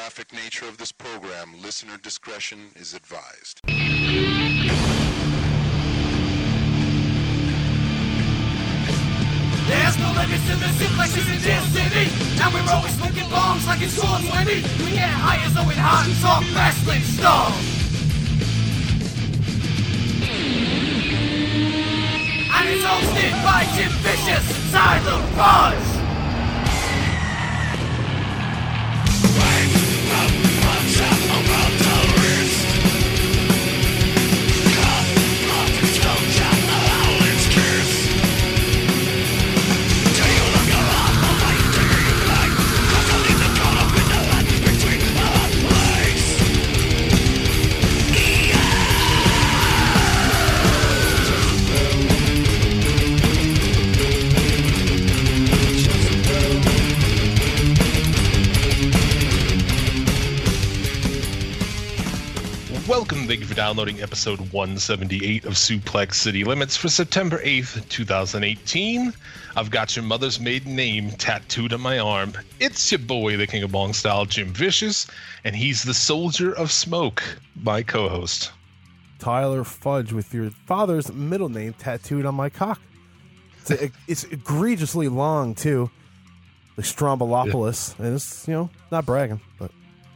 graphic nature of this program, listener discretion is advised. There's no limits to the suplexes in this city. And we're always smoking bombs like it's 420. We get high as though it hot and soft wrestling stuff. And it's hosted by Jim Vicious, Tyler Rush. Welcome, thank you for downloading episode 178 of Suplex City Limits for September 8th, 2018. I've got your mother's maiden name tattooed on my arm. It's your boy, the King of Bong Style, Jim Vicious, and he's the Soldier of Smoke, my co-host. Tyler Fudge, with your father's middle name tattooed on my cock. It's egregiously long, too. Like Strombolopoulos. Yeah. And it's, not bragging, but...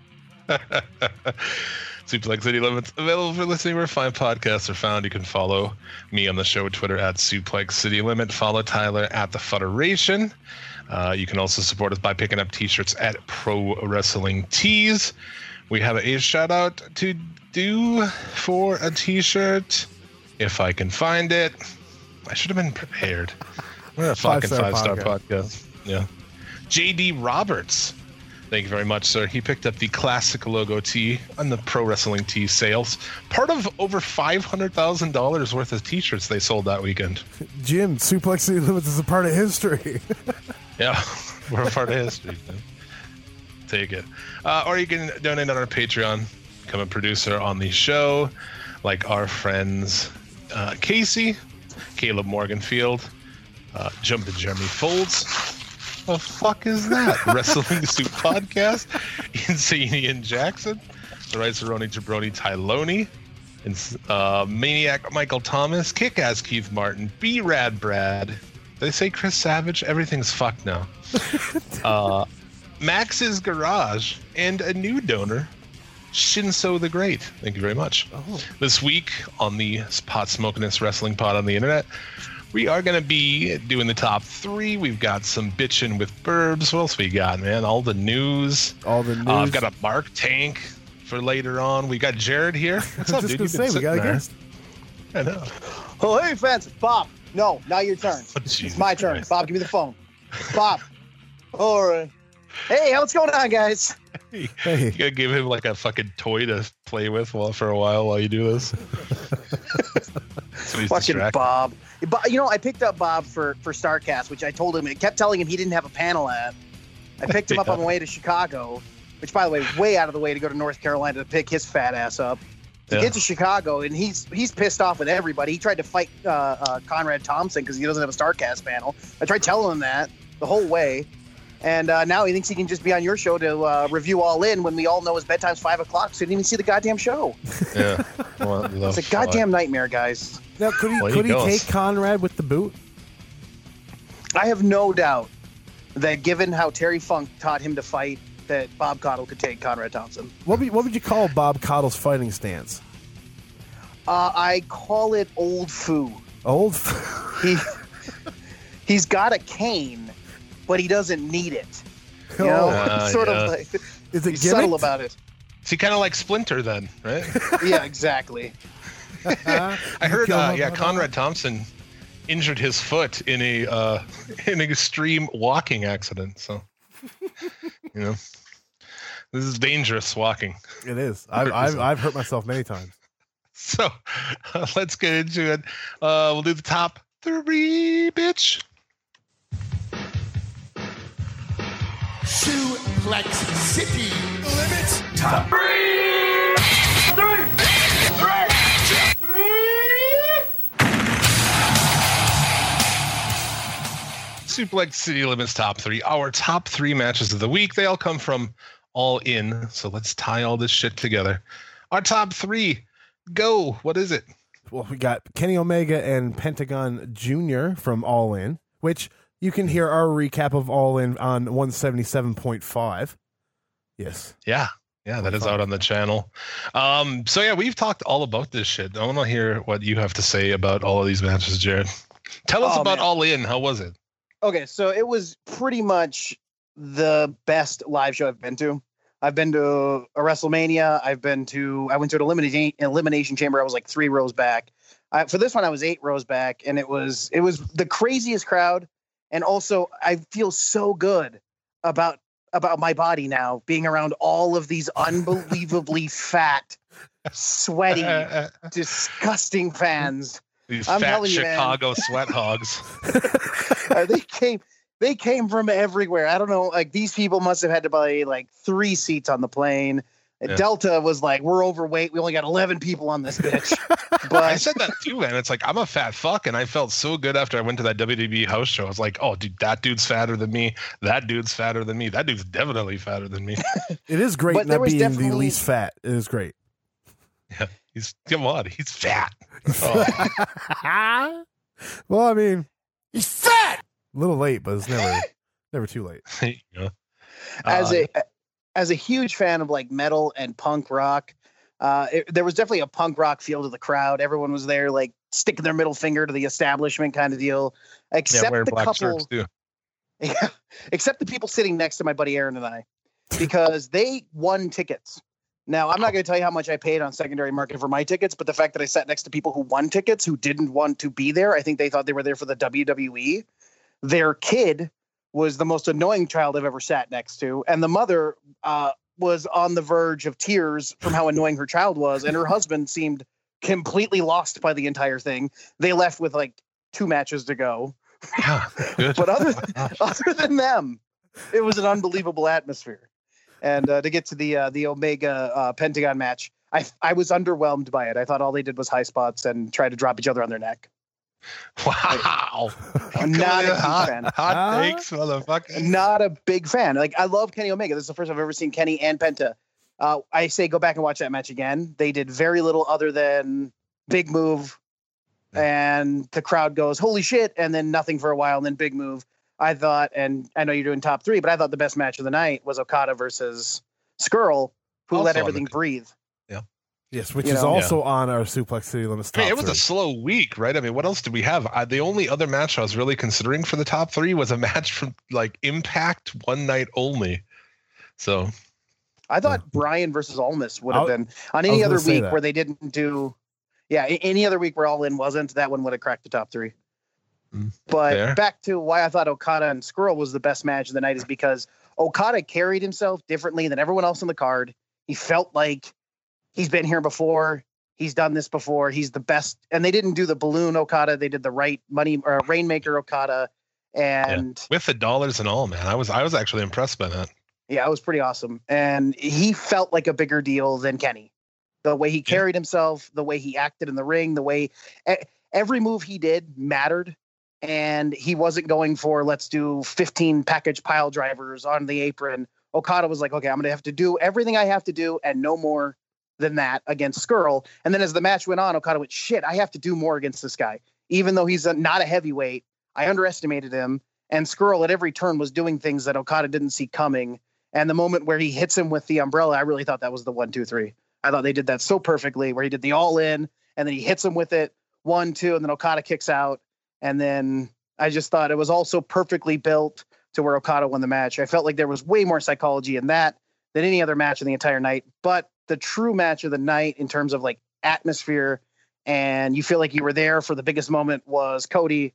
Suplex City Limits, available for listening where fine podcasts are found. You can follow me on the show at Twitter at Suplex City Limit. Follow Tyler at The Federation. You can also support us by picking up t-shirts at Pro Wrestling Tees. We have a shout out to do for a t-shirt, if I can find it. I should have been prepared. We're a fucking five-star podcast. Yeah. JD Roberts. Thank you very much, sir. He picked up the classic logo tee on the Pro Wrestling Tee sales. Part of over $500,000 worth of t-shirts they sold that weekend. Jim, Suplex City Limits is a part of history. Yeah, we're a part of history. Man. Take it. Or you can donate on our Patreon, become a producer on the show, like our friends Casey, Caleb Morganfield, Jump to Jeremy Folds. The fuck is that? Wrestling Suit Podcast, Insane Ian Jackson, the Right Cerrone Jabroni Tyloni, Maniac Michael Thomas, Kick-Ass Keith Martin, B-Rad Brad. Did they say Chris Savage? Everything's fucked now. Max's Garage, and a new donor, Shinso the Great. Thank you very much. Oh. This week on the Pot Smokiness Wrestling Pod on the internet, we are going to be doing the top three. We've got some bitching with Burbs. What else we got, man? All the news. I've got a Mark Tank for later on. We got Jared here. What's up, dude? We got a guest. I know. Oh, hey, fans. Bob. No, now your turn. Oh, it's my turn. Christ. Bob, give me the phone. Bob. All right. Hey, what's going on, guys? Hey. You got to give him like a fucking toy to play with for a while you do this. So fucking Bob. I picked up Bob for StarCast, which I told him, I kept telling him he didn't have a panel at. I picked him up on the way to Chicago, which, by the way, way out of the way to go to North Carolina to pick his fat ass up. To get to Chicago, and he's pissed off with everybody. He tried to fight Conrad Thompson because he doesn't have a StarCast panel. I tried telling him that the whole way. And now he thinks he can just be on your show to review All In when we all know his bedtime's 5 o'clock, so he didn't even see the goddamn show. Yeah. It's a goddamn nightmare, guys. Now, could he take Conrad with the boot? I have no doubt that given how Terry Funk taught him to fight, that Bob Caudle could take Conrad Thompson. What would you call Bob Caudle's fighting stance? I call it old foo. Old foo? He's got a cane, but he doesn't need it. Sort of like, is it subtle about it. Is he kind of like Splinter then, right? Yeah, exactly. I heard, Conrad Thompson injured his foot in an extreme walking accident. So, this is dangerous walking. It is. I've hurt myself many times. So, let's get into it. We'll do the top three, bitch. Suplex City Limits top three. Suplex City Limits top three. Our top three matches of the week. They all come from All In. So let's tie all this shit together. Our top 3. Go. What is it? Well, we got Kenny Omega and Pentagon Jr. from All In, which you can hear our recap of All In on 177.5. Yes. Yeah, that is out on the channel. So yeah, we've talked all about this shit. I want to hear what you have to say about all of these matches, Jared. Tell us about All In. How was it? Okay, so it was pretty much the best live show I've been to. I've been to a WrestleMania. I went to an elimination chamber. I was like 3 rows back. For this one, I was 8 rows back, and it was the craziest crowd. And also, I feel so good about my body now, being around all of these unbelievably fat, sweaty, disgusting fans. These I'm fat telling you, Chicago sweat hogs. They came from everywhere. I don't know. Like, these people must have had to buy like 3 seats on the plane. Yeah. Delta was like, we're overweight. We only got 11 people on this bitch. I But said that too, man. It's like, I'm a fat fuck, and I felt so good after I went to that WWE house show. I was like, oh, dude, that dude's fatter than me. That dude's fatter than me. That dude's definitely fatter than me. It is great But there not was being the definitely- least fat. It is great. Yeah, he's fat. Oh. Well, I mean, He's fat! a little late, but it's never too late. You know? as a huge fan of like metal and punk rock, there was definitely a punk rock feel to the crowd. Everyone was there, like sticking their middle finger to the establishment kind of deal, Yeah, except wearing the black couple, shirts too. yeah, except the people sitting next to my buddy Aaron and I, because they won tickets. Now, I'm not going to tell you how much I paid on secondary market for my tickets, but the fact that I sat next to people who won tickets who didn't want to be there, I think they thought they were there for the WWE. Their kid was the most annoying child I've ever sat next to, and the mother was on the verge of tears from how annoying her child was, and her husband seemed completely lost by the entire thing. They left with like 2 matches to go. Yeah, good. But other than them, it was an unbelievable atmosphere. And to get to the Omega Pentagon match, I was underwhelmed by it. I thought all they did was high spots and try to drop each other on their neck. Wow. I'm not a huge hot, fan. hot takes, motherfucker. Not a big fan. Like, I love Kenny Omega. This is the first I've ever seen Kenny and Penta. I say go back and watch that match again. They did very little other than big move, and the crowd goes, holy shit, and then nothing for a while, and then big move. I thought, and I know you're doing top 3, but I thought the best match of the night was Okada versus Skrull, who Also let on everything the- breathe. Yes, which You is know? also on our Suplex City Limits top I mean, it was 3. a slow week, right? I mean, what else did we have? The only other match I was really considering for the top 3 was a match from like Impact one night only. So I thought Bryan versus Almas would have I- been on I any was other gonna say week that. where they didn't do, any other week where All In wasn't, that one would have cracked the top 3. But fair. back to why I thought Okada and Skrull was the best match of the night is because Okada carried himself differently than everyone else on the card. He felt like he's been here before. He's done this before. He's the best. And they didn't do the balloon Okada. They did the right money or Rainmaker Okada. And with the dollars and all, man, I was actually impressed by that. yeah, it was pretty awesome. And he felt like a bigger deal than Kenny. The way he carried himself, the way he acted in the ring, the way every move he did mattered. And he wasn't going for, let's do 15 package pile drivers on the apron. Okada was like, okay, I'm going to have to do everything I have to do and no more than that against Skrull. And then as the match went on, Okada went, shit, I have to do more against this guy. Even though he's not a heavyweight, I underestimated him. And Skrull at every turn was doing things that Okada didn't see coming. And the moment where he hits him with the umbrella, I really thought that was the 1, 2, 3. I thought they did that so perfectly, where he did the all in and then he hits him with it 1, 2, and then Okada kicks out. And then I just thought it was all so perfectly built to where Okada won the match. I felt like there was way more psychology in that than any other match in the entire night. But the true match of the night in terms of like atmosphere and you feel like you were there for the biggest moment was Cody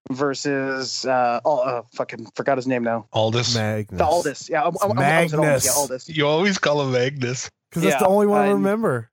versus fucking forgot his name now. Aldis. Magnus. The Aldis. Yeah, I was at Magnus. Aldis. Yeah, Aldis. You always call him Magnus. Because that's Yeah, the only one I and- remember.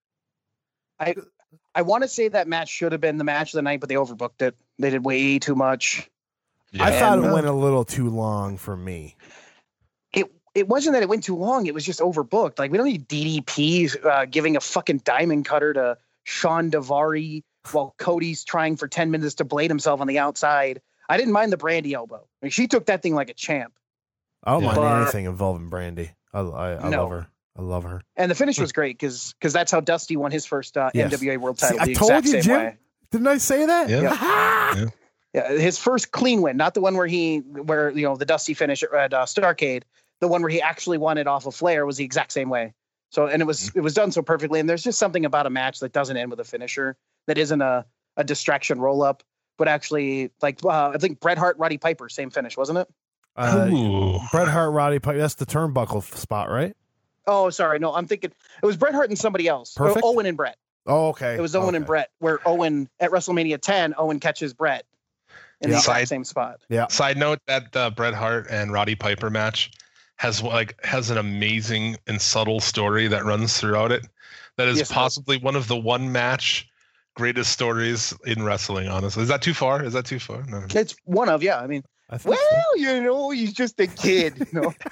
I want to say that match should have been the match of the night, but they overbooked it. They did way too much. I Yeah. thought it And- went a little too long for me. It wasn't that it went too long. It was just overbooked. Like, we don't need DDP giving a fucking diamond cutter to Sean Davari while Cody's trying for 10 minutes to blade himself on the outside. I didn't mind the Brandy elbow. Like, she took that thing like a champ. I don't Yeah. mind But- anything involving Brandy. I No. love her. I love her. And the finish was great because that's how Dusty won his first Yes. NWA World See, title. I the told exact you, same Jim. way. Didn't I say that? Yeah. Yeah, his first clean win, not the one where the Dusty finish at Starrcade. The one where he actually won it off of Flair was the exact same way. So, and it was done so perfectly. And there's just something about a match that doesn't end with a finisher that isn't a distraction roll up, but actually like I think Bret Hart, Roddy Piper, same finish, wasn't it? Ooh. Bret Hart, Roddy Piper. That's the turnbuckle spot, right? Oh, sorry, no, I'm thinking it was Bret Hart and somebody else. Perfect. Owen and Bret. Oh, okay. It was Owen and Bret, where Owen at WrestleMania 10, Owen catches Bret in the exact same spot. Yeah. Side note, that Bret Hart and Roddy Piper match has an amazing and subtle story that runs throughout it. That is possibly one of the one match greatest stories in wrestling, honestly. Is that too far? No. It's one of, I mean, he's just a kid,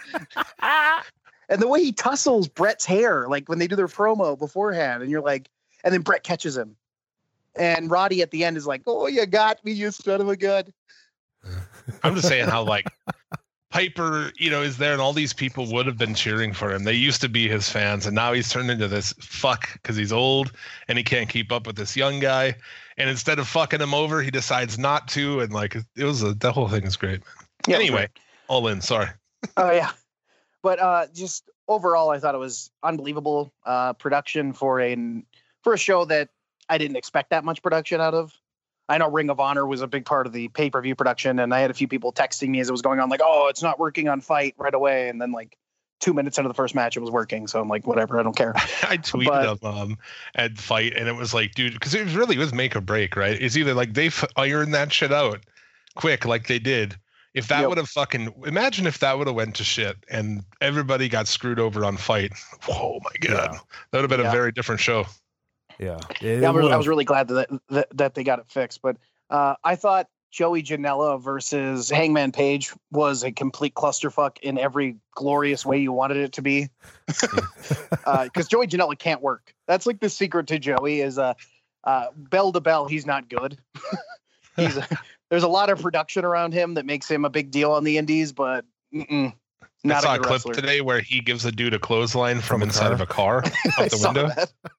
And the way he tussles Bret's hair, like when they do their promo beforehand, and you're like, and then Bret catches him. And Roddy at the end is like, "Oh, you got me, you son of a gun." I'm just saying how like Piper, is there, and all these people would have been cheering for him. They used to be his fans, and now he's turned into this fuck because he's old and he can't keep up with this young guy. And instead of fucking him over, he decides not to. And like the whole thing is great. Yeah, anyway, all in. Sorry. Oh yeah, but just overall, I thought it was unbelievable production for a show that I didn't expect that much production out of. I know Ring of Honor was a big part of the pay-per-view production, and I had a few people texting me as it was going on, like, "Oh, it's not working on Fight right away." And then, like 2 minutes into the first match, it was working. So I'm like, "Whatever, I don't care." I tweeted them at Fight, and it was like, dude, because it really was make or break, right? It's either like they ironed that shit out quick, like they did. If that would have imagine if that would have went to shit and everybody got screwed over on Fight. Oh my god, that would have been a very different show. Yeah, I was really glad that they got it fixed. But I thought Joey Janela versus Hangman Page was a complete clusterfuck in every glorious way you wanted it to be. Because Joey Janela can't work. That's like the secret to Joey is bell to bell, he's not good. There's a lot of production around him that makes him a big deal on the indies, but not I saw a good clip wrestler. today where he gives a dude a clothesline from inside of a car out the window.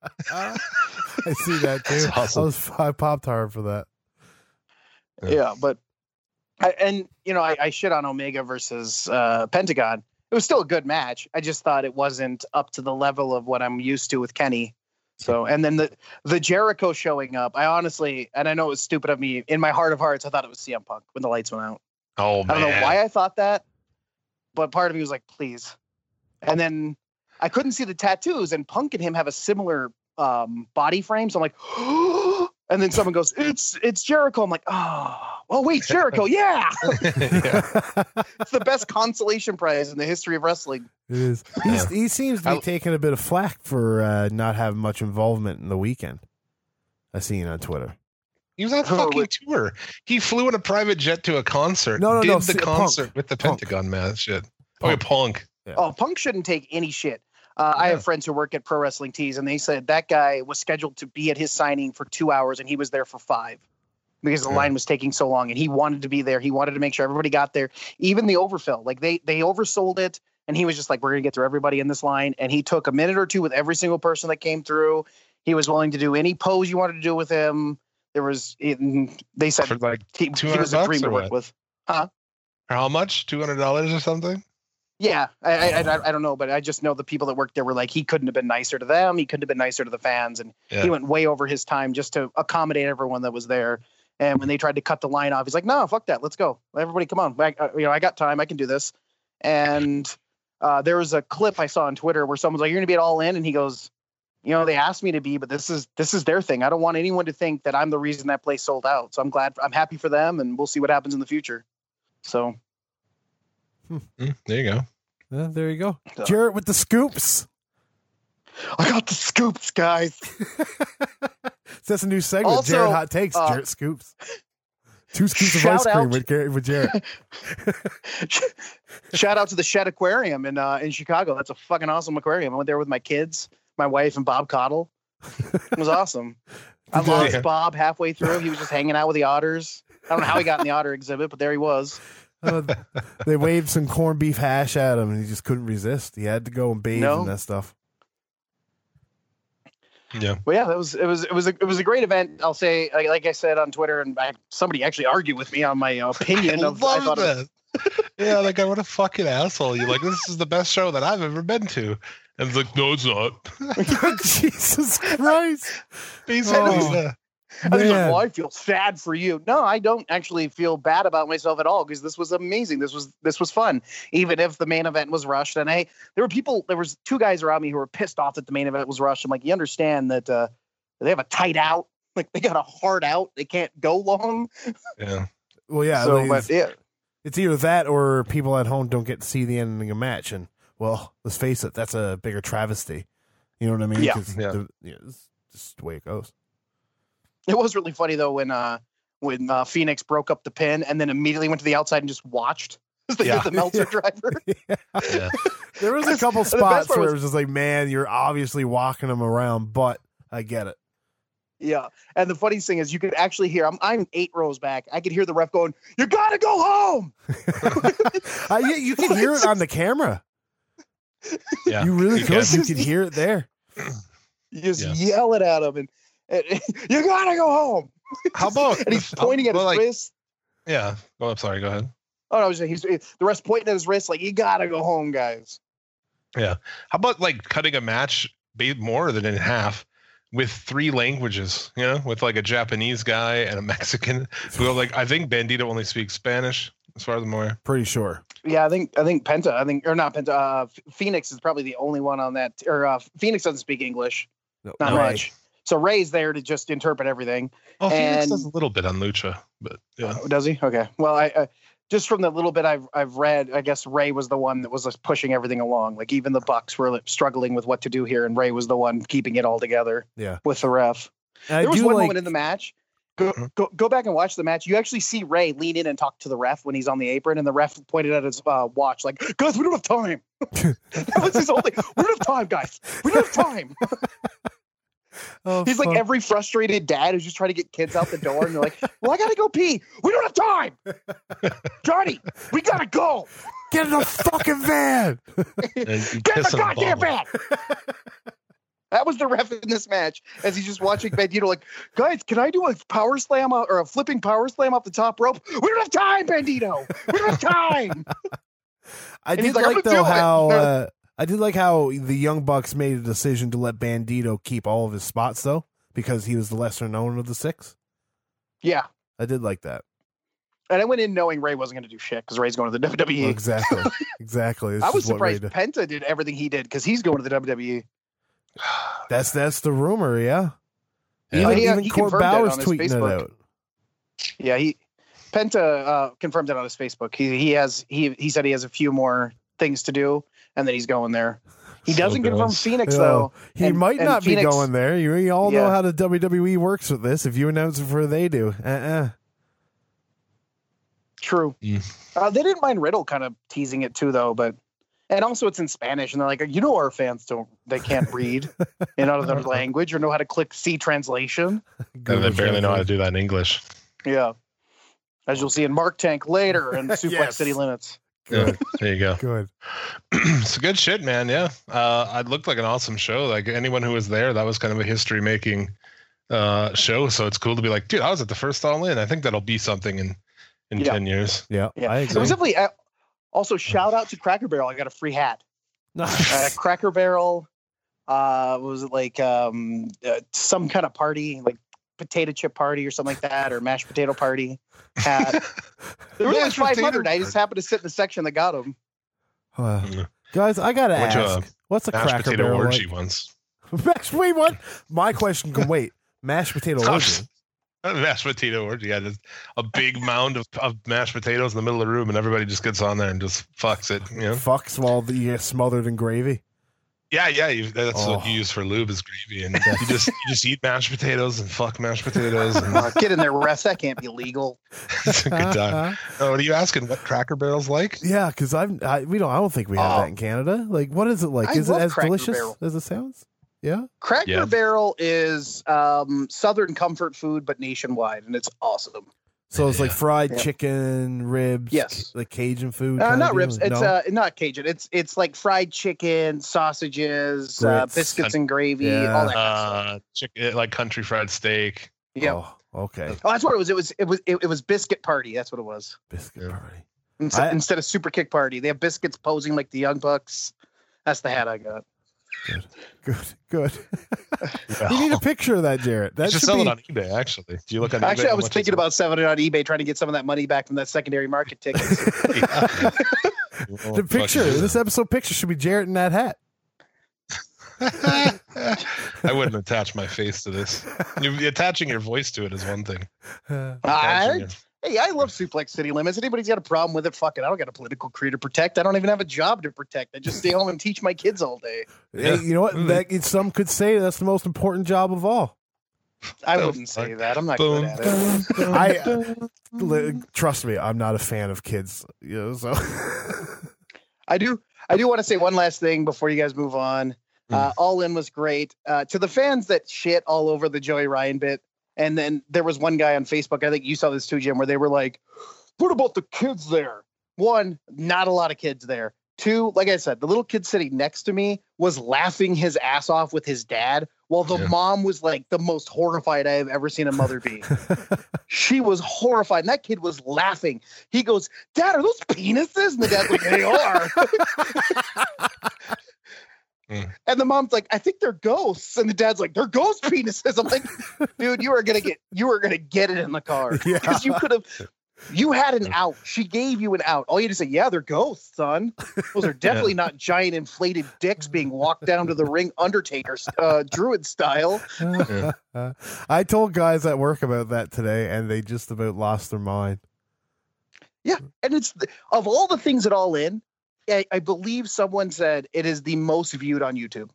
I see that too. That's awesome. I popped hard for that. Yeah, but I shit on Omega versus Pentagon. It was still a good match. I just thought it wasn't up to the level of what I'm used to with Kenny. So, and then the Jericho showing up, I honestly, and I know it was stupid of me, in my heart of hearts, I thought it was CM Punk when the lights went out. Oh, man. I don't know why I thought that, but part of me was like, please. And then I couldn't see the tattoos, and Punk and him have a similar body frame. So I'm like, and then someone goes, it's Jericho. I'm like, oh wait, Jericho. Yeah. It's the best consolation prize in the history of wrestling. It is. He seems to be taking a bit of flack for not having much involvement in the weekend. I seen on Twitter. He was on fucking tour. He flew in a private jet to a concert. No, the concert with the Pentagon man shit. Oh, Punk. Yeah. Oh, Punk shouldn't take any shit. I have friends who work at Pro Wrestling Tees, and they said that guy was scheduled to be at his signing for 2 hours, and he was there for 5 because the line was taking so long, and he wanted to be there. He wanted to make sure everybody got there, even the overfill. Like they oversold it, and he was just like, "We're gonna get through everybody in this line." And he took a minute or two with every single person that came through. He was willing to do any pose you wanted to do with him. They said for like he was a dream to work with. Huh? How much? $200 or something? Yeah, I don't know, but I just know the people that worked there were like, he couldn't have been nicer to them. He couldn't have been nicer to the fans. And he went way over his time just to accommodate everyone that was there. And when they tried to cut the line off, he's like, no, fuck that. Let's go. Everybody come on. I got time. I can do this. And there was a clip I saw on Twitter where someone's like, you're going to be at All In. And he goes, they asked me to be, but this is their thing. I don't want anyone to think that I'm the reason that place sold out. So I'm happy for them, and we'll see what happens in the future. So. There you go. There you go. Jarrett with the scoops. I got the scoops, guys. That's a new segment. Also, Jarrett Hot Takes. Jarrett Scoops. 2 scoops of ice cream with Jarrett. Shout out to the Shed Aquarium in Chicago. That's a fucking awesome aquarium. I went there with my kids, my wife, and Bob Cottle. It was awesome. I lost Bob halfway through. He was just hanging out with the otters. I don't know how he got in the otter exhibit, but there he was. They waved some corned beef hash at him, and he just couldn't resist. He had to go and bathe in that stuff. Yeah. Well, yeah, it was a great event. I'll say, like I said on Twitter, and somebody actually argued with me on my opinion of. I love that. Yeah, like what a fucking asshole! You're like, this is the best show that I've ever been to, and it's like, no, it's not. Jesus Christ! I was like, well, I feel sad for you. No, I don't actually feel bad about myself at all because this was amazing. This was fun, even if the main event was rushed. And there was two guys around me who were pissed off that the main event was rushed. I'm like, you understand that they have a tight out, like they got a hard out. They can't go long. Yeah. Well, yeah. So, but yeah. It's either that or people at home don't get to see the ending of a match. And, well, let's face it, that's a bigger travesty. You know what I mean? Yeah. It's just the way it goes. It was really funny, though, when Phoenix broke up the pin and then immediately went to the outside and just watched as they did the Meltzer driver. Yeah. There was a couple spots where it was just like, man, you're obviously walking them around, but I get it. Yeah, and the funniest thing is you could actually hear, I'm 8 rows back. I could hear the ref going, "You gotta go home." Yeah, you can hear it on the camera. Yeah, you really could. You could hear it there. You just yell it at him, and you gotta go home. How about? And he's pointing at his wrist. Yeah. Oh, I'm sorry. Go ahead. Oh, no, the rest pointing at his wrist, like, you gotta go home, guys. Yeah. How about like cutting a match more than in half? With 3 languages, with like a Japanese guy and a Mexican. Who like, I think Bandito only speaks Spanish, as far as I'm aware. Pretty sure. Yeah, I think Penta. Or not Penta. Phoenix is probably the only one on that. Or Phoenix doesn't speak English, not much. So Ray's there to just interpret everything. Oh, Phoenix does a little bit on Lucha, but yeah. Does he? Okay. Well, I just from the little bit I've read, I guess Ray was the one that was pushing everything along. Like even the Bucks were struggling with what to do here, and Ray was the one keeping it all together. Yeah. With the ref. There was one moment in the match. Go back and watch the match. You actually see Ray lean in and talk to the ref when he's on the apron, and the ref pointed at his watch, like, "Guys, we don't have time." That was his whole thing. We don't have time, guys. We don't have time. He's like every frustrated dad who's just trying to get kids out the door, and they're like, "Well, I gotta go pee. We don't have time, Johnny. We gotta go. Get in the fucking van. Get in the goddamn van." That was the ref in this match, as he's just watching Bandito, like, "Guys, can I do a power slam or a flipping power slam off the top rope? We don't have time, Bandito. We don't have time." I did like though how. I did like how the Young Bucks made a decision to let Bandito keep all of his spots, though, because he was the lesser known of the 6. Yeah. I did like that. And I went in knowing Ray wasn't going to do shit because Ray's going to the WWE. Well, exactly. Exactly. I was surprised Penta did everything he did because he's going to the WWE. That's the rumor, yeah. Even Court Bauer's tweeting Facebook. it out. Yeah, Penta confirmed it on his Facebook. He said he has a few more things to do, and then he's going there. He doesn't confirm Phoenix, though. He might not be going there. You all know how the WWE works with this. If you announce it before they do. True. They didn't mind Riddle kind of teasing it, too, though. And also it's in Spanish, and they're like, our fans they can't read in another language or know how to click see translation. And they barely know how to do that in English. Yeah. As you'll see in Mark Tank later and Suplex City Limits. Yeah, there you go. Good. It's good shit, man. Yeah. It looked like an awesome show. Like anyone who was there, that was kind of a history making show. So it's cool to be like, dude, I was at the first All In. I think that'll be something in 10 years. Yeah. I agree. It was definitely also shout out to Cracker Barrel. I got a free hat. Cracker Barrel was it like some kind of party, like potato chip party or something like that, or mashed potato party hat. There was like 500. I just happened to sit in the section that got them. Guys, I gotta ask, what's a mashed Cracker potato Barrel orgy like? once? Wait, what? My question can wait. Mashed potato orgy. Mashed potato orgy. Yeah, just a big mound of mashed potatoes in the middle of the room, and everybody just gets on there and just fucks it. Fucks while you get smothered in gravy. Yeah. That's what you use for lube is gravy, and you just eat mashed potatoes and fuck mashed potatoes. And get in there, refs. That can't be legal. It's a good time. What are you asking? What Cracker Barrel's like? Yeah, because I don't think we have that in Canada. Like, what is it like? Is it as delicious as it sounds? Yeah. Cracker Barrel is Southern comfort food, but nationwide, and it's awesome. So it's like Yeah. fried chicken, ribs, Yes. like Cajun food. Not kinda ribs. deal? It's No? not Cajun. It's like fried chicken, sausages, Grits. biscuits and gravy, Yeah. all that kind of Chicken, like country fried steak. stuff. Yeah. Oh, okay. Oh, that's what it was. It was biscuit party. That's what it was. Biscuit Yeah. party. Instead of super kick party, they have biscuits posing like the Young Bucks. That's the hat I got. Good. You need a picture of that, Jarrett. You That should should sell be. it on eBay. Actually, do you look on eBay? Actually, I How was much thinking is about selling it on eBay, trying to get some of that money back from that secondary market ticket. it? The picture. This episode picture should be Jarrett in that hat. I wouldn't attach my face to this. Attaching your voice to it is one thing. Hey, I love Suplex City Limits. Anybody's got a problem with it? Fuck it. I don't got a political career to protect. I don't even have a job to protect. I just stay home and teach my kids all day. Hey, you know what? Some could say that's the most important job of all. I Oh, wouldn't say that. I'm not Boom, good at it. Trust me, I'm not a fan of kids. You know, so I do want to say one last thing before you guys move on. All In was great. To the fans that shit all over the Joey Ryan bit, and then there was one guy on Facebook, I think you saw this too, Jim, where they were like, what about the kids there? One, not a lot of kids there. Two, like I said, the little kid sitting next to me was laughing his ass off with his dad, while the mom was like the most horrified I have ever seen a mother be. She was horrified, and that kid was laughing. He goes, Dad, are those penises? And the dad's like, they are. And the mom's like, I think they're ghosts. And the dad's like, they're ghost penises. I'm like, dude, you were gonna get it in the car. Because you had an out. She gave you an out. All you had to say, yeah, they're ghosts, son. Those are definitely not giant inflated dicks being walked down to the ring Undertaker druid style. I told guys at work about that today, and they just about lost their mind. Yeah. And it's of all the things at All In, I believe someone said it is the most viewed on YouTube.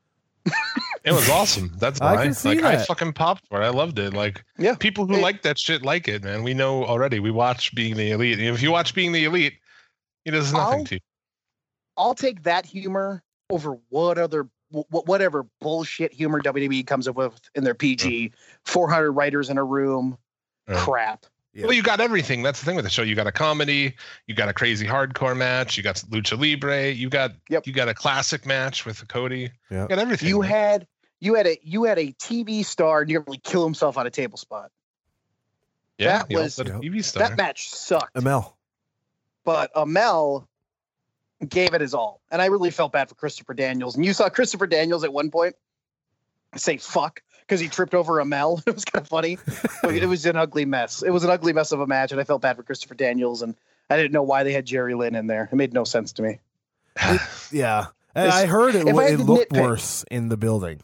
It was awesome. That's I why. can see Like I that. fucking popped for it. I loved it. Like people who like that shit like it, man. We know already. We watch Being the Elite. And if you watch Being the Elite, it does nothing to you. I'll take that humor over whatever bullshit humor WWE comes up with in their PG 400 writers in a room crap. Yeah. Well, you got everything. That's the thing with the show. You got a comedy, you got a crazy hardcore match, you got lucha libre, you got a classic match with Cody. Yeah. You got everything. You had a TV star nearly kill himself on a table spot. yeah, that was- a TV star. That match sucked. Amel. But Amel gave it his all. And I really felt bad for Christopher Daniels. And you saw Christopher Daniels at one point say fuck because he tripped over Amel. It was kind of funny. It was an ugly mess. It was an ugly mess of a match, and I felt bad for Christopher Daniels, and I didn't know why they had Jerry Lynn in there. It made no sense to me. Yeah. And I heard it if I had to looked nitpick- worse in the building.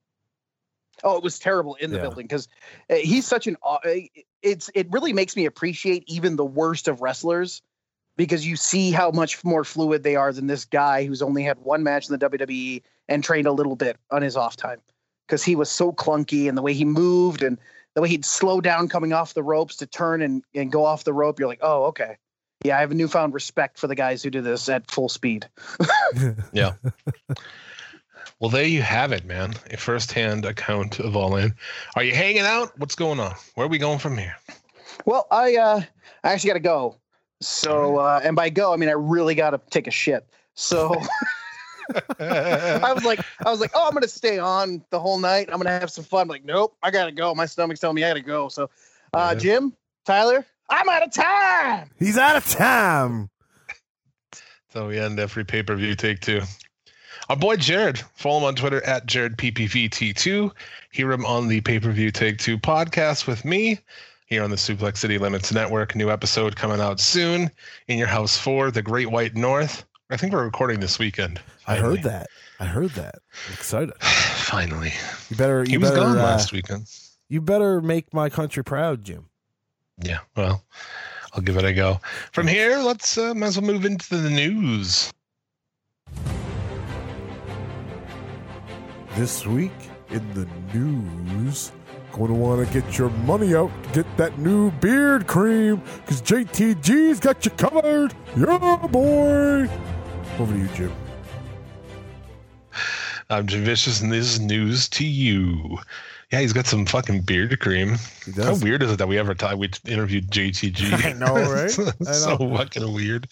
Oh, it was terrible in the building because he's such an. It really makes me appreciate even the worst of wrestlers because you see how much more fluid they are than this guy who's only had one match in the WWE and trained a little bit on his off time because he was so clunky and the way he moved and the way he'd slow down coming off the ropes to turn and go off the rope. You're like, oh, okay. Yeah, I have a newfound respect for the guys who do this at full speed. Yeah. Well, there you have it, man. A first-hand account of All In. Are you hanging out? What's going on? Where are we going from here? Well, I actually got to go. So, and by go, I mean I really got to take a shit. So I was like, oh, I'm gonna stay on the whole night. I'm gonna have some fun. I'm like, nope, I gotta go. My stomach's telling me I gotta go. So, Jim, Tyler, I'm out of time. He's out of time. So we end every pay-per-view take two. Our boy Jared, follow him on Twitter at JaredPPVT2. Hear him on the pay-per-view take two podcast with me here on the Suplex City Limits Network. New episode coming out soon in your house for the Great White North. I think we're recording this weekend. Finally. I heard that. I'm excited. Finally. He was gone last weekend. You better make my country proud, Jim. Yeah, well, I'll give it a go. From here, let's might as well move into the news. This week in the news, going to want to get your money out to get that new beard cream because JTG's got you covered. Yeah, boy. Over to you, Jim. I'm Jim Vicious, and this is news to you. Yeah, he's got some fucking beard cream. He does. How weird is it that we interviewed JTG? I know, right? So fucking weird.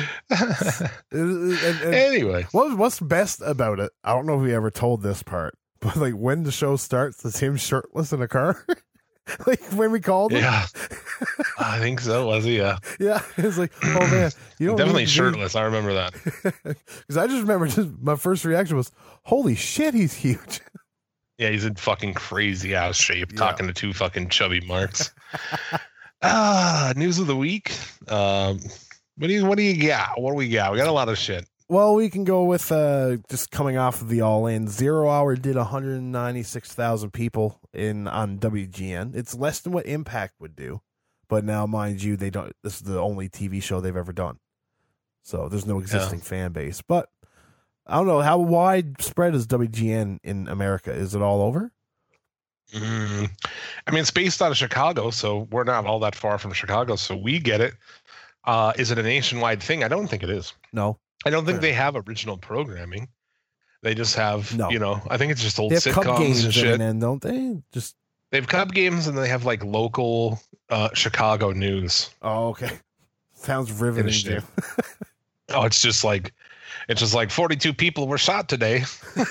And Anyway, what's best about it? I don't know if we ever told this part, but like when the show starts, it's him shirtless in a car. Like when we called him. yeah, I think so. Was he? Yeah, Yeah, it's like, oh man, you don't definitely need to be- shirtless. I remember that. Because I just remember my first reaction was, holy shit, he's huge. Yeah, he's in fucking crazy ass shape, Yeah. talking to two fucking chubby marks. News of the week. What do you got? What do we got? We got a lot of shit. Well, we can go with just coming off of the All In. 0 Hour did 196,000 people on WGN. It's less than what Impact would do, but now, mind you, they don't. This is the only TV show they've ever done, so there's no existing fan base. But I don't know how widespread is WGN in America. Is it all over? I mean, it's based out of Chicago, so we're not all that far from Chicago, so we get it. Is it a nationwide thing? I don't think it is. No, I don't think they have original programming. They just have, No. I think it's just old they have cup sitcoms games and shit. and don't they? Just They have cup games and they have like local Chicago news. oh, okay. Sounds riveting. Finish Jim. Oh, it's just like 42 people were shot today.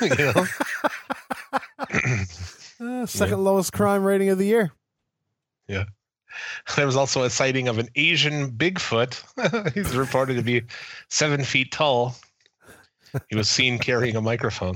Second lowest crime rating of the year. Yeah. There was also a sighting of an Asian Bigfoot. He's reported to be 7 feet tall. He was seen carrying a microphone.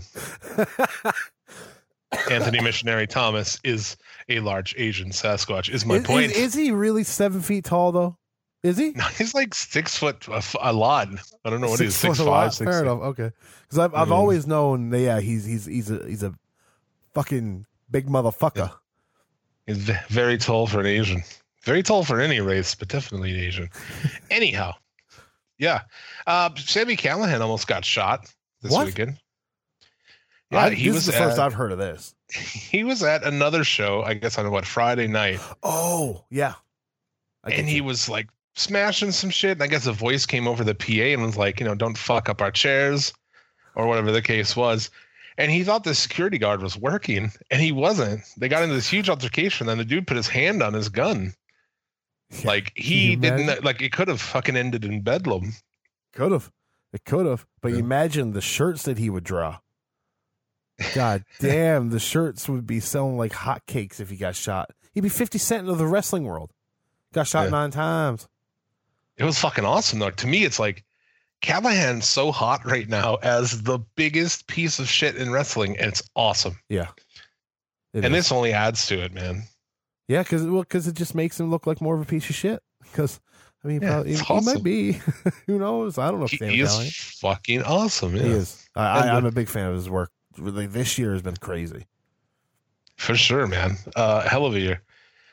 Anthony Missionary Thomas is a large Asian Sasquatch, is my point. Is he really 7 feet tall, though? Is he? No, he's like 6 foot a lot. I don't know what he is. 6 foot a lot? 6'5", 6'6". Fair enough. Okay, because I've always known that. Yeah, he's a fucking big motherfucker. He's very tall for an Asian. Very tall for any race, but definitely an Asian. Anyhow, yeah. Sammy Callahan almost got shot this What? weekend. Yeah, This is the first I've heard of this. He was at another show, I guess on Friday night, Oh yeah, and he was like smashing some shit. And I guess a voice came over the PA and was like, don't fuck up our chairs, or whatever the case was. And he thought the security guard was working, and he wasn't. They got into this huge altercation, and the dude put his hand on his gun. Like he didn't. Like it could have fucking ended in bedlam. Could have. It could have. But Yeah. you imagine the shirts that he would draw. God damn, the shirts would be selling like hotcakes if he got shot. He'd be 50 Cent of the wrestling world. Got shot Yeah. 9 times. It was fucking awesome though. To me, it's like Callahan's so hot right now as the biggest piece of shit in wrestling, and it's awesome. Yeah. It And is. this only adds to it, man. Yeah, because it just makes him look like more of a piece of shit. Because I mean, Yeah, probably, it's he awesome. might be. Who knows? I don't know if He Sammy is Callahan. fucking awesome. Yeah. He is. And I'm a big fan of his work. Really, this year has been crazy. For sure, man. Hell of a year.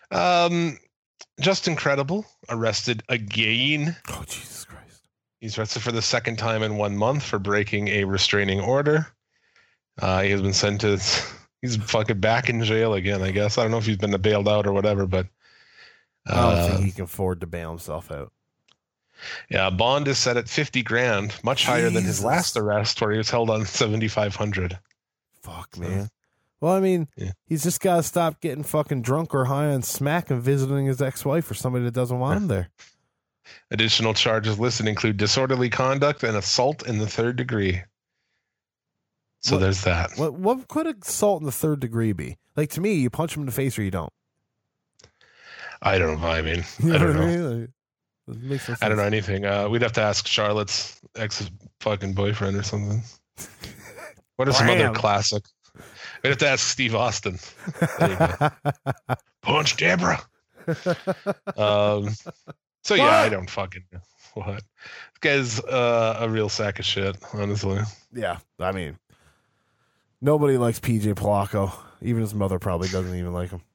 Just incredible. Arrested again. Oh Jesus Christ! He's arrested for the second time in 1 month for breaking a restraining order. He has been sentenced. He's fucking back in jail again, I guess. I don't know if he's been bailed out or whatever, but I don't think he can afford to bail himself out. yeah, bond is set at 50 grand, much higher than his Jesus. last arrest where he was held on 7,500. Fuck, man. Well, I mean, Yeah. he's just got to stop getting fucking drunk or high on smack and visiting his ex-wife or somebody that doesn't want him there. Additional charges listed include disorderly conduct and assault in the 3rd degree. So What- there's that. What could assault in the 3rd degree be? Like, to me, you punch him in the face or you don't. I don't know. I mean, You I don't what know. mean? Like, it makes no I don't know sense. anything. We'd have to ask Charlotte's ex fucking boyfriend or something. What are some other Bam. classic? We'd have to ask Steve Austin. There you go. Punch Deborah. So yeah, I don't fucking know what. This guy's a real sack of shit, honestly. Yeah, I mean, nobody likes PJ Polacco. Even his mother probably doesn't even like him.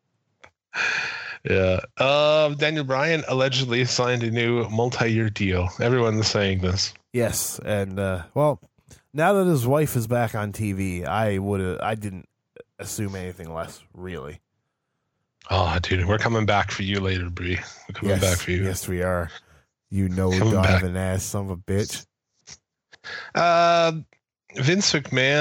Yeah. Daniel Bryan allegedly signed a new multi-year deal. Everyone's saying this. Yes, and well, now that his wife is back on TV, I didn't assume anything less, really. Oh, dude, we're coming back for you later, Bree. We're coming back for you. Yes, we are. You know, Coming back. diving ass son of a bitch. Vince McMahon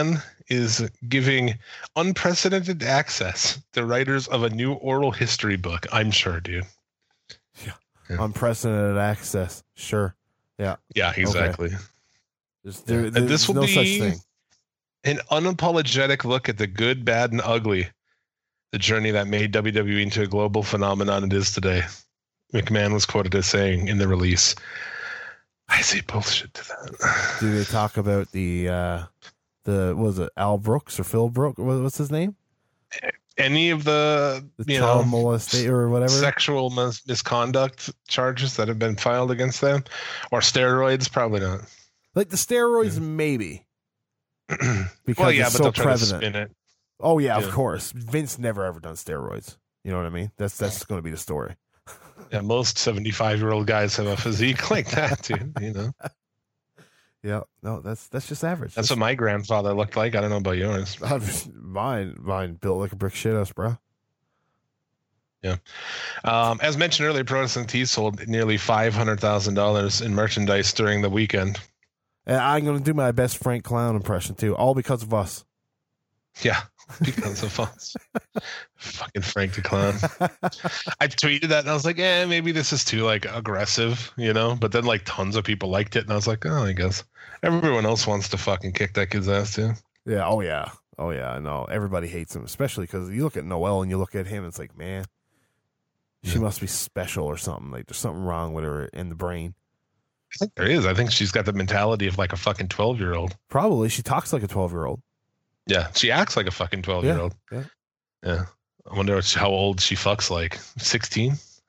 is giving unprecedented access to writers of a new oral history book. I'm sure, dude. Yeah. Unprecedented access. Sure. Yeah. Yeah, exactly. Okay. This will be such thing. An unapologetic look at the good, bad, and ugly. The journey that made WWE into a global phenomenon it is today. McMahon was quoted as saying in the release, I say bullshit to that. Do they talk about the was it Al Brooks or Phil Brooks? What's his name? Any of the child molestation or whatever, sexual misconduct charges that have been filed against them, or steroids? Probably not. Like the steroids, maybe. Because well, yeah, it's but they'll so try to prevalent. spin it. Oh yeah, of course. Vince never ever done steroids. You know what I mean? That's going to be the story. Yeah, most 75-year-old guys have a physique like that, dude. You know. Yeah, no, that's just average. That's what my grandfather looked like. I don't know about yours. Mine built like a brick shithouse, bro. Yeah. As mentioned earlier, Protestant Tees sold nearly $500,000 in merchandise during the weekend. And I'm going to do my best Frank Clown impression too, all because of us. Yeah, because of us. Fucking Frank the Clown. I tweeted that and I was like, maybe this is too like aggressive, you know? But then like tons of people liked it and I was like, I guess everyone else wants to fucking kick that kid's ass too. Yeah. Oh yeah. I know. Everybody hates him, especially because you look at Noelle and you look at him and it's like, man, she must be special or something. Like there's something wrong with her in the brain. I think there is. I think she's got the mentality of like a fucking 12-year-old. Probably. She talks like a 12-year-old. Yeah, she acts like a fucking 12-year-old. Yeah. I wonder how old she fucks like. 16?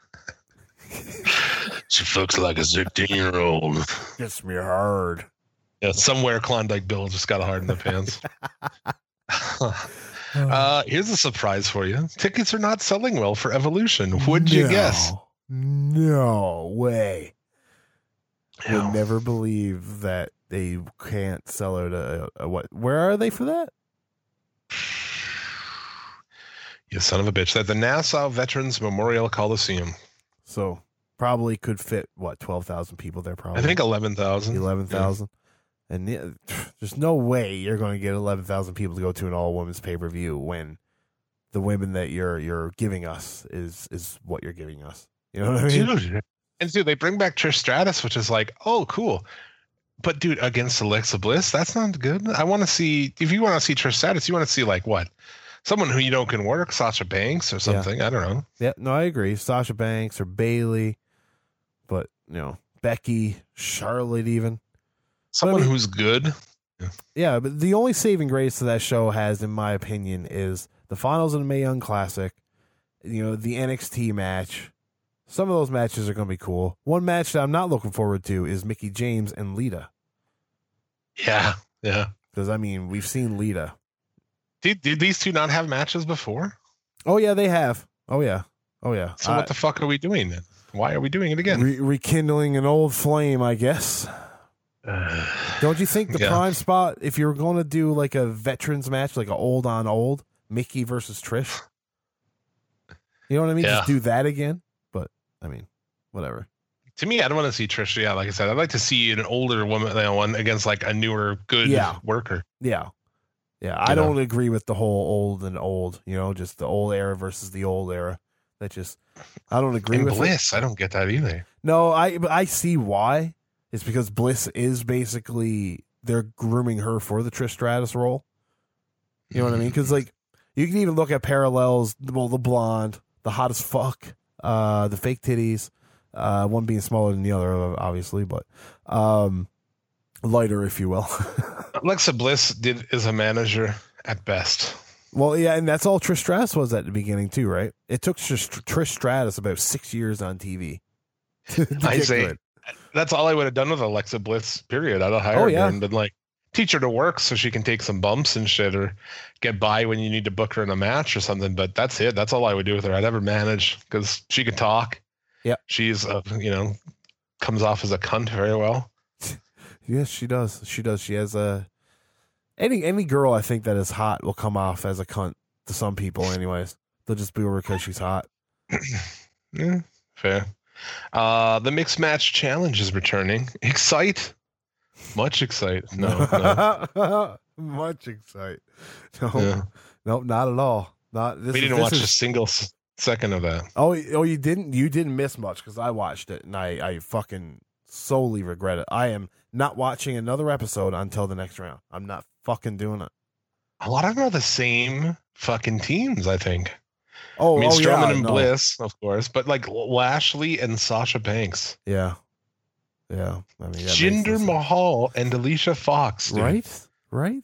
She fucks like a 16-year-old. Gets me hard. Yeah, somewhere Klondike Bill just got hard in the pants. Here's a surprise for you. Tickets are not selling well for Evolution. Would you guess? No way. Would never believe that they can't sell out a what? Where are they for that? You son of a bitch. At the Nassau Veterans Memorial Coliseum. So probably could fit, 12,000 people there probably? I think 11,000. 11,000. Yeah. And there's no way you're going to get 11,000 people to go to an all-women's pay-per-view when the women that you're giving us is what you're giving us. You know what I mean? Dude. And dude, they bring back Trish Stratus, which is like, oh, cool. But dude, against Alexa Bliss, that's not good. I want to see, if you want to see Trish Stratus, you want to see like what? Someone who you know can work, Sasha Banks or something. Yeah. I don't know. Yeah, no, I agree. Sasha Banks or Bailey, but Becky, Charlotte, even someone who's good. Yeah, but the only saving grace that that show has, in my opinion, is the finals of the Mae Young Classic. The NXT match. Some of those matches are going to be cool. One match that I'm not looking forward to is Mickie James and Lita. Yeah. Because we've seen Lita. Did these two not have matches before? Oh yeah, they have. Oh yeah. So what the fuck are we doing then? Why are we doing it again? Rekindling an old flame, I guess. Don't you think the prime spot, if you're going to do like a veterans match, like an old on old, Mickie versus Trish? You know what I mean? Yeah. Just do that again. But whatever. To me, I don't want to see Trish. Yeah, like I said, I'd like to see an older woman, one against like a newer, good worker. Yeah. I don't agree with the whole old and old. Just the old era versus the old era. I don't agree with Bliss. I don't get that either. No, I see why. It's because Bliss is basically, they're grooming her for the Trish Stratus role. You know what I mean? Because like you can even look at parallels. Well, the blonde, the hot as fuck, the fake titties, one being smaller than the other, obviously, but lighter, if you will. Alexa Bliss is a manager at best. Well, yeah, and that's all Trish Stratus was at the beginning too, right? It took Trish Stratus about 6 years on TV. I say that's all I would have done with Alexa Bliss. Period. I'd have hired her and been like, teach her to work so she can take some bumps and shit, or get by when you need to book her in a match or something. But that's it. That's all I would do with her. I'd never manage because she can talk. Yeah, she's comes off as a cunt very well. Yes, she does. She has any girl I think that is hot will come off as a cunt to some people. Anyways, they'll just be over because she's hot. Yeah, fair. The mixed match challenge is returning. Much excite. No. Much excite. No, Yeah. nope, not at all. Not this. We didn't watch a single second of that. Oh, you didn't. You didn't miss much because I watched it and I fucking solely regret it. I am not watching another episode until the next round. I'm not fucking doing it. A lot of them are the same fucking teams, I think. Oh, I mean, Strowman yeah, and no. Bliss, of course, but like Lashley and Sasha Banks, Yeah. I mean, that makes Jinder no sense. Mahal and Alicia Fox, dude. Right.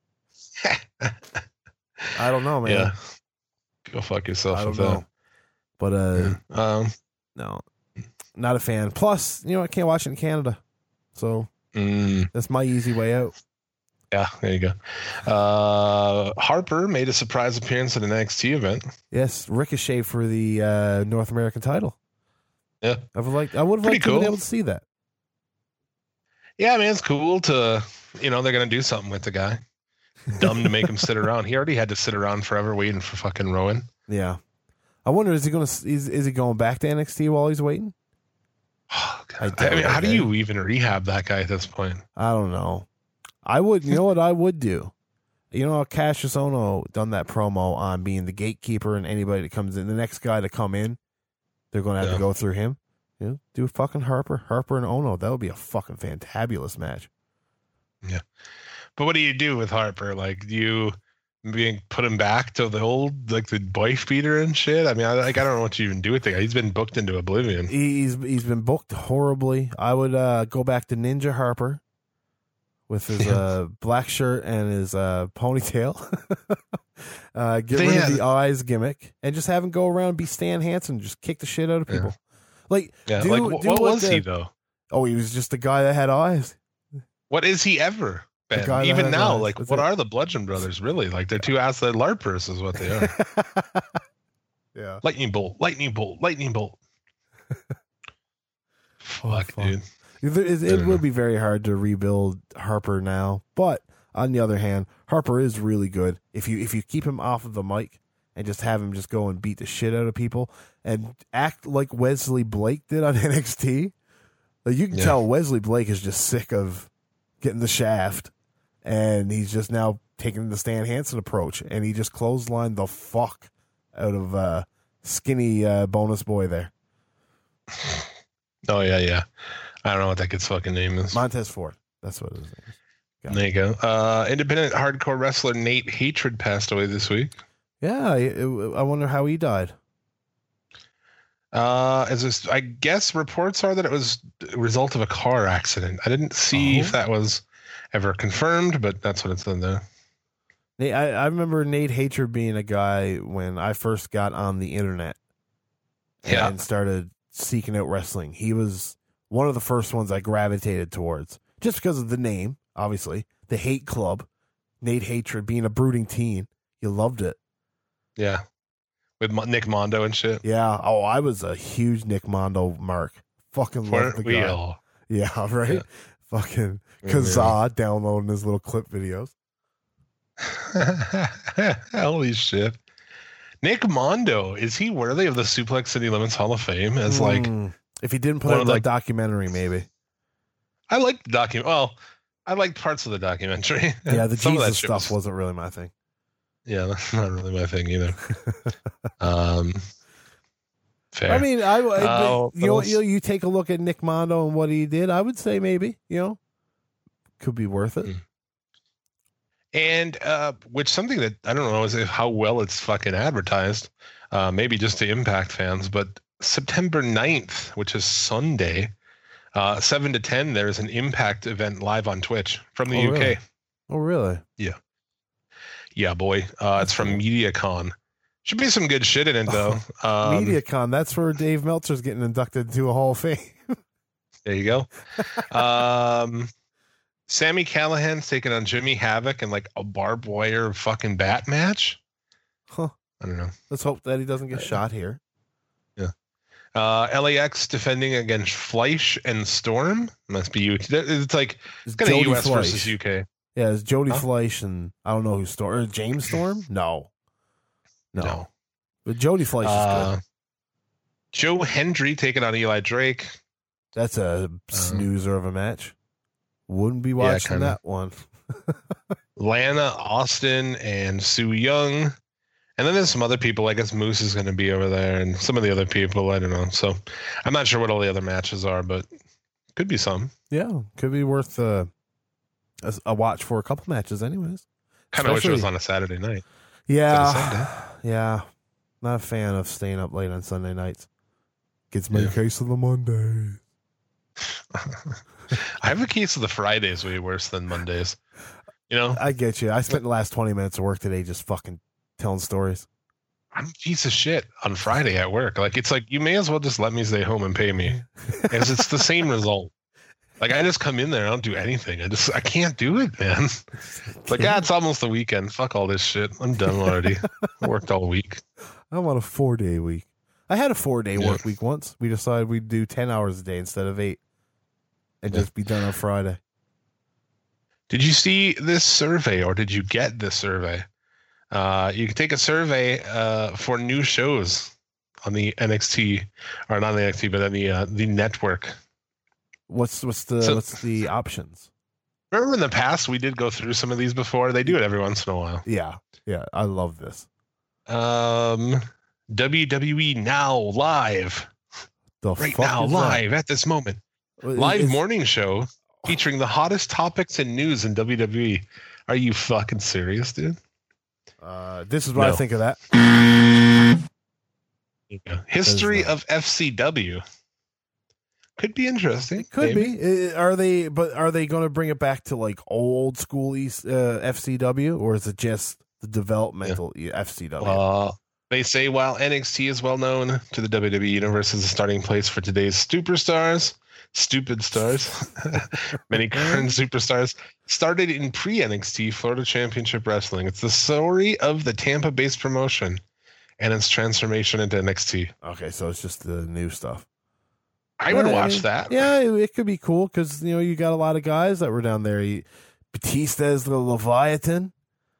I don't know, man. Yeah. Go fuck yourself I with don't know. But that. no, not a fan. Plus, I can't watch it in Canada, so that's my easy way out. Yeah, there you go. Harper made a surprise appearance at an NXT event. Yes, Ricochet for the North American title. Yeah, I would have liked Pretty to be cool. able to see that. Yeah, man, it's cool to, they're going to do something with the guy. Dumb to make him sit around. He already had to sit around forever waiting for fucking Rowan. Yeah, I wonder is he going back to NXT while he's waiting? Oh, I God. doubt I mean, it, how do man. you even rehab that guy at this point? I don't know. I would. You know what I would do? Cassius Ohno done that promo on being the gatekeeper, and anybody that comes in, the next guy to come in, they're going to have to go through him. Do fucking Harper and Ohno. That would be a fucking fantabulous match. Yeah. But what do you do with Harper? Like, do you put him back to the old, like the wife beater and shit? I mean, I don't know what you even do with the guy. He's been booked into oblivion. He's been booked horribly. I would go back to Ninja Harper with his black shirt and his ponytail. Get rid of the eyes gimmick and just have him go around and be Stan Hansen, just kick the shit out of people. Like, what was he though? Oh, he was just the guy that had eyes. What is he ever been? guy that Even has now, eyes. like, That's what it. are the Bludgeon Brothers really? Like, they're two ass-led LARPers is what they are. Yeah. Lightning bolt, lightning bolt, lightning bolt. Fuck, fuck. dude. It would be very hard to rebuild Harper now, but on the other hand, Harper is really good. If you keep him off of the mic and just have him just go and beat the shit out of people and act like Wesley Blake did on NXT, like you can tell Wesley Blake is just sick of getting the shaft, and he's just now taking the Stan Hansen approach, and he just clotheslined the fuck out of skinny bonus boy there. Oh yeah. I don't know what that kid's fucking name is. Montez Ford. That's what his name is. Got There you go. Independent hardcore wrestler Nate Hatred passed away this week. Yeah, I wonder how he died. I guess reports are that it was a result of a car accident. I didn't see if that was ever confirmed, but that's what it said there. I remember Nate Hatred being a guy when I first got on the internet and started seeking out wrestling. He was one of the first ones I gravitated towards just because of the name, obviously. The Hate Club, Nate Hatred, being a brooding teen. You loved it. Yeah. With Nick Mondo and shit. Yeah. Oh, I was a huge Nick Mondo mark. Fucking loved the guy. all? Yeah, right? Yeah. Fucking Kazaa downloading his little clip videos. Holy shit. Nick Mondo, is he worthy of the Suplex City Limits Hall of Fame? As like, if he didn't put one out of, that like- documentary, maybe. I liked the document. Well, I liked parts of the documentary. Yeah, the Some of that Jesus shit stuff wasn't really my thing. Yeah, that's not really my thing either. Fair. I mean, Oh, you take a look at Nick Mondo and what he did. I would say maybe could be worth it. And which something that I don't know is how well it's fucking advertised, maybe just to Impact fans, but September 9th, which is Sunday, 7 to 10, there's an Impact event live on Twitch from the UK. Really? Oh, really? Yeah, boy. It's from MediaCon. Should be some good shit in it, though. MediaCon. That's where Dave Meltzer's getting inducted into a Hall of Fame. There you go. Sammy Callahan's taking on Jimmy Havoc in like a barbed wire fucking bat match. Huh. I don't know. Let's hope that he doesn't get shot here. LAX defending against Fleisch and Storm. Must be UK. It's like it's kind of Jody US Fleisch. versus UK. Yeah, it's Jody Huh? Fleisch and I don't know who Storm. James Storm? No. No. But Jody Fleisch is good. Joe Hendry taking on Eli Drake. That's a snoozer of a match. Wouldn't be watching kinda. that one. Lana Austin and Sue Young. And then there's some other people. I guess Moose is going to be over there and some of the other people. I don't know. So I'm not sure what all the other matches are, but could be some. Yeah, could be worth a watch for a couple matches anyways. Kind of wish it was on a Saturday night. Yeah. Yeah. Not a fan of staying up late on Sunday nights. Gets me a case of the Monday. I have a case of the Fridays way worse than Mondays. You know? I get you. I spent the last 20 minutes of work today just fucking telling stories. I'm a piece of shit on Friday at work. Like, it's like, you may as well just let me stay home and pay me. Because it's the same result. Like, I just come in there, I don't do anything. I can't do it, man. Like, it's almost the weekend. Fuck all this shit. I'm done already. I worked all week. I'm on a 4-day week. I had a 4-day work week once. We decided we'd do 10 hours a day instead of 8 and just be done on Friday. Did you see this survey or did you get this survey? You can take a survey for new shows on the NXT, or not the NXT, but on the network. What's the options? Remember in the past we did go through some of these before. They do it every once in a while. Yeah, I love this. WWE Now Live. Right now, live at this moment. Live morning show featuring the hottest topics and news in WWE. Are you fucking serious, dude? This is what I think of that. History of FCW. Could be interesting. It could be. Are they going to bring it back to like old school FCW, or is it just the developmental FCW? They say while NXT is well known to the WWE universe as a starting place for today's superstars, stupid stars, many current superstars started in pre-NXT Florida Championship Wrestling. It's the story of the Tampa-based promotion and its transformation into NXT. Okay, so it's just the new stuff. I would watch that. Yeah, it could be cool because you got a lot of guys that were down there. Batista is the Leviathan.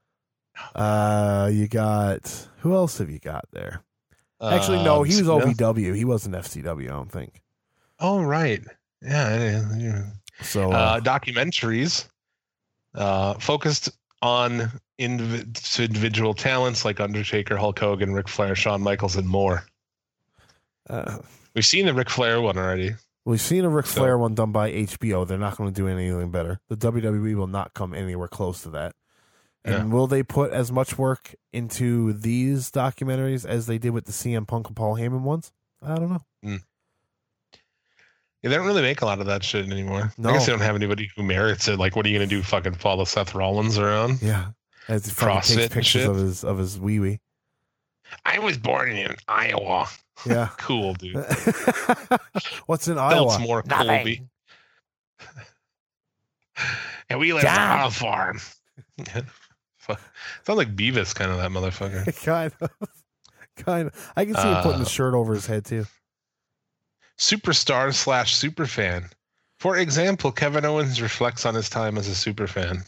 You got, who else have you got there? Actually, no, he was OVW. He wasn't FCW, I don't think. Oh, right. Yeah. So documentaries focused on individual talents like Undertaker, Hulk Hogan, Ric Flair, Shawn Michaels, and more. We've seen the Ric Flair one already. We've seen a Ric Flair one done by HBO. They're not going to do anything better. The WWE will not come anywhere close to that. And will they put as much work into these documentaries as they did with the CM Punk and Paul Heyman ones? I don't know. Yeah, they don't really make a lot of that shit anymore. No. I guess they don't have anybody who merits it. Like, what are you going to do? Fucking follow Seth Rollins around? Yeah. As he CrossFit takes pictures of his wee-wee. I was born in Iowa. Yeah. Cool, dude. What's in Iowa? Belts more Colby. And we live on a farm. Sounds like Beavis, kind of, that motherfucker. kind of. I can see him putting the shirt over his head too. Superstar / superfan. For example, Kevin Owens reflects on his time as a superfan.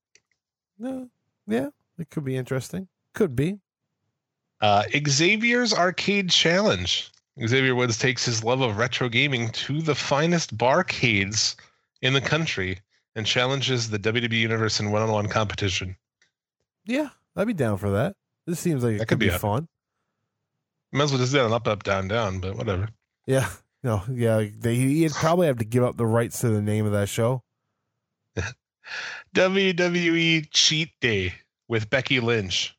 Yeah, it could be interesting. Could be. Xavier's Arcade Challenge. Xavier Woods takes his love of retro gaming to the finest barcades in the country and challenges the WWE Universe in one-on-one competition. Yeah, I'd be down for that. This seems like it could be fun. Might as well just do an up, down, down, but whatever. Yeah. No, yeah. He'd probably have to give up the rights to the name of that show. WWE Cheat Day with Becky Lynch.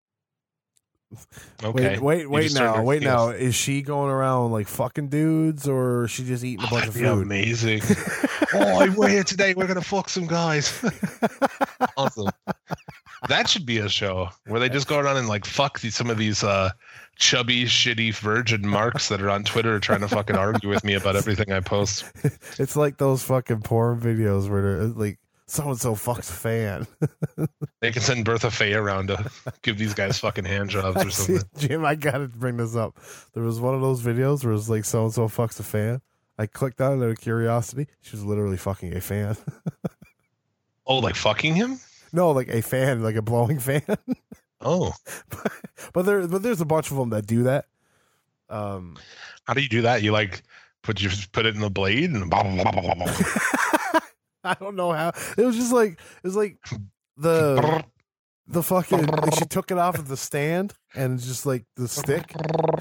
Okay. Wait now. Is she going around like fucking dudes, or is she just eating a bunch of food? Amazing. We're here today. We're gonna fuck some guys. Awesome. That should be a show where they just go around and like fuck some of these chubby, shitty virgin marks that are on Twitter trying to fucking argue with me about everything I post. It's like those fucking porn videos where they're like, so-and-so fucks a fan. They can send Bertha Faye around to give these guys fucking hand jobs or something. Jim, I gotta bring this up. There was one of those videos where it was like so-and-so fucks a fan. I clicked on it out of curiosity. She was literally fucking a fan. Oh, like fucking him? No, like a fan, like a blowing fan. Oh. But there's a bunch of them that do that. How do you do that? You like put it in the blade and blah, blah, blah, blah, blah. I don't know how. It was like the fucking like she took it off of the stand and just like the stick.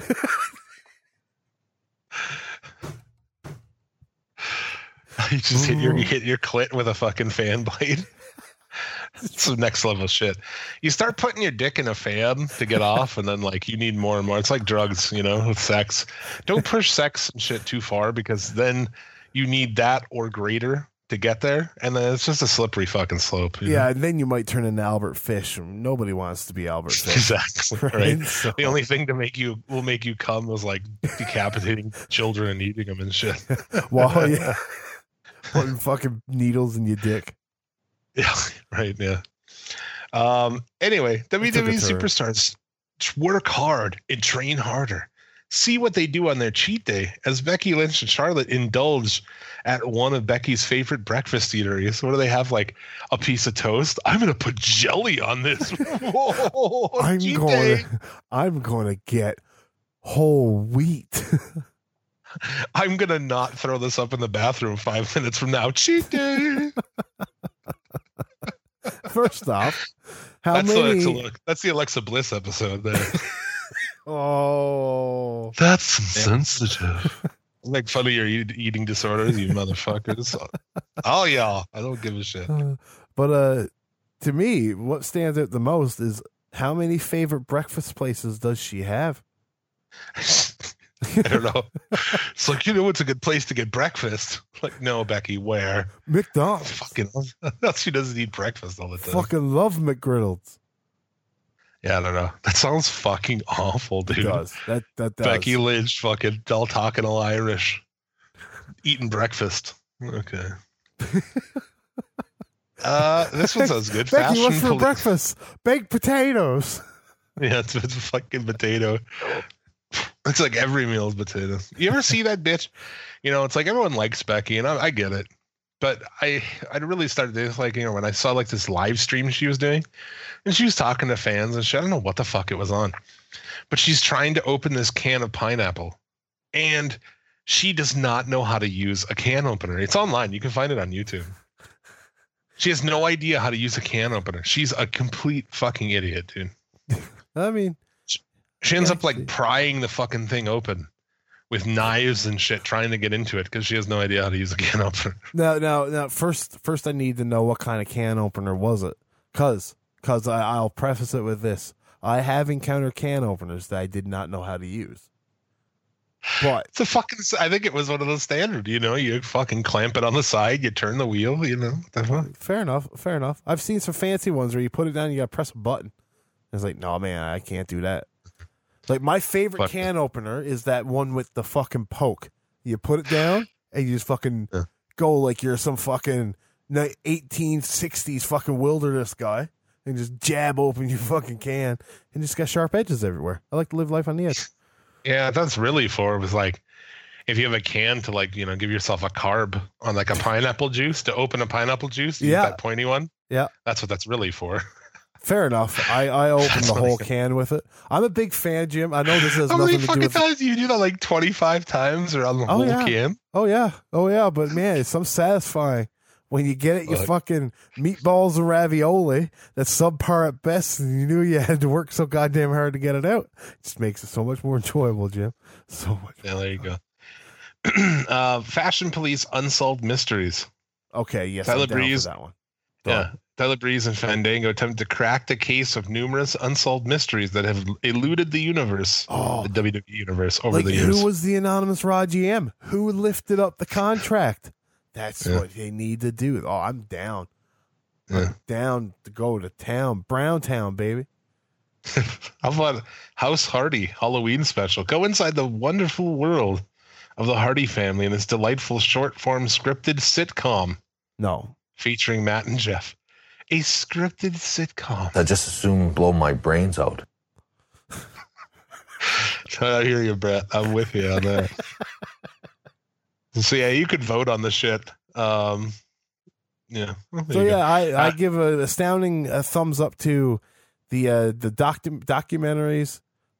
You just hit your clit with a fucking fan blade. It's some next level shit. You start putting your dick in a fan to get off, and then like you need more and more. It's like drugs, with sex. Don't push sex and shit too far, because then you need that or greater to get there, and then it's just a slippery fucking slope. Yeah, and then you might turn into Albert Fish. Nobody wants to be Albert Fish. Exactly. Right. So, the only thing will make you come is like decapitating children and eating them and shit. well, yeah, putting fucking needles in your dick. Yeah, right. Yeah. Anyway, WWE superstars work hard and train harder. See what they do on their cheat day as Becky Lynch and Charlotte indulge at one of Becky's favorite breakfast eateries. What do they have? Like a piece of toast? I'm going to put jelly on this. Whoa, I'm going to get whole wheat. I'm going to not throw this up in the bathroom 5 minutes from now. Cheat day. First off, that's the Alexa Bliss episode there. Oh, that's sensitive. Make fun of your eating disorders, you motherfuckers. Oh yeah, I don't give a shit. But to me, what stands out the most is how many favorite breakfast places does she have? I don't know. It's like, it's a good place to get breakfast. Like, no, Becky, where? McDonald's. Fucking, she doesn't eat breakfast all the time. Fucking love McGriddles. Yeah, I don't know. That sounds fucking awful, dude. It does. That does. Becky Lynch, fucking all talking all Irish, eating breakfast. Okay. This one sounds good. Becky, what's for breakfast? Baked potatoes. Yeah, it's fucking potato. It's like every meal is potato. You ever see that bitch? It's like everyone likes Becky, and I get it. But I really started disliking her when I saw like this live stream she was doing, and she was talking to fans and shit. I don't know what the fuck it was on, but she's trying to open this can of pineapple, and she does not know how to use a can opener. It's online. You can find it on YouTube. She has no idea how to use a can opener. She's a complete fucking idiot, dude. I mean, she ends up like prying the fucking thing open with knives and shit, trying to get into it because she has no idea how to use a can opener. Now, first I need to know what kind of can opener was it, because I'll preface it with this: I have encountered can openers that I did not know how to use. But it's I think it was one of those standard. You fucking clamp it on the side, you turn the wheel. Fair enough. I've seen some fancy ones where you put it down, you got to press a button. It's like, no man, I can't do that. Like, my favorite can opener is that one with the fucking poke. You put it down and you just fucking go like you're some fucking 1860s fucking wilderness guy and just jab open your fucking can and just got sharp edges everywhere. I like to live life on the edge. Yeah, that's really for was like if you have a can to like, give yourself a carb on like a pineapple juice, to open a pineapple juice, that pointy one. Yeah. That's what that's really for. Fair enough. I opened the whole can with it. I'm a big fan, Jim. I know this has nothing to do with... How many fucking times do you do that? Like 25 times around the whole can? Oh, yeah. But, man, it's so satisfying. When you get it, you fucking meatballs and ravioli. That's subpar at best, and you knew you had to work so goddamn hard to get it out. It just makes it so much more enjoyable, Jim. So much more. There you go. Fashion Police Unsolved Mysteries. Okay, yes, Tyler I'm down Breeze, for that one. Tyler Breeze and Fandango attempt to crack the case of numerous unsolved mysteries that have eluded the universe, the WWE universe, over the years. Who was the anonymous Raw GM? Who lifted up the contract? That's what they need to do. Oh, I'm down. I'm down to go to town. Browntown, baby. How about House Hardy Halloween special? Go inside the wonderful world of the Hardy family in this delightful short-form scripted sitcom. No. Featuring Matt and Jeff. A scripted sitcom. I just assume blow my brains out. I hear you, Brett. I'm with you on that. So yeah, you could vote on the shit. I give an astounding thumbs up to the documentaries,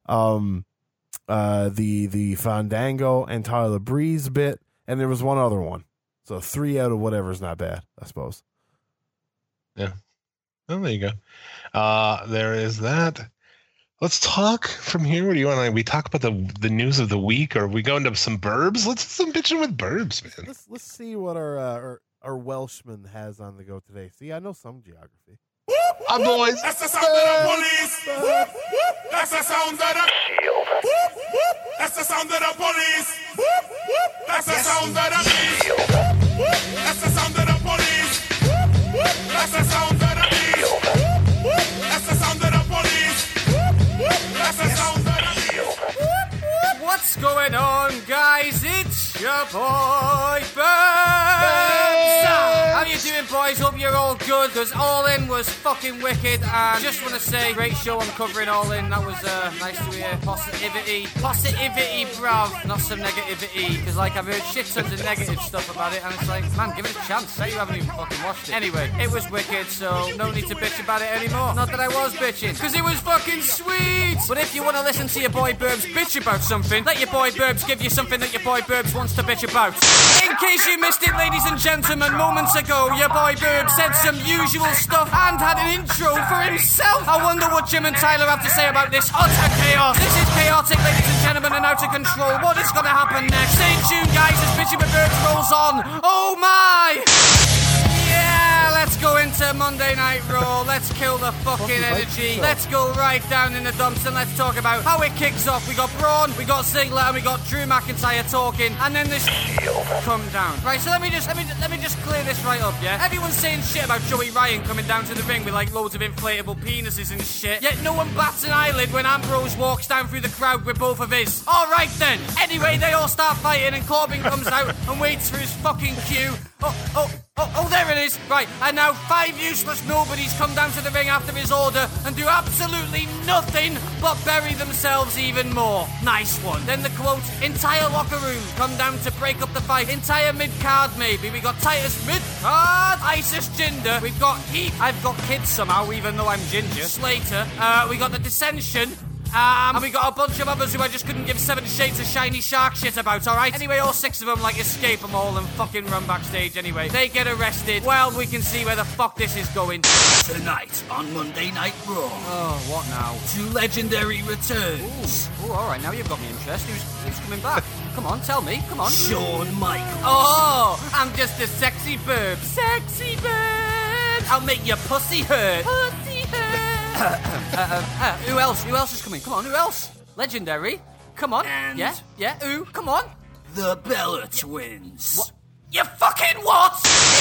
the Fandango and Tyler Breeze bit, and there was one other one. So 3 out of whatever is not bad, I suppose. Yeah. Oh, there you go. There is that. Let's talk from here. What do you want? We talk about the news of the week, or we go into some burbs? Let's do some bitching with burbs, man. Let's see what our Welshman has on the go today. See, I know some geography. Boys. That's the sound of the police. That's the sound of the shield. That's the sound of the police. That's the sound of the shield. That's the sound of the police. That's the sound of the shield. That's the sound of the police. That's the sound of the shield. What's going on, guys? It's your boy Burbs. How you doing, boys? Hope you're all good, because All In was fucking wicked, and just want to say, great show on covering All In. That was nice to hear. Positivity, bruv, not some negativity, because like I've heard shit tons of negative stuff about it, and it's like, man, give it a chance. Say you haven't even fucking watched it. Anyway, it was wicked, so no need to bitch about it anymore. Not that I was bitching, because it was fucking sweet. But if you want to listen to your boy Burbs bitch about something, let your boy Burbs give you something that your boy Burbs wants to bitch about. In case you missed it, ladies and gentlemen, moments ago, your boy Burbs said some usual stuff and had an intro for himself. I wonder what Jim and Tyler have to say about this utter chaos. This is chaotic, ladies and gentlemen, and out of control. What is going to happen next? Stay tuned, guys, as Bitchin' with Burbs rolls on. Oh my! Yeah, let's go into Monday Night Raw. Let's kill the fucking energy. Let's go right down in the dumps and let's talk about how it kicks off. We got Braun, we got Ziggler, and we got Drew McIntyre talking, and then this come down. Right, so let me just clear this right up, yeah? Everyone's saying shit about Joey Ryan coming down to the ring with like loads of inflatable penises and shit. Yet no one bats an eyelid when Ambrose walks down through the crowd with both of his. Alright then. Anyway, they all start fighting and Corbin comes out and waits for his fucking cue. Oh, there it is. Right, and now 5 useless nobodies come down to the ring after his order and do absolutely nothing but bury themselves even more. Nice one. Then the quote, entire locker room come down to break up the fight. Entire mid-card maybe. We got Titus mid-card, Isis Jinder. We've got Heat. I've got kids somehow, even though I'm ginger. Slater. We got the Dissension. And we got a bunch of others who I just couldn't give 7 shades of shiny shark shit about, alright? Anyway, all 6 of them, like, escape them all and fucking run backstage anyway. They get arrested. Well, we can see where the fuck this is going. Tonight on Monday Night Raw. Oh, what now? 2 legendary returns. Ooh, alright, now you've got me interested. Who's coming back? Come on, tell me, come on. Shawn Michaels. Oh, I'm just a sexy burb. Sexy burb. I'll make your pussy hurt. Pussy hurt. Who else? Who else is coming? Come on, who else? Legendary. Come on. And yeah, who? Come on. The Bella Twins. What? You fucking what?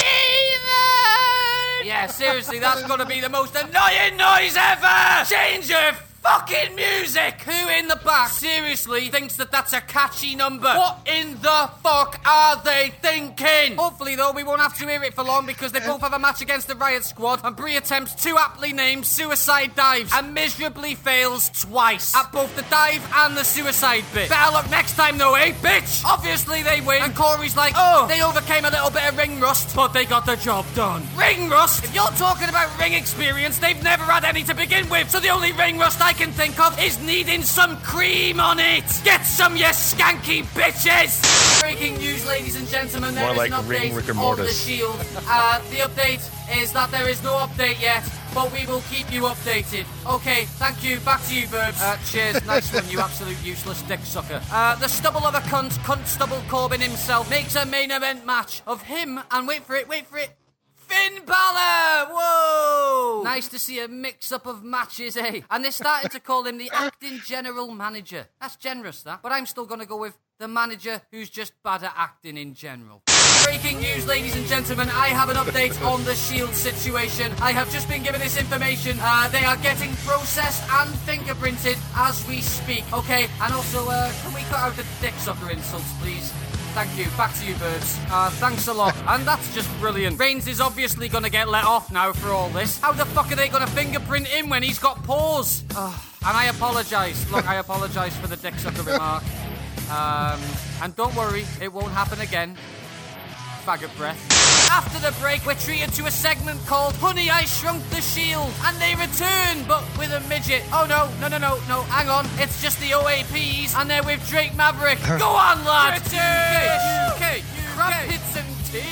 Yeah, seriously, that's gonna be the most annoying noise ever! Change your fucking music! Who in the back seriously thinks that that's a catchy number? What in the fuck are they thinking? Hopefully, though, we won't have to hear it for long because they both have a match against the Riot Squad and Brie attempts 2 aptly named suicide dives and miserably fails twice at both the dive and the suicide bit. Better luck next time, though, eh, bitch? Obviously, they win and Corey's like, oh, they overcame a little bit of ring rust, but they got the job done. Ring rust? If you're talking about ring experience, they've never had any to begin with, so the only ring rust I can think of is needing some cream on it. Get some, you skanky bitches! Breaking news, ladies and gentlemen, there More is like an Ring update Rick and on the Mortis. Shield. The update is that there is no update yet, but we will keep you updated. Okay, thank you. Back to you, Burbs. Cheers. Nice one, you absolute useless dick sucker. The stubble of a cunt stubble Corbin himself, makes a main event match of him and wait for it, Finn Balor! Whoa! Nice to see a mix-up of matches, eh? And they're starting to call him the acting general manager. That's generous, that. But I'm still going to go with the manager who's just bad at acting in general. Breaking news, ladies and gentlemen. I have an update on the Shield situation. I have just been given this information. They are getting processed and fingerprinted as we speak. Okay, and also, can we cut out the dick sucker insults, please? Thank you. Back to you, Burbs. Thanks a lot. And that's just brilliant. Reigns is obviously going to get let off now for all this. How the fuck are they going to fingerprint him when he's got paws? And I apologise. Look, I apologise for the dick sucker remark. And don't worry, it won't happen again. Faggot breath. After the break, we're treated to a segment called Honey, I Shrunk the Shield. And they return, but with a midget. Oh, no, hang on. It's just the OAPs, and they're with Drake Maverick. Go on, lad. UK. Crumpets and tea.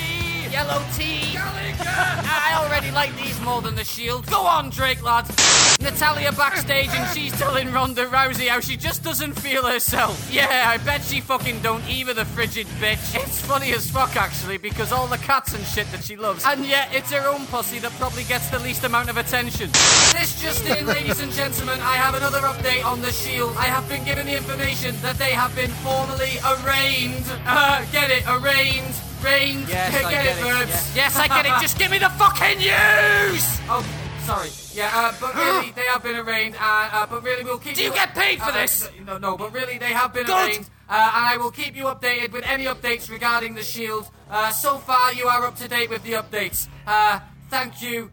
yellow tea. I already like these more than the Shield. Go on, Drake, lad. Natalia backstage and she's telling Ronda Rousey how she just doesn't feel herself. Yeah, I bet she fucking don't either, the frigid bitch. It's funny as fuck, actually, because all the cats and shit that she loves, and yet it's her own pussy that probably gets the least amount of attention. This just in, ladies and gentlemen, I have another update on the Shield. I have been given the information that they have been formally arraigned. Get it? Arraigned. Rained. Yes, I get it, Verbs. Yes. Yes, I get it. Just give me the fucking news! Oh, sorry. Yeah, but really, they have been arraigned, but really, we'll keep... Do you get paid for this? No, but really, they have been Good. arraigned, and I will keep you updated with any updates regarding the Shield. So far, you are up to date with the updates. Thank you.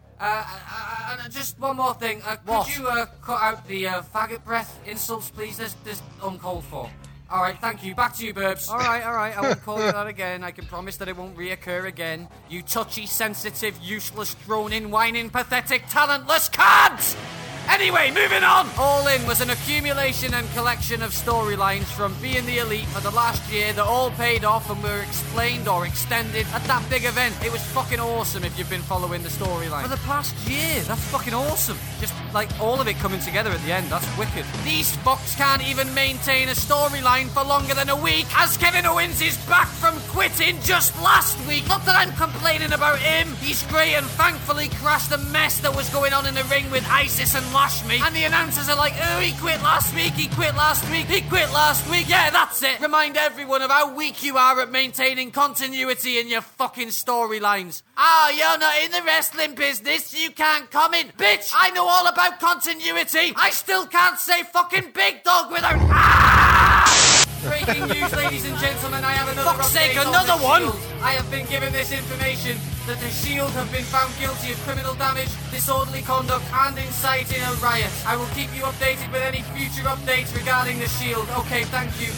And just one more thing. Could you cut out the faggot breath insults, please? There's uncalled for. All right, thank you. Back to you, Burbs. All right. I won't call you that again. I can promise that it won't reoccur again. You touchy, sensitive, useless, droning, whining, pathetic, talentless cunt! Anyway, moving on! All In was an accumulation and collection of storylines from being the elite for the last year that all paid off and were explained or extended at that big event. It was fucking awesome if you've been following the storyline. For the past year, that's fucking awesome. Just, like, all of it coming together at the end, that's wicked. These fucks can't even maintain a storyline for longer than a week, as Kevin Owens is back from quitting just last week. Not that I'm complaining about him. He's great and thankfully crashed the mess that was going on in the ring with Isis and Lash Me. And the announcers are like, oh, he quit last week, he quit last week, he quit last week. Yeah, that's it. Remind everyone of how weak you are at maintaining continuity in your fucking storylines. You're not in the wrestling business, you can't comment. Bitch, I know all about continuity. I still can't say fucking big dog without... Breaking news, ladies and gentlemen, I have another Fuck's update sake, on another the one? Shield. I have been given this information that the Shield have been found guilty of criminal damage, disorderly conduct, and inciting a riot. I will keep you updated with any future updates regarding the Shield. Okay, thank you.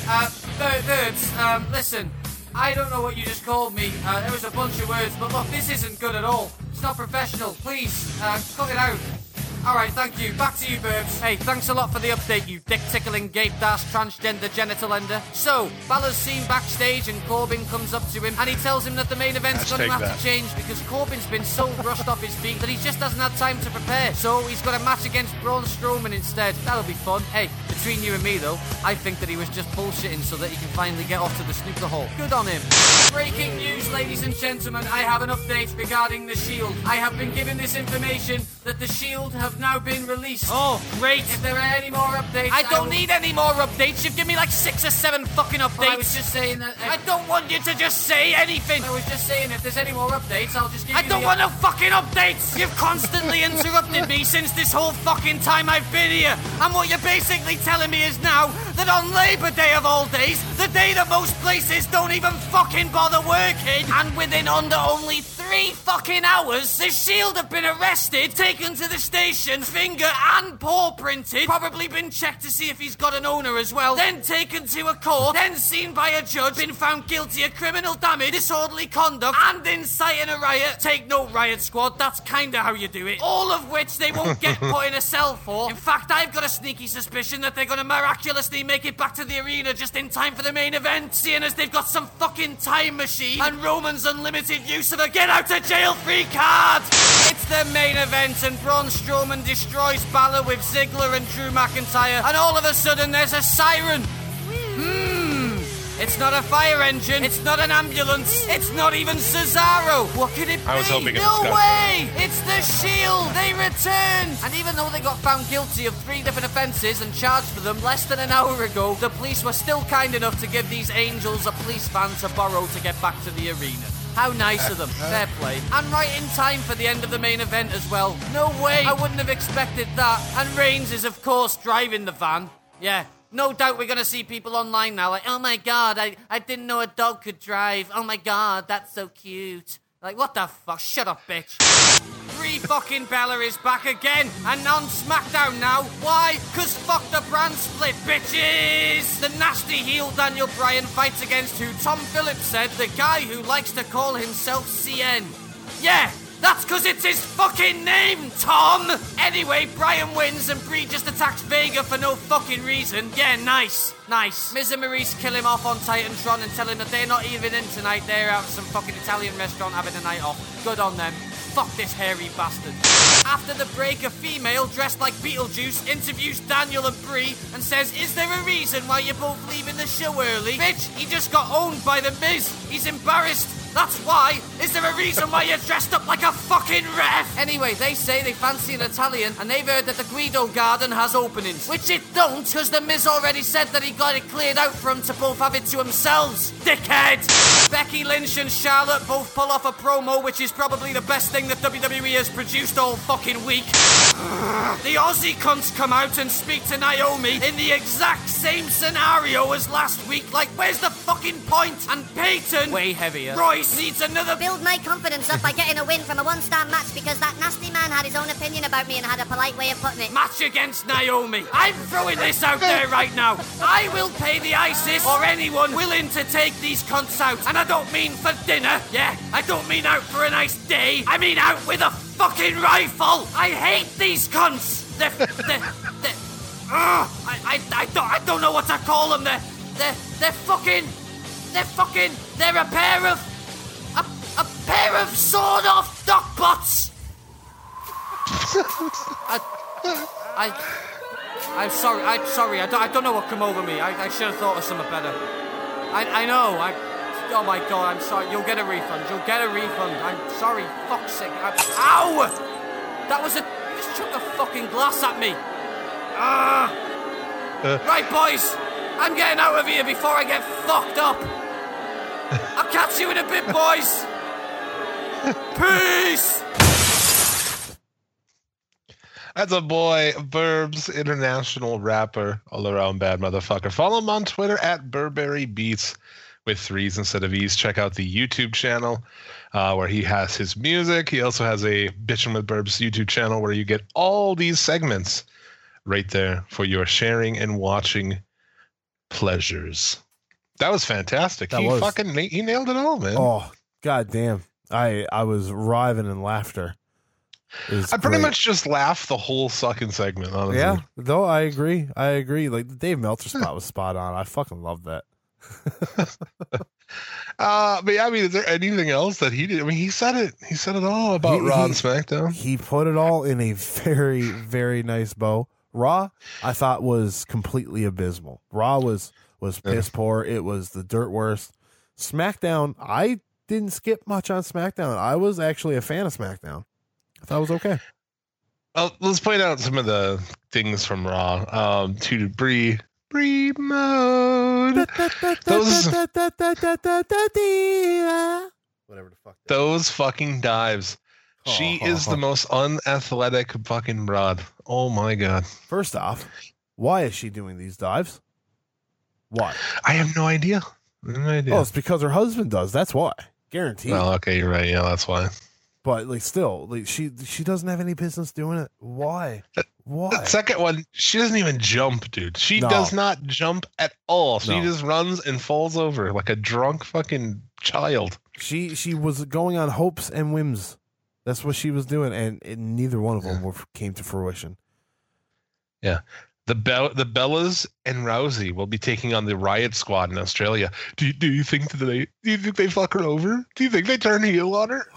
Verbs, listen. I don't know what you just called me. There was a bunch of words, but look, this isn't good at all. It's not professional. Please, cut it out. Alright, thank you. Back to you, Burbs. Hey, thanks a lot for the update, you dick-tickling, gape-ass, transgender genital ender. So, Balor's seen backstage and Corbin comes up to him and he tells him that the main event's going to have to change because Corbin's been so rushed off his feet that he just hasn't had time to prepare. So, he's got a match against Braun Strowman instead. That'll be fun. Hey, between you and me, though, I think that he was just bullshitting so that he can finally get off to the snooker hole. Good on him. Breaking news, ladies and gentlemen. I have an update regarding the Shield. I have been given this information that the Shield have now been released. Oh, great. If there are any more updates... I don't need any more updates. You've given me like 6 or 7 fucking updates. Well, I was just saying that... I don't want you to just say anything. I was just saying if there's any more updates, I'll just give you... I don't want no fucking updates. You've constantly interrupted me since this whole fucking time I've been here. And what you're basically telling me is now that on Labor Day of all days, the day that most places don't even fucking bother working, and within under only 3 fucking hours, the Shield have been arrested, taken to the station, finger and paw printed, probably been checked to see if he's got an owner as well, then taken to a court, then seen by a judge, been found guilty of criminal damage, disorderly conduct, and inciting a riot. Take note, Riot Squad, that's kinda how you do it. All of which they won't get put in a cell for. In fact, I've got a sneaky suspicion that they're gonna miraculously make it back to the arena just in time for the main event, seeing as they've got some fucking time machine and Roman's unlimited use of a get-out-of-jail-free card. It's the main event and Braun Strowman destroys Balor with Ziggler and Drew McIntyre, and all of a sudden there's a siren. It's not a fire engine. It's not an ambulance. It's not even Cesaro. What could it be? I was hoping it was No Scott way! It's the Shield. They returned. And even though they got found guilty of 3 different offences and charged for them less than an hour ago, the police were still kind enough to give these angels a police van to borrow to get back to the arena. How nice of them. Fair play. And right in time for the end of the main event as well. No way. I wouldn't have expected that. And Reigns is, of course, driving the van. Yeah. No doubt we're going to see people online now like, oh my god, I didn't know a dog could drive. Oh my god, that's so cute. Like, what the fuck? Shut up, bitch. Brie fucking Bella is back again and on SmackDown now. Why? Because fuck the brand split, bitches. The nasty heel Daniel Bryan fights against who Tom Phillips said the guy who likes to call himself CN. Yeah. That's because it's his fucking name, Tom! Anyway, Brian wins and Brie just attacks Vega for no fucking reason. Yeah, nice. Miz and Maurice kill him off on Titantron and tell him that they're not even in tonight. They're out at some fucking Italian restaurant having a night off. Good on them. Fuck this hairy bastard. After the break, a female dressed like Beetlejuice interviews Daniel and Brie and says, is there a reason why you're both leaving the show early? Bitch, he just got owned by the Miz. He's embarrassed. That's why. Is there a reason why you're dressed up like a fucking ref? Anyway, they say they fancy an Italian and they've heard that the Guido Garden has openings. Which it don't, because the Miz already said that he got it cleared out for them to both have it to themselves. Dickhead! Becky Lynch and Charlotte both pull off a promo, which is probably the best thing that WWE has produced all fucking week. The Aussie cunts come out and speak to Naomi in the exact same scenario as last week. Like, where's the fucking point? And Peyton, way heavier, Royce needs another... Build my confidence up by getting a win from a one-star match because that nasty man had his own opinion about me and had a polite way of putting it. match against Naomi. I'm throwing this out there right now. I will pay the ISIS or anyone willing to take these cunts out. And I don't mean for dinner, yeah? I don't mean out for a nice day. I mean out with a fucking rifle. I hate these cunts. I don't know what to call them. They're a pair of sawed-off duck butts. I'm sorry. I don't know what come over me. I should have thought of something better. I know. Oh my god, I'm sorry. You'll get a refund. I'm sorry. Fuck's sake. Ow! You just chucked a fucking glass at me. Right, boys. I'm getting out of here before I get fucked up. I'll catch you in a bit, boys. Peace. That's a boy, Burbs, international rapper, all around bad motherfucker. Follow him on Twitter at Burberry Beats with 3s instead of E's. Check out the YouTube channel where he has his music. He also has a Bitchin' with Burbs YouTube channel where you get all these segments right there for your sharing and watching pleasures. That was fantastic. He nailed it all, man. Oh, god damn. I was writhing in laughter. I pretty much just laughed the whole fucking segment, honestly. Yeah, though I agree. Like the Dave Meltzer spot was spot on. I fucking love that. But yeah, I mean, is there anything else that he did? I mean, he said it all about Raw and SmackDown. He put it all in a very, very nice bow. Raw, I thought, was completely abysmal. Raw was piss poor. It was the dirt worst. SmackDown, I didn't skip much on SmackDown. I was actually a fan of SmackDown. I thought it was okay. Well, let's point out some of the things from Raw. To Brie mode. Whatever the fuck. Those fucking dives. She is the most unathletic fucking broad. Oh my god. First off, why is she doing these dives? Why? I have no idea. Oh, it's because her husband does. That's why. Guaranteed. Well, okay, you're right. Yeah, that's why. But she doesn't have any business doing it. Why? Why? The second one, she doesn't even jump, dude. She does not jump at all. She just runs and falls over like a drunk fucking child. She was going on hopes and whims. That's what she was doing, and neither one of them came to fruition. Yeah. The Bellas and Rousey will be taking on the Riot Squad in Australia. Do you think they fuck her over? Do you think they turn heel on her?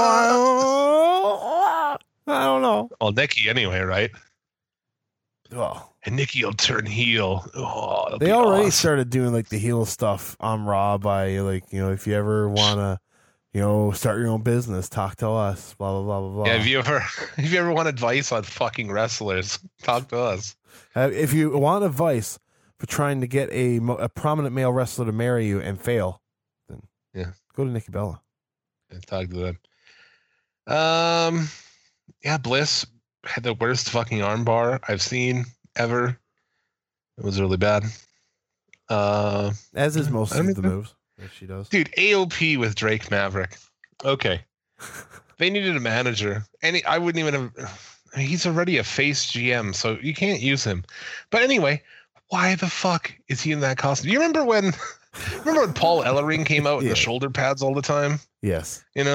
I don't know. Well, Nikki anyway, right? Oh. And Nikki will turn heel. Oh, they already started doing like the heel stuff on Raw by if you ever want to, start your own business, talk to us, blah blah blah blah blah. Yeah, if you ever want advice on fucking wrestlers, talk to us. If you want advice for trying to get a prominent male wrestler to marry you and fail, then go to Nikki Bella. Yeah, talk to them. Bliss had the worst fucking armbar I've seen ever. It was really bad. As is most of the moves that she does. Dude, AOP with Drake Maverick. Okay. They needed a manager. And I wouldn't even have... He's already a face GM, so you can't use him. But anyway, why the fuck is he in that costume? Do you remember when Paul Ellering came out with the shoulder pads all the time? Yes.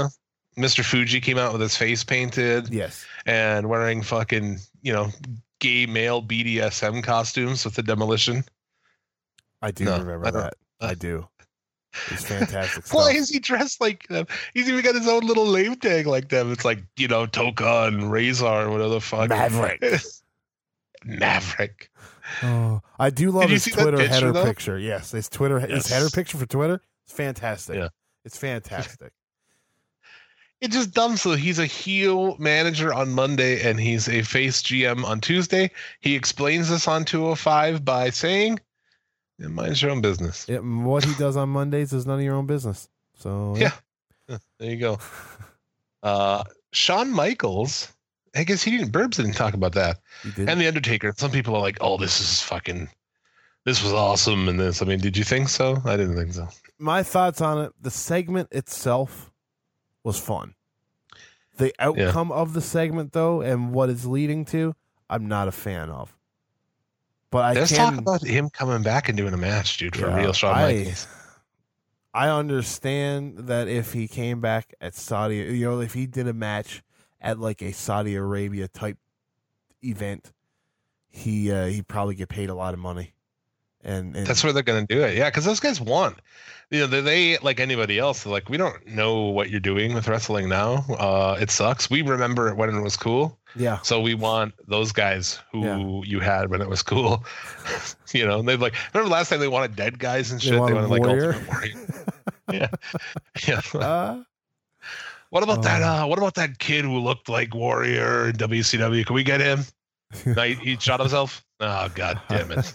Mr. Fuji came out with his face painted. Yes. And wearing fucking, gay male BDSM costumes with the Demolition. I do remember that. I do. It's fantastic stuff. Why is he dressed like them? He's even got his own little name tag like them. It's like, Toka and Razor or whatever the fuck. Maverick. Maverick. Oh, I do love Did you his see that Twitter picture, header though? picture. Yes, his header picture for Twitter. It's fantastic. Yeah. It's fantastic. It's just dumb. So he's a heel manager on Monday and he's a face GM on Tuesday. He explains this on 205 by saying, mind your own business. Yeah, what he does on Mondays is none of your own business. So Yeah. There you go. Shawn Michaels, I guess Burbs didn't talk about that. He did. And The Undertaker. Some people are like, oh, this was awesome. And this, did you think so? I didn't think so. My thoughts on it, the segment itself was fun. The outcome of the segment, though, and what it's leading to, I'm not a fan of. But Let's talk about him coming back and doing a match, dude, for real Shawn Michaels. I understand that if he came back at Saudi, if he did a match at like a Saudi Arabia type event, he'd probably get paid a lot of money. And that's where they're going to do it. Yeah, because those guys want, they like anybody else. They're like, we don't know what you're doing with wrestling now. It sucks. We remember it when it was cool. Yeah. So we want those guys who you had when it was cool. They'd like, remember last time they wanted dead guys and shit. They wanted like Ultimate Warrior. Yeah. What about that? What about that kid who looked like Warrior in WCW? Can we get him? No, he shot himself. Oh, God damn it!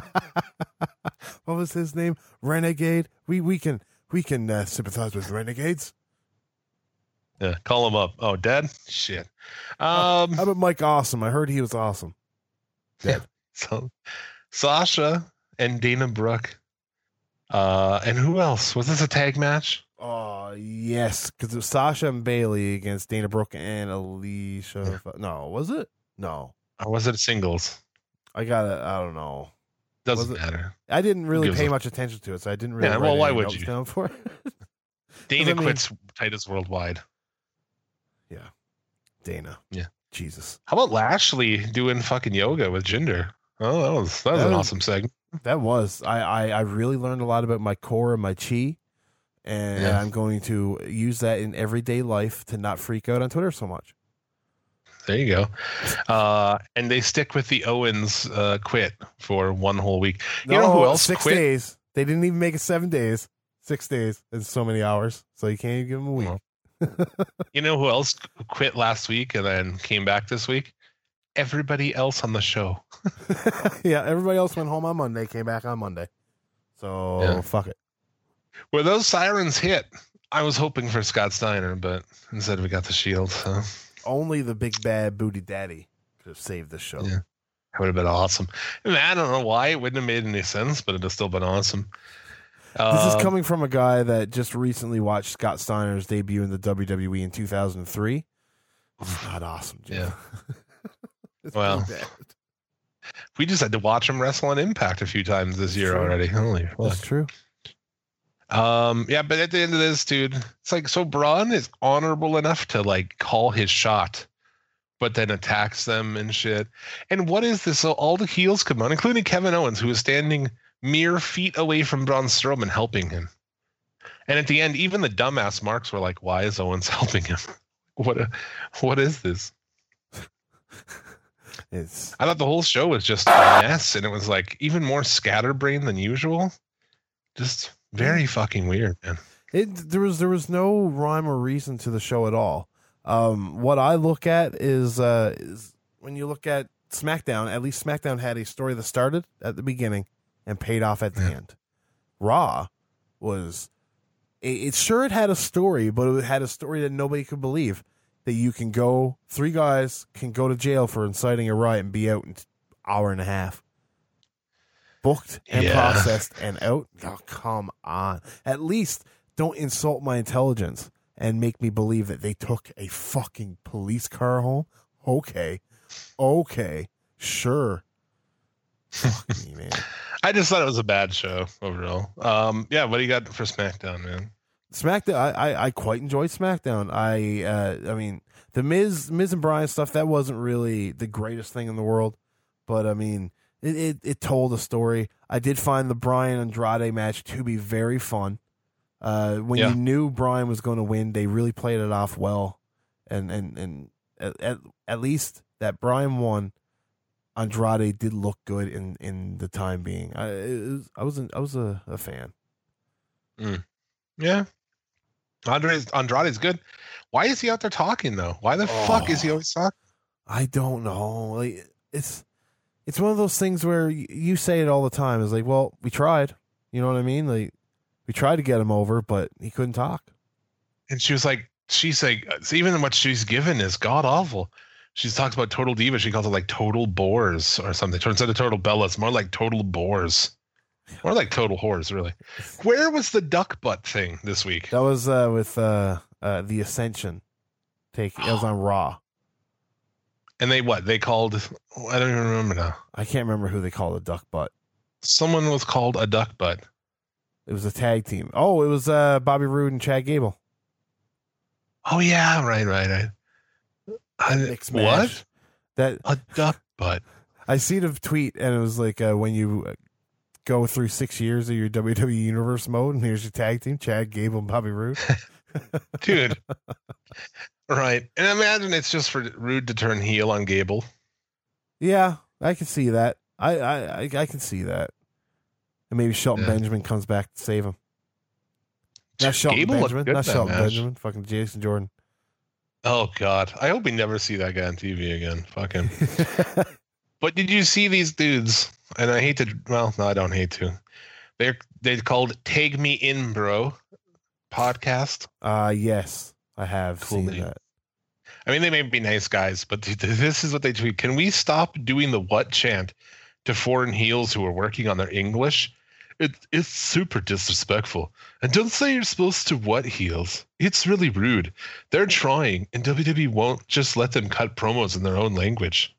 What was his name? Renegade. We can sympathize with renegades. Yeah, call him up. Oh, dead? Shit. How about Mike Awesome? I heard he was awesome. Dead. So, Sasha and Dana Brooke. And who else? Was this a tag match? Oh, yes, because it was Sasha and Bailey against Dana Brooke and Alicia. No, was it? No. Or was it singles? I don't know. Doesn't matter. I didn't really pay much attention to it, so I didn't really. Yeah, well, why would you? Down for it. Dana quits Titus Worldwide. Yeah, Dana. Yeah, Jesus. How about Lashley doing fucking yoga with Jinder? Oh, that was an awesome segment. That was. I really learned a lot about my core and my chi, and I'm going to use that in everyday life to not freak out on Twitter so much. There you go. And they stick with the Owens quit for one whole week. You know who else 6 quit? days. They didn't even make it 7 days. 6 days and so many hours. So you can't even give them a week. You know who else quit last week and then came back this week? Everybody else on the show. Yeah, everybody else went home on Monday, came back on Monday. So fuck it. When those sirens hit, I was hoping for Scott Steiner, but instead we got the Shield. So. Only the big bad booty daddy could have saved the show. Yeah, that would have been awesome. I don't know why it wouldn't have made any sense, but it'd have still been awesome. This is coming from a guy that just recently watched Scott Steiner's debut in the WWE in 2003. It's not awesome, Jim. Yeah. Well, we just had to watch him wrestle on Impact a few times this year already. Holy fuck. That's true. Yeah, but at the end of this, dude, it's like, so Braun is honorable enough to like call his shot, but then attacks them and shit. And what is this? So all the heels come on, including Kevin Owens, who is standing mere feet away from Braun Strowman helping him. And at the end, even the dumbass marks were like, why is Owens helping him? What is this? I thought the whole show was just a mess, and it was like even more scatterbrained than usual. Just very fucking weird, man. There was no rhyme or reason to the show at all. What I look at is when you look at SmackDown, at least SmackDown had a story that started at the beginning and paid off at the end. Raw was, it had a story, but it had a story that nobody could believe. That you can go, 3 guys can go to jail for inciting a riot and be out in an hour and a half. Booked and processed and out. Oh, come on. At least don't insult my intelligence and make me believe that they took a fucking police car home. Okay. Sure. Fuck me, man. I just thought it was a bad show overall. Yeah, what do you got for SmackDown, man? SmackDown, I quite enjoyed SmackDown. I mean, the Miz and Bryan stuff, that wasn't really the greatest thing in the world, but I mean, it told a story. I did find the Bryan Andrade match to be very fun. When you knew Bryan was going to win, they really played it off well, and at least that Bryan won, Andrade did look good in the time being. I was a fan. Yeah. Andrade's good. Why is he out there talking though? Why the fuck is he always talking? I don't know. Like it's one of those things where you say it all the time. It's like, well, we tried. You know what I mean? Like we tried to get him over, but he couldn't talk. And she's like, even what she's given is god awful. She talks about total diva. She calls it like total bores or something. Instead of total Bella, it's more like total bores. More like total whores, really. Where was the duck butt thing this week? That was with the Ascension. It was on Raw. And they called, I don't even remember now. I can't remember who they called a duck butt. Someone was called a duck butt. It was a tag team. Oh, it was Bobby Roode and Chad Gable. Oh yeah, right. Mixed match. What? That a duck butt. I seen a tweet and it was like when you go through 6 years of your WWE Universe mode, and here's your tag team: Chad Gable and Bobby Roode. Dude, right? And imagine it's just for Roode to turn heel on Gable. Yeah, I can see that. I can see that. And maybe Shelton Benjamin comes back to save him. Not Shelton Benjamin. Not Shelton Benjamin. Fucking Jason Jordan. Oh God, I hope we never see that guy on TV again. Fuck him. But did you see these dudes? And I hate to. Well, no, I don't hate to. They're called "Tag Me In, Bro" podcast. Yes, I have seen that. I mean, they may be nice guys, but this is what they tweet. Can we stop doing the what chant to foreign heels who are working on their English? It's super disrespectful. And don't say you're supposed to what heels. It's really rude. They're trying, and WWE won't just let them cut promos in their own language.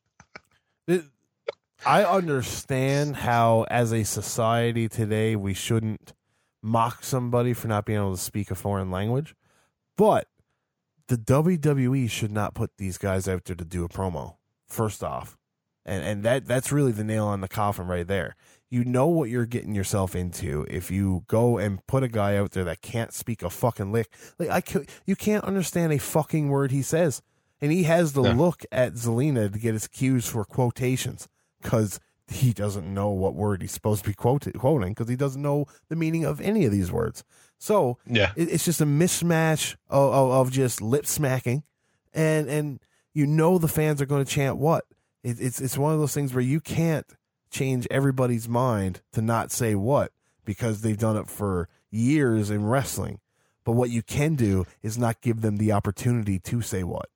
I understand how, as a society today, we shouldn't mock somebody for not being able to speak a foreign language, but the WWE should not put these guys out there to do a promo, first off. And that's really the nail on the coffin right there. You know what you're getting yourself into if you go and put a guy out there that can't speak a fucking lick. Like you can't understand a fucking word he says. And he has to look at Zelina to get his cues for quotations because he doesn't know what word he's supposed to be quoting because he doesn't know the meaning of any of these words. So it's just a mismatch of just lip smacking, and you know the fans are going to chant what. It's one of those things where you can't change everybody's mind to not say what because they've done it for years in wrestling. But what you can do is not give them the opportunity to say what.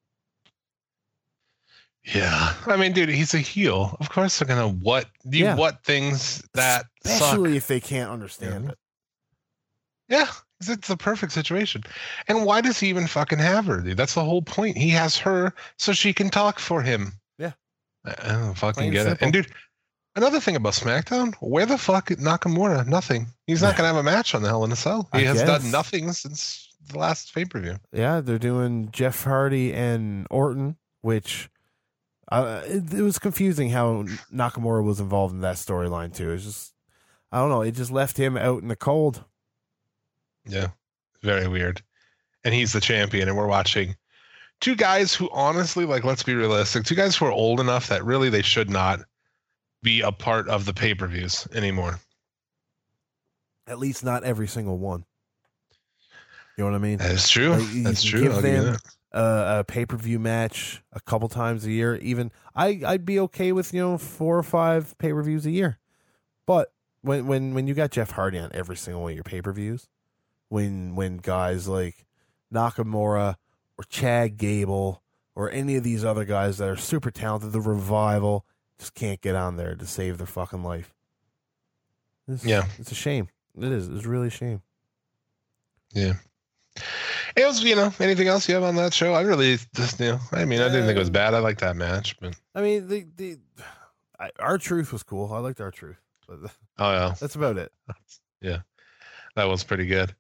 Yeah. I mean, dude, he's a heel. Of course they're going to what things that especially suck. If they can't understand it. Yeah. It's the perfect situation. And why does he even fucking have her, dude? That's the whole point. He has her so she can talk for him. Yeah. I don't fucking get it. And dude, another thing about SmackDown, where the fuck is Nakamura? Nothing. He's not going to have a match on the Hell in a Cell. He has done nothing since the last pay-per-view. Yeah, they're doing Jeff Hardy and Orton, which it was confusing how Nakamura was involved in that storyline too. It's just, I don't know. It just left him out in the cold. Yeah, very weird. And he's the champion, and we're watching two guys who honestly, like, let's be realistic, two guys who are old enough that really they should not be a part of the pay-per-views anymore. At least not every single one. You know what I mean? That's true. That's true. Give them a pay-per-view match a couple times a year. Even I'd be okay with 4 or 5 pay-per-views a year. But when you got Jeff Hardy on every single one of your pay-per-views, when guys like Nakamura or Chad Gable or any of these other guys that are super talented, the Revival, just can't get on there to save their fucking life. It's a shame. It is. It's really a shame. Yeah. It was, anything else you have on that show? I really just, I didn't think it was bad. I liked that match, but I mean, R-Truth was cool. I liked R-Truth. But oh yeah, that's about it. Yeah, that was pretty good.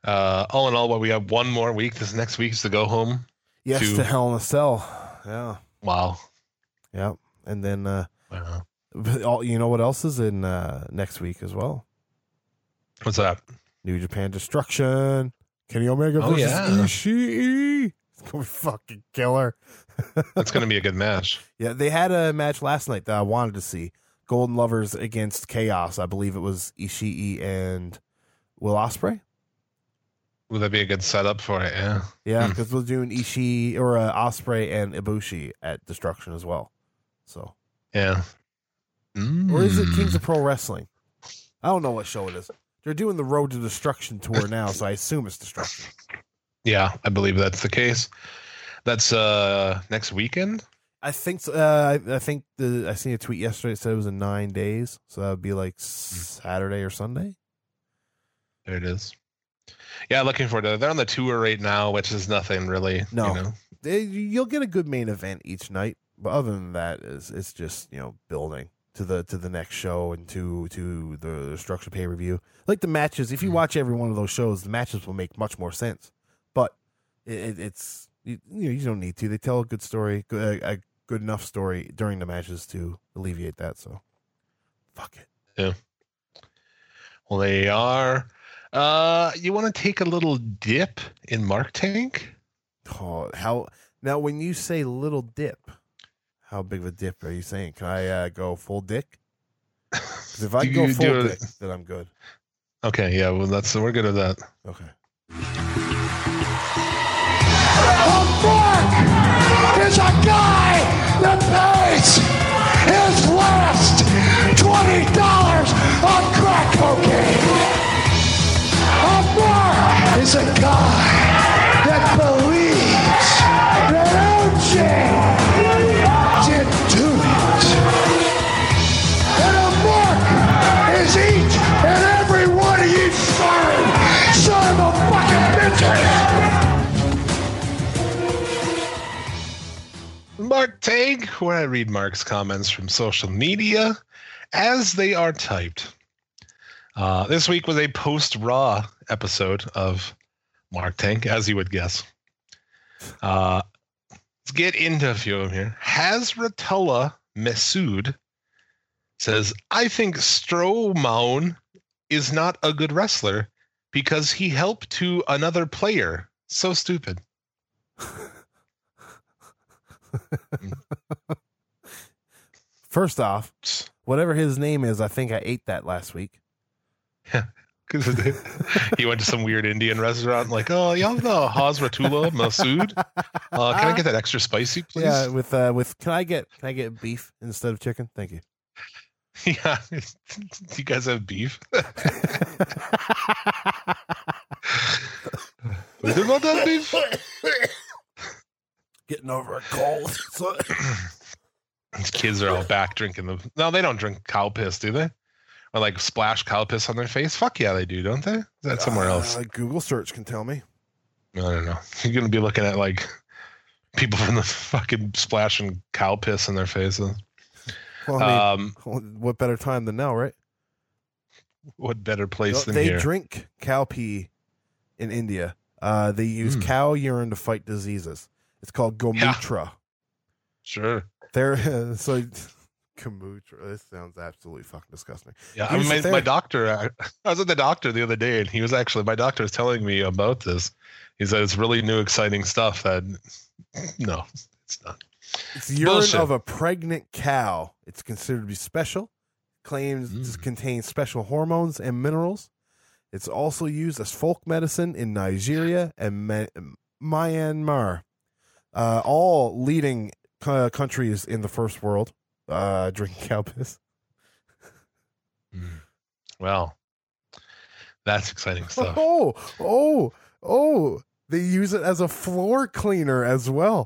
All in all, we have one more week. This next week is to go home. Yes, to Hell in a Cell. Yeah. Wow. Yeah. And then, Wow. you know what else is in next week as well? What's that? New Japan Destruction. Kenny Omega versus Ishii. It's going to be fucking killer. That's going to be a good match. Yeah, they had a match last night that I wanted to see. Golden Lovers against Chaos. I believe it was Ishii and Will Ospreay. Would that be a good setup for it? Yeah. Yeah, because we're doing Ishii or Ospreay and Ibushi at Destruction as well. So. Yeah. Or is it Kings of Pro Wrestling? I don't know what show it is. They're doing the Road to Destruction tour now, so I assume it's Destruction. Yeah, I believe that's the case. That's next weekend. I think so. I think I seen a tweet yesterday. It said it was in 9 days, so that would be like Saturday or Sunday. There it is. Yeah, looking forward to it. They're on the tour right now, which is nothing really. No, you know? You'll get a good main event each night, but other than that, it's just building to the next show and to the Destruction pay-per-view. Like the matches, if you watch every one of those shows, the matches will make much more sense. But it's you don't need to. They tell a good story, a good enough story during the matches to alleviate that. So, fuck it. Yeah. Well, they are. You want to take a little dip in Mark Tank? Oh, how now? When you say little dip, how big of a dip are you saying? Can I go full dick? Because if I go full dick, then I'm good. Okay, yeah. Well, we're good at that. Okay. Mark is a guy that pays his last $20 on crack cocaine. Mark is a guy that believes that OJ didn't do it. And a Mark is each and every one of you son of a fucking bitches. Mark Tank, where I read Mark's comments from social media as they are typed. This week was a post-Raw episode of Mark Tank, as you would guess. Let's get into a few of them here. Hazratullah Masood says, I think Strowman is not a good wrestler because he helped to another player. So stupid. First off, whatever his name is, I think I ate that last week. Yeah, because he went to some weird Indian restaurant, like, oh, y'all know Hazratullah Masood. Can I get that extra spicy, please? Yeah, with can I get beef instead of chicken? Thank you. Yeah, do you guys have beef? We do not have beef. Getting over a cold. So. These kids are all back drinking the. No, they don't drink cow piss, do they? Or like splash cow piss on their face? Fuck yeah, they do, don't they? Is that somewhere else? Google search can tell me. I don't know. You're gonna be looking at like people from the fucking splashing cow piss in their faces. Well, I mean, what better time than now, right? What better place than they here? They drink cow pee in India. They use cow urine to fight diseases. It's called Gomutra. Yeah. Sure. So Gomutra. This sounds absolutely fucking disgusting. Yeah, I mean, my doctor. I was at the doctor the other day, and he was actually my doctor was telling me about this. He said it's really new, exciting stuff. That no, it's not. It's urine of a pregnant cow. It's considered to be special. Claims to contain special hormones and minerals. It's also used as folk medicine in Nigeria and Myanmar. All leading countries in the first world drinking cow piss. Well, that's exciting stuff. Oh! They use it as a floor cleaner as well.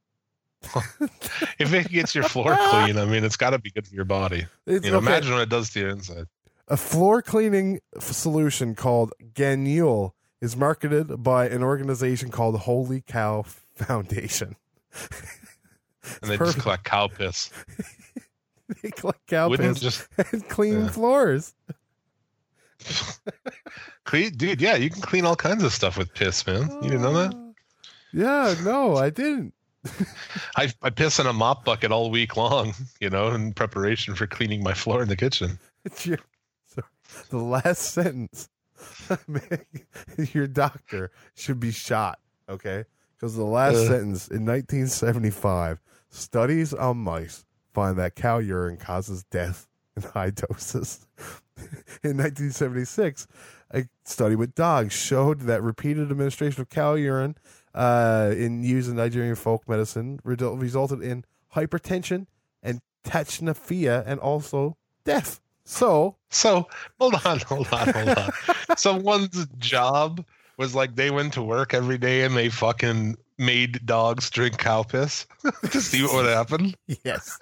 If it gets your floor clean, I mean, it's got to be good for your body. Imagine what it does to your inside. A floor cleaning solution called Ganule is marketed by an organization called Holy Cow Foundation. And they just collect cow piss. They collect cow piss and clean floors. Dude, yeah, you can clean all kinds of stuff with piss, man. You didn't know that? Yeah, no, I didn't. I piss in a mop bucket all week long, in preparation for cleaning my floor in the kitchen. The last sentence, your doctor should be shot, okay? Because the last sentence, in 1975, studies on mice find that cow urine causes death in high doses. In 1976, a study with dogs showed that repeated administration of cow urine in use in Nigerian folk medicine resulted in hypertension and tachypnea and also death. So hold on. Someone's job was like they went to work every day and they fucking made dogs drink cow piss to see what would happen. Yes.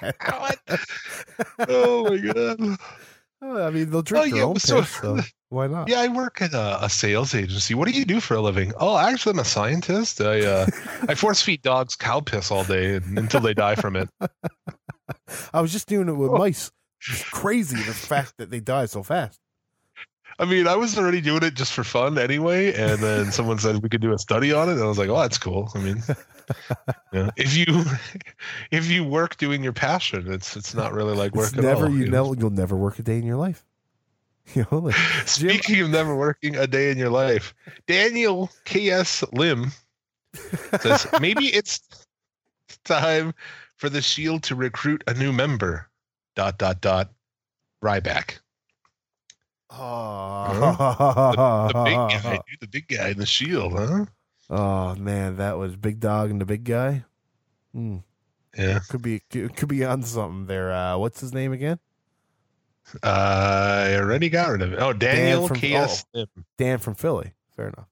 Oh my god. I mean, they'll drink their own piss, so why not? Yeah, I work at a sales agency. What do you do for a living? Oh, actually, I'm a scientist. I force feed dogs cow piss all day until they die from it. I was just doing it with mice. It's crazy the fact that they die so fast. I mean, I was already doing it just for fun anyway, and then someone said we could do a study on it, and I was like, "Oh, that's cool." I mean, if you work doing your passion, it's not really like work at all. You'll never work a day in your life. Speaking of never working a day in your life, Daniel K.S. Lim says maybe it's time for the Shield to recruit a new member. ... Ryback. Oh, the big guy, dude, the big guy in the Shield, huh? Oh man, that was Big Dog and the big guy. Yeah, could be on something there. What's his name again? I already got rid of it. Oh, Daniel K.S. Dan from Philly. Fair enough.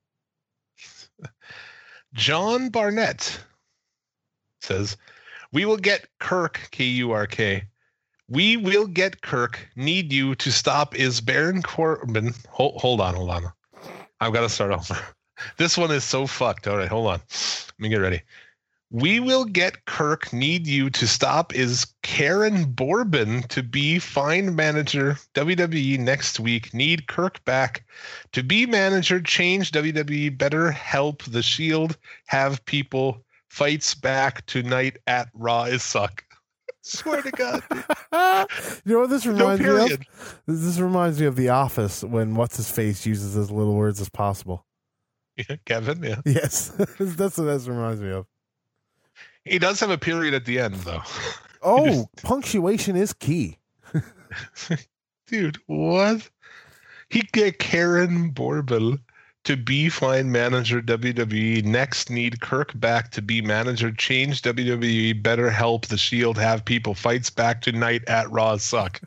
John Barnett says, "We will get Kirk, K-U-R-K. We will get Kirk. Need you to stop is Baron Corbin." Hold on. I've got to start over. This one is so fucked. All right, hold on. Let me get ready. We will get Kirk. Need you to stop is Karen Bourbon to be find manager WWE next week. Need Kirk back to be manager. Change WWE. Better help the Shield. Have people fights back tonight at Raw is suck. Swear to God. You know what this reminds me of? This reminds me of The Office when what's-his-face uses as little words as possible. Yeah, Kevin, yeah. Yes. That's what this reminds me of. He does have a period at the end, though. Oh, punctuation is key. Dude, what? He get Karen Bourbon to be fine manager WWE. Next, need Kirk back to be manager. Change WWE. Better help the Shield. Have people fights back tonight at Raw suck.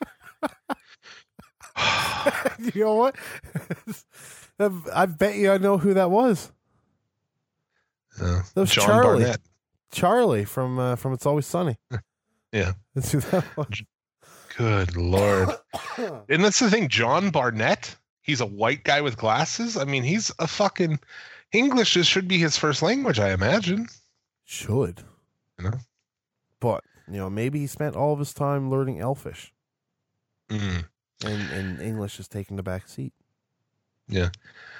You know what? I bet you I know who that was. That was John Charlie. Barnett. Charlie from It's Always Sunny. Yeah. That's who that was. Good Lord. And that's the thing, John Barnett. He's a white guy with glasses. I mean, he's a fucking English. Should be his first language, I imagine. Should. But, maybe he spent all of his time learning Elfish. And English is taking the back seat. Yeah.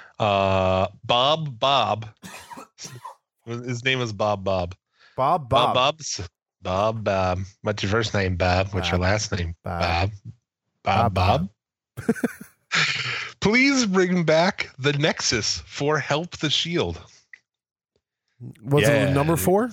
Bob. His name is Bob. Bob. Bob. What's your first name, Bob? What's your last name? Bob. Please bring back the Nexus for Help the Shield. Was it number 4?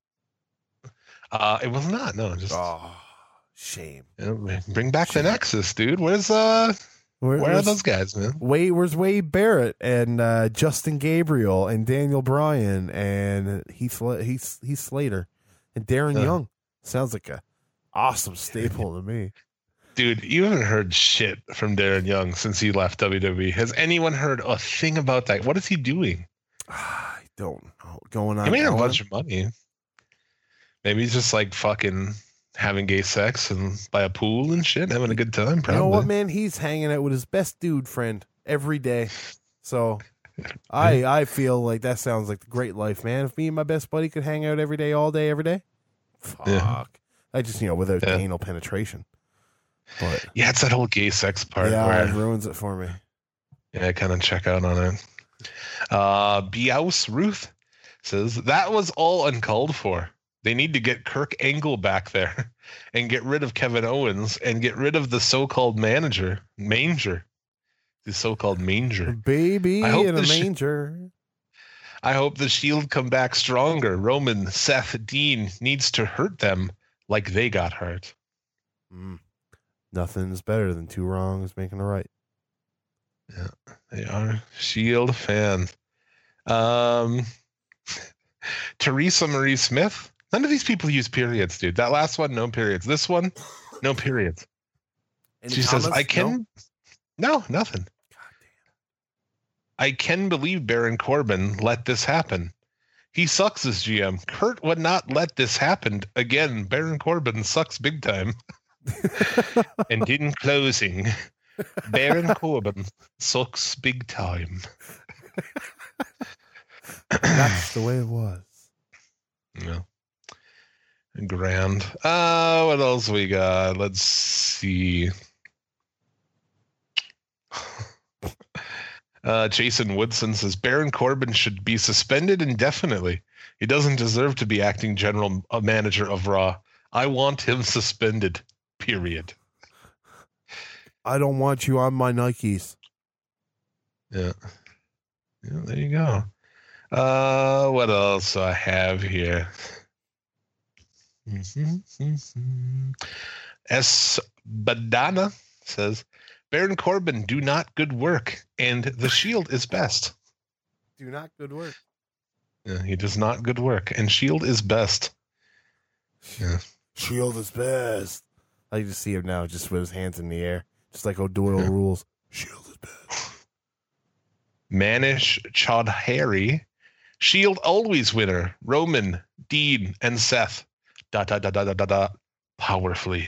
It was not. No, just shame. Bring back the Nexus, dude. Where are those guys, man? Where's Wade Barrett and Justin Gabriel and Daniel Bryan and Heath Slater and Darren Young? Sounds like a awesome staple to me. Dude, you haven't heard shit from Darren Young since he left WWE. Has anyone heard a thing about that? What is he doing? I don't know. Going on. He made a bunch of money. Maybe he's just like fucking having gay sex and by a pool and shit, having a good time. Probably. You know what, man? He's hanging out with his best dude friend every day. So I feel like that sounds like the great life, man. If me and my best buddy could hang out every day, all day, every day, fuck. Yeah. I just, without anal penetration. But yeah, it's that whole gay sex part. Yeah, where it ruins it for me. Yeah, I kind of check out on it. Biaus Ruth says, that was all uncalled for. They need to get Kirk Angle back there and get rid of Kevin Owens and get rid of the so-called Manger. The so-called Manger. Baby in a manger. I hope the Shield come back stronger. Roman, Seth, Dean needs to hurt them like they got hurt. Nothing's better than two wrongs making a right. Yeah, they are Shield fans. Teresa Marie Smith. None of these people use periods, dude. That last one, no periods. This one, no periods. She says, I can... No, nothing. I can believe Baron Corbin let this happen. He sucks as GM. Kurt would not let this happen. Again, Baron Corbin sucks big time. And in closing, Baron Corbin sucks big time. That's the way it was. Yeah. Grand. What else we got? Let's see. Jason Woodson says Baron Corbin should be suspended indefinitely. He doesn't deserve to be acting general manager of Raw. I want him suspended. Period. I don't want you on my Nikes. Yeah. Yeah, there you go. What else I have here? S. Badana says, Baron Corbin do not good work, and the Shield is best. Do not good work. Yeah, he does not good work, and Shield is best. Yeah. Shield is best. I can just see him now, just with his hands in the air, just like O'Doyle rules. Shield is best. Manish Chaudhary, Shield always winner. Roman, Dean, and Seth. ... Powerfully.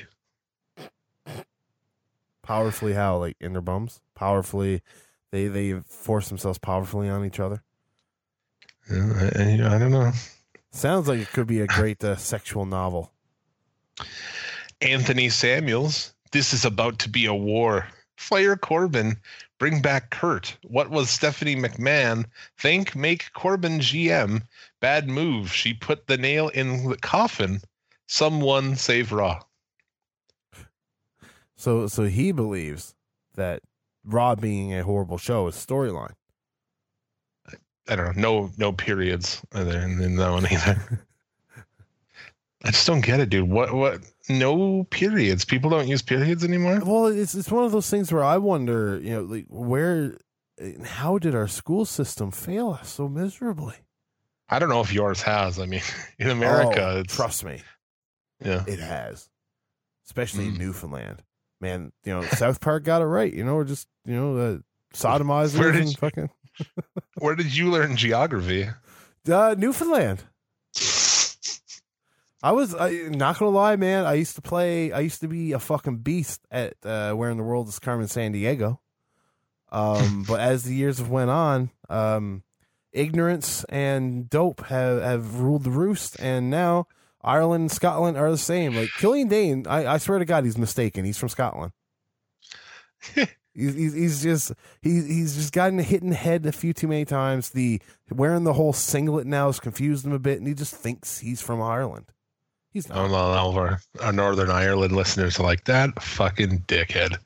Powerfully how? Like in their bums? Powerfully, they force themselves powerfully on each other? Yeah, I don't know. Sounds like it could be a great sexual novel. Anthony Samuels, this is about to be a war. Fire Corbin, bring back Kurt. What was Stephanie McMahon? Make Corbin GM. Bad move. She put the nail in the coffin. Someone save Raw. So he believes that Raw being a horrible show is storyline. I don't know. No periods either, and then that one either. I just don't get it, dude. What? No periods. People don't use periods anymore. Well, it's one of those things where I wonder, like how did our school system fail us so miserably? I don't know if yours has. I mean, in America, trust me, it has, especially in Newfoundland. Man, South Park got it right. We're just sodomizers and fucking. Where did you learn geography? Newfoundland. I was not gonna lie, man. I used to be a fucking beast at Where in the World is Carmen Sandiego. But as the years have went on, ignorance and dope have ruled the roost, and now Ireland and Scotland are the same. Like Killian Dane, I swear to God, he's mistaken. He's from Scotland. he's just gotten hit in the head a few too many times. The wearing the whole singlet now has confused him a bit, and he just thinks he's from Ireland. He's not. All of our Northern Ireland listeners are like, that fucking dickhead.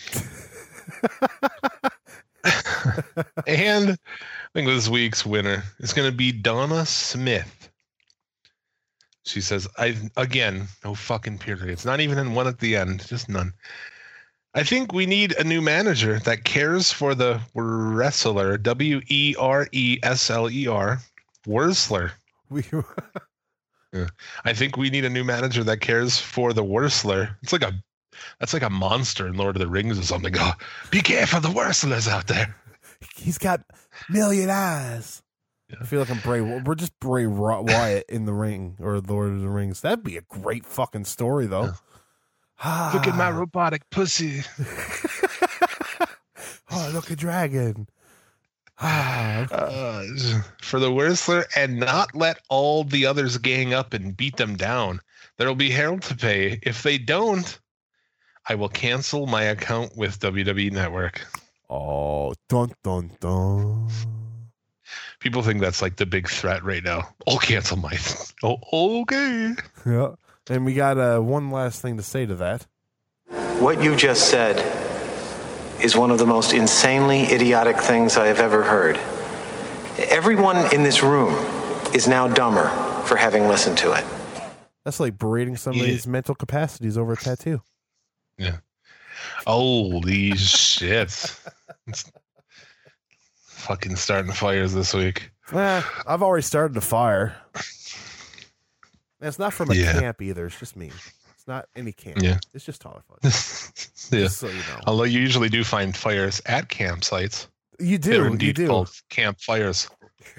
And I think this week's winner is going to be Donna Smith. She says, no fucking periods. Not even in one at the end. Just none. I think we need a new manager that cares for the wrestler. Weresler. Wursler. Yeah. I think we need a new manager that cares for the Wursler. That's like a monster in Lord of the Rings or something. Oh, be careful, the Wurslers out there. He's got million eyes. Yeah. I feel like we're just Bray Wyatt in the ring or Lord of the Rings. That'd be a great fucking story, though. Yeah. Look at my robotic pussy. Oh, look, a dragon. For the Wursler, and not let all the others gang up and beat them down. There'll be hell to pay. If they don't, I will cancel my account with WWE Network. Oh, dun dun dun. People think that's like the big threat right now. I'll cancel my. Oh, okay. Yeah. And we got one last thing to say to that. What you just said is one of the most insanely idiotic things I have ever heard. Everyone in this room is now dumber for having listened to it. That's like berating somebody's mental capacities over a tattoo. Yeah. Holy shit. It's fucking starting fires this week. I've already started a fire. And it's not from a camp either. It's just me. It's not any camp. Yeah. It's just Tyler Fudge. Yeah. Just so you know. Although you usually do find fires at campsites. You do. They're indeed you do. called campfires.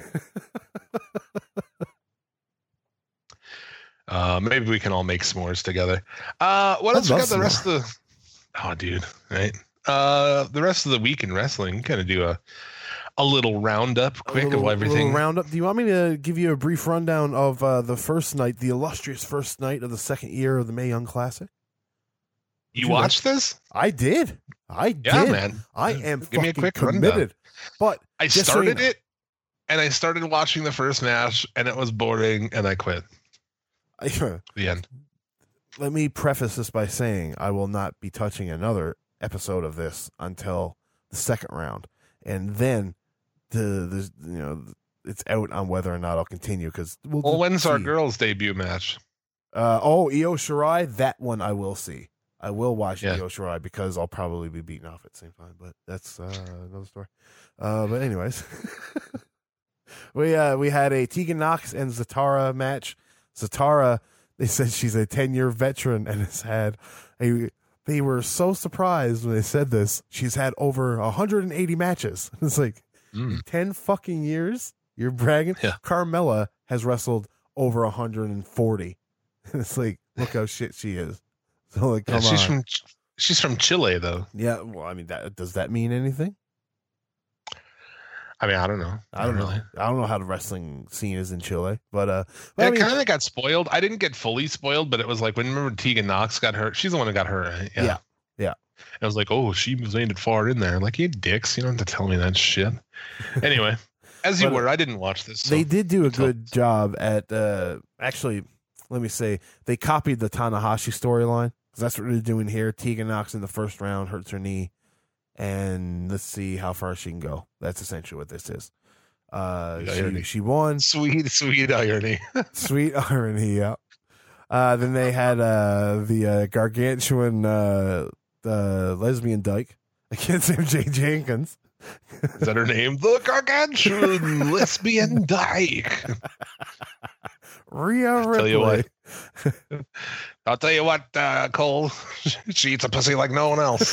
Maybe we can all make s'mores together. What else we got? The rest of the... Oh, dude. Right. The rest of the week in wrestling, kind of do a little roundup quick of everything. Little roundup. Do you want me to give you a brief rundown of the first night, the illustrious first night of the second year of the Mae Young Classic? You watched this? I did. I did. Yeah, man. I am Give me a quick committed. rundown. But I started it, and I started watching the first match, and it was boring, and I quit. The end. Let me preface this by saying I will not be touching another episode of this until the second round, and then it's out on whether or not I'll continue because when's our girls' debut match? Io Shirai, that one I will see. I will watch Io Shirai because I'll probably be beaten off at the same time, but that's another story. But anyways, we had a Tegan Nox and Zatara match. Zatara, they said she's a 10-year veteran and has had they were so surprised when they said this. She's had over 180 matches. It's like 10 fucking years? You're bragging? Yeah. Carmella has wrestled over 140. It's like, look how shit she is. So like, come on. She's from Chile, though. Yeah, well, I mean, does that mean anything? I mean, I don't know. I don't know. I don't know how the wrestling scene is in Chile, but I kind of got spoiled. I didn't get fully spoiled, but it was like remember Tegan Nox got hurt. She's the one who got hurt, right? Yeah. And I was like, oh, she was made it far in there. I'm like, you dicks, you don't have to tell me that shit. Anyway, as you were, I didn't watch this. So they did do a good job at actually. Let me say they copied the Tanahashi storyline because that's what they're doing here. Tegan Nox in the first round hurts her knee. And let's see how far she can go. That's essentially what this is. She won. Sweet irony. Sweet irony, yeah. Then they had the gargantuan lesbian dyke against MJ Jenkins. Is that her name? The gargantuan lesbian dyke. Rhea Ripley. I'll tell you what, Cole. She eats a pussy like no one else.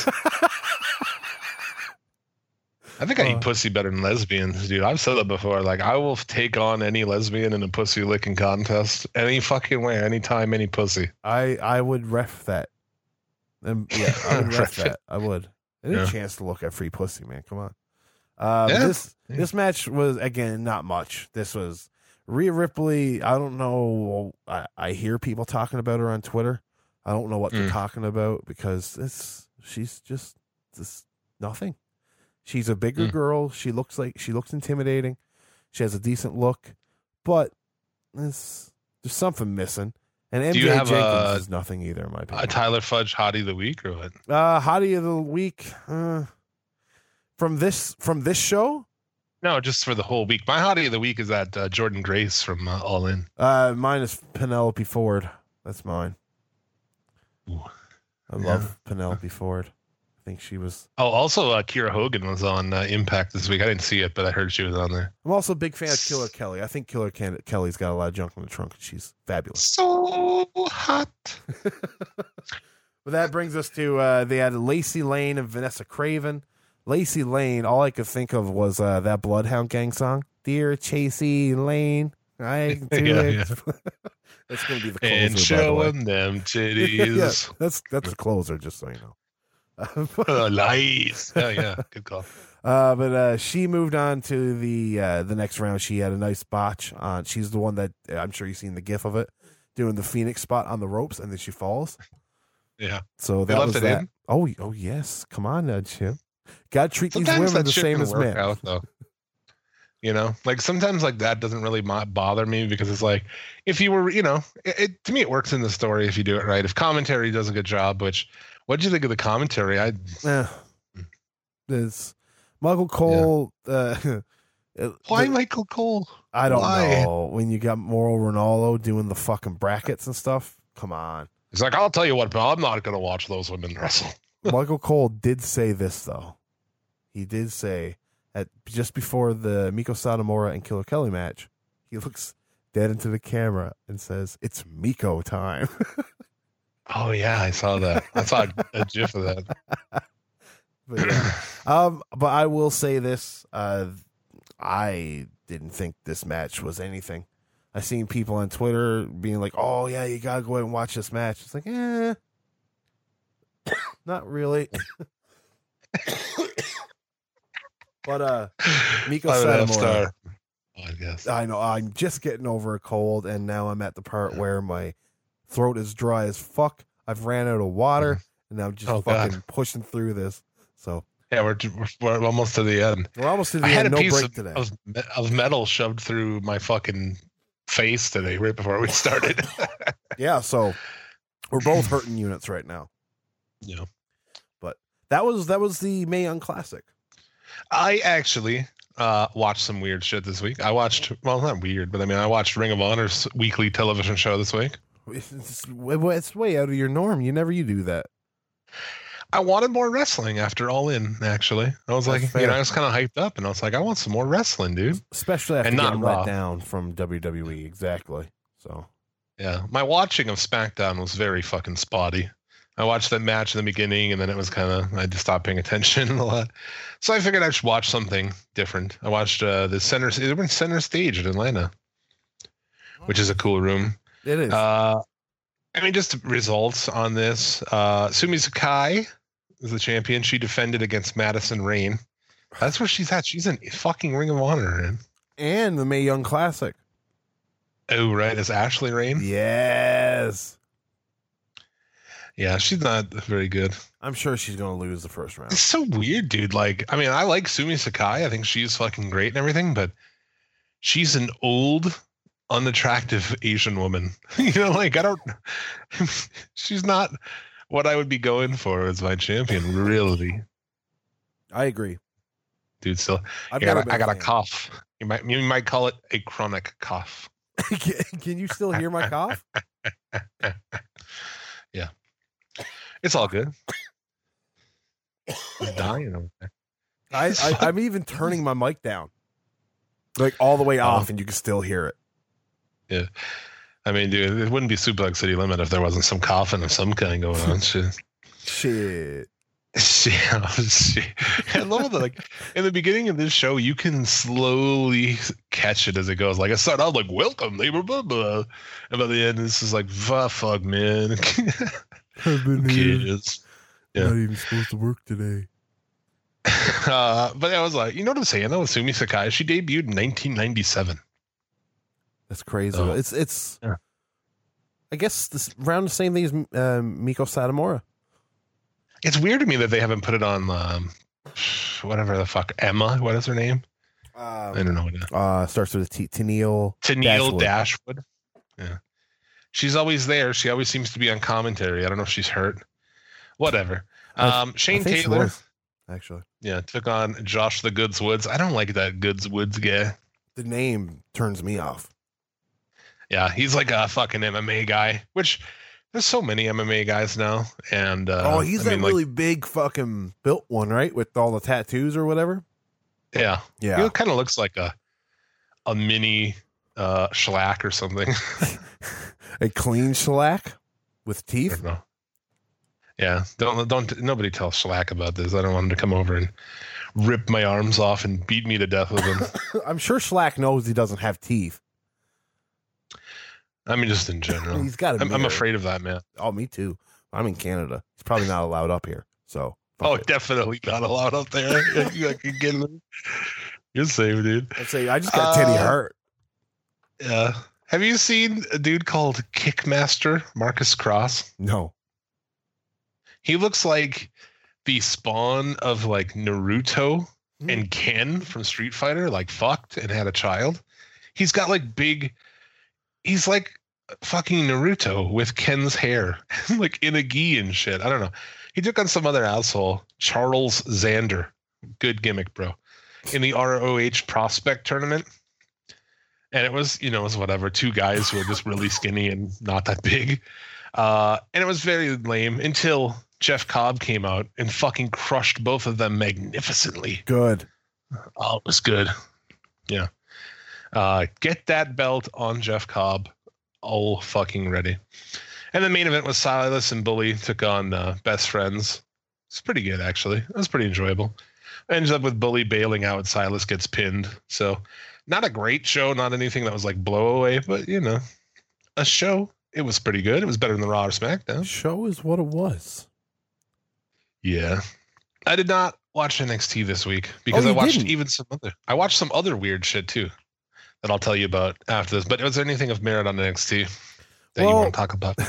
I think I eat pussy better than lesbians, dude. I've said that before. Like, I will take on any lesbian in a pussy licking contest any fucking way, anytime, any pussy. I would ref that. Yeah, I would ref that. I would. Any chance to look at free pussy, man. Come on. This match was, again, not much. This was Rhea Ripley. I don't know. I hear people talking about her on Twitter. I don't know what they're talking about because she's just nothing. She's a bigger girl. She looks intimidating. She has a decent look, but there's something missing. And MJ Jenkins is nothing either, in my opinion. A Tyler Fudge Hottie of the Week or what? Hottie of the Week from this show? No, just for the whole week. My Hottie of the Week is that Jordan Grace from All In. Mine is Penelope Ford. That's mine. Ooh. I love Penelope Ford. I think she was. Oh, also Kira Hogan was on Impact this week. I didn't see it, but I heard she was on there. I'm also a big fan of Killer Kelly. I think Killer Kelly's got a lot of junk in the trunk, and she's fabulous. So hot. But that brings us to they had Lacey Lane and Vanessa Craven. Lacey Lane, all I could think of was that Bloodhound Gang song, "Dear Chasey Lane, I do it." Yeah. That's going to be the closer. And showing them titties. That's the closer, just so you know. Nice. Yeah, good call. But she moved on to the next round. She had a nice botch on. She's the one that I'm sure you've seen the gif of it, doing the Phoenix spot on the ropes, and then she falls. Yeah. So that was that. In? Oh yes. Come on, Chip. Gotta treat these Sometimes women that the shit same can as work men. out, though. You know, like sometimes like that doesn't really bother me because it's like if you were, you know, to me it works in the story if you do it right. If commentary does a good job, which what did you think of the commentary? There's Michael Cole. Why Michael Cole? I don't know. When you got Mauro Ranallo doing the fucking brackets and stuff, come on. He's like, I'll tell you what, but I'm not going to watch those women wrestle. Michael Cole did say this though. He did say at just before the Miko Satomura and Killer Kelly match, he looks dead into the camera and says, "It's Miko time." Oh yeah, I saw that. I saw a gif of that. But, yeah. But I will say this: I didn't think this match was anything. I seen people on Twitter being like, "Oh yeah, you gotta go out and watch this match." It's like, not really. But Miko Satomura, I guess. I know I'm just getting over a cold, and now I'm at the part where my throat is dry as fuck. I've ran out of water, and I'm just fucking pushing through this. So yeah, we're almost to the end. We're almost to the end. I had end. a No piece break today. of metal shoved through my fucking face today, right before we started. Yeah, so we're both hurting units right now. Yeah, but that was the Mae Young Classic. I actually watched some weird shit this week. I watched, well, not weird, but I mean, I watched Ring of Honor's weekly television show this week. It's way out of your norm. You do that. I wanted more wrestling after All In, actually. I was That's like, fair. you know, I was kind of hyped up, and I was like, I want some more wrestling, dude. Especially after and getting not let Raw. down from WWE. Exactly. So Yeah, my watching of SmackDown was very fucking spotty. I watched that match in the beginning, and then it was kind of, I just stopped paying attention a lot. So I figured I should watch something different. I watched the center stage in Atlanta, which is a cool room. It is. I mean, just results on this. Sumi Sakai is the champion. She defended against Madison Rayne. That's where she's at. She's in fucking Ring of Honor, man. And the Mae Young Classic. Oh, right. Is Ashley Rayne? Yes. Yeah, she's not very good. I'm sure she's going to lose the first round. It's so weird, dude. Like, I mean, I like Sumi Sakai. I think she's fucking great and everything, but she's an old, unattractive Asian woman. You know, like, she's not what I would be going for as my champion, really. I agree. Dude, still, I got a cough. You might call it a chronic cough. Can you still hear my cough? Yeah. It's all good. He's dying over there. I'm even turning my mic down, like all the way off, and you can still hear it. Yeah, I mean, dude, it wouldn't be Suplex City Limit if there wasn't some coughing of some kind going on. Shit. I love that. Like in the beginning of this show, you can slowly catch it as it goes. Like I start out like "Welcome, neighbor," blah blah, and by the end, this is like fuck, man. I've been Kids. Yeah. not even supposed to work today. But I was like, you know what I'm saying? That was Sumi Sakai. She debuted in 1997. That's crazy. Oh. It's Yeah. I guess this around the same thing as Miko Satomura. It's weird to me that they haven't put it on whatever the fuck Emma. What is her name? I don't know what it is. Starts with a T. Tennille Dashwood. Yeah, she's always there. She always seems to be on commentary. I don't know if she's hurt. Whatever. Shane I think she Taylor, was, actually, yeah, took on Josh the Goods Woods. I don't like that Goods Woods guy. the name turns me off. Yeah, he's like a fucking MMA guy, which there's so many MMA guys now. And He's that really big fucking built one, right? With all the tattoos or whatever. Yeah. Yeah. He kind of looks like a mini Schlack or something. A clean shellac with teeth. No. Yeah. Don't nobody tell Schlack about this. I don't want him to come over and rip my arms off and beat me to death with them. I'm sure Schlack knows he doesn't have teeth. I mean, just in general. He's got. I'm afraid of that, man. Oh, me too. I'm in Canada. He's probably not allowed up here. So. Definitely not allowed up there. You can get him. You're safe, dude. I'd say I just got Teddy hurt. Yeah. Have you seen a dude called Kickmaster Marcus Cross? No. He looks like the spawn of like Naruto and Ken from Street Fighter like fucked and had a child. He's got like he's like fucking Naruto with Ken's hair, like in a gi and shit. I don't know. He took on some other asshole, Charles Xander. Good gimmick, bro. In the ROH Prospect tournament. And it was, it was whatever. Two guys who were just really skinny and not that big. And it was very lame until Jeff Cobb came out and fucking crushed both of them magnificently. Good. Oh, it was good. Yeah. Get that belt on Jeff Cobb. All fucking ready. And the main event was Silas and Bully took on Best Friends. It's pretty good, actually. It was pretty enjoyable. Ends up with Bully bailing out. Silas gets pinned. So not a great show. Not anything that was like blow away, but a show. It was pretty good. It was better than the Raw or SmackDown. Show is what it was. Yeah. I did not watch NXT this week because I watched I watched some other weird shit too that I'll tell you about after this. But was there anything of merit on NXT that you want to talk about?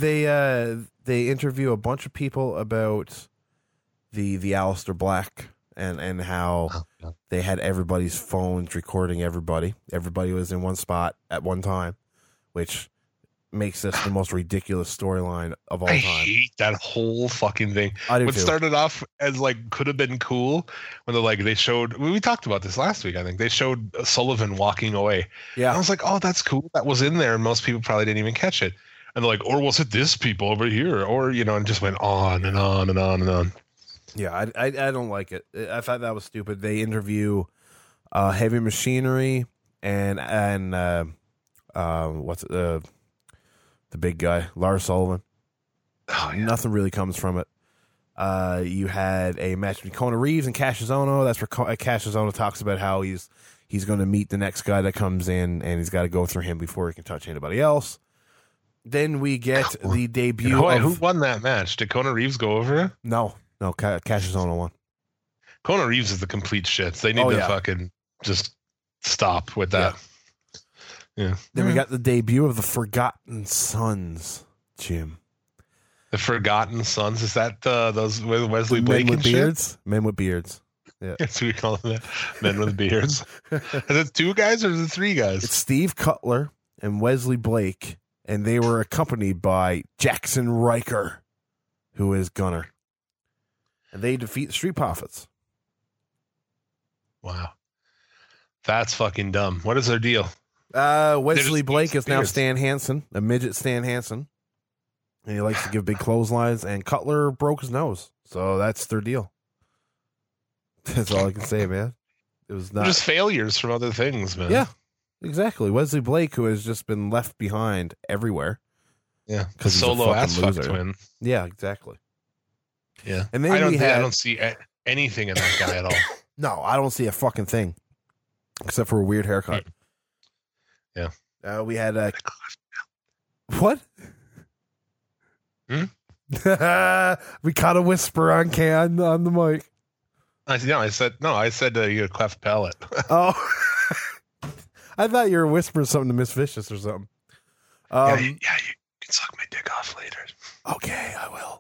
They interview a bunch of people about the Aleister Black and how they had everybody's phones recording everybody. Everybody was in one spot at one time, which makes this the most ridiculous storyline of all time. I hate that whole fucking thing. I do What too. started off as like could have been cool when they showed. We talked about this last week. I think they showed Sullivan walking away. Yeah, I was like, oh, that's cool. That was in there, and most people probably didn't even catch it. And they're like, or was it this people over here? Or and just went on and on and on and on. Yeah, I don't like it. I thought that was stupid. They interview Heavy Machinery and what's the big guy, Lars Sullivan. Oh, yeah. Nothing really comes from it. You had a match between Kona Reeves and Cassius Ohno. That's where Cassius Ohno talks about how he's going to meet the next guy that comes in, and he's got to go through him before he can touch anybody else. Then we get the debut. Who won that match? Did Kona Reeves go over it? No, Cassius Ohno won. Kona Reeves is the complete shits. They need to fucking just stop with that. Yeah. Then we got the debut of the Forgotten Sons, Jim. The Forgotten Sons? Is that those with Wesley Blake Men with and shit? beards? Men with beards. Yeah. That's what we call them. Men with beards. Is it two guys or is it three guys? It's Steve Cutler and Wesley Blake, and they were accompanied by Jackson Riker, who is Gunner. And they defeat the Street Profits. Wow. That's fucking dumb. What is their deal? Wesley Blake is now beards. Stan Hansen, a midget Stan Hansen. And he likes to give big clotheslines, and Cutler broke his nose. So that's their deal. That's all I can say, man. It was not They're just failures from other things, man. Yeah, exactly. Wesley Blake, who has just been left behind everywhere. Yeah. Because he's a Solo fucking ass fuck loser. twin. Yeah, exactly. Yeah. And then I we had, don't see anything in that guy at all. No, I don't see a fucking thing. Except for a weird haircut. Yeah. We had what? Hmm? We caught a whisper on the mic. I said you a cleft palate. Oh, I thought you were whispering something to Miss Vicious or something. You can suck my dick off later. Okay, I will.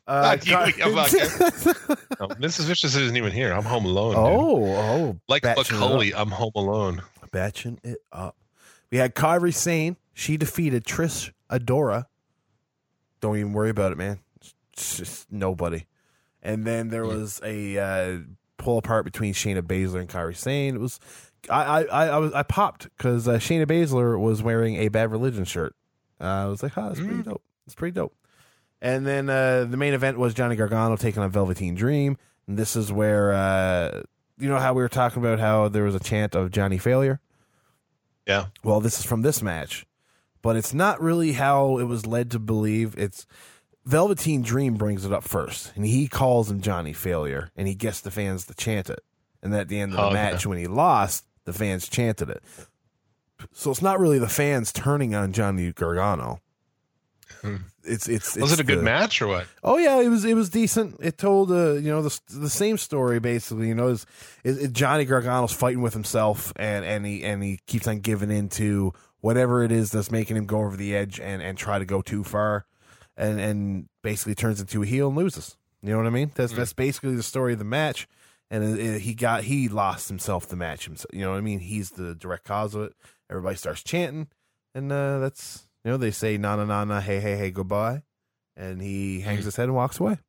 Mrs. Vicious isn't even here. I'm home alone. Oh, like batching it Macaulay, I'm home alone. Batching it up. We had Kairi Sane. She defeated Trish Adora. Don't even worry about it, man. It's just nobody. And then there was a pull apart between Shayna Baszler and Kairi Sane. It was I popped because Shayna Baszler was wearing a Bad Religion shirt. I was like, it's pretty dope. It's pretty dope. And then the main event was Johnny Gargano taking on Velveteen Dream. And this is where you know how we were talking about how there was a chant of Johnny Failure? Yeah. Well, this is from this match. But it's not really how it was led to believe. It's Velveteen Dream brings it up first, and he calls him Johnny Failure, and he gets the fans to chant it. And at the end of the match, when he lost, the fans chanted it. So it's not really the fans turning on Johnny Gargano. It's Was it a good match or what? Oh yeah, it was decent. It told the same story basically. Is Johnny Gargano's fighting with himself, and he keeps on giving in to whatever it is that's making him go over the edge and try to go too far, and basically turns into a heel and loses. You know what I mean? That's basically the story of the match. And he lost himself the match himself. You know what I mean? He's the direct cause of it. Everybody starts chanting, and that's, you know, they say na na na na, hey hey hey, goodbye, and he hangs his head and walks away.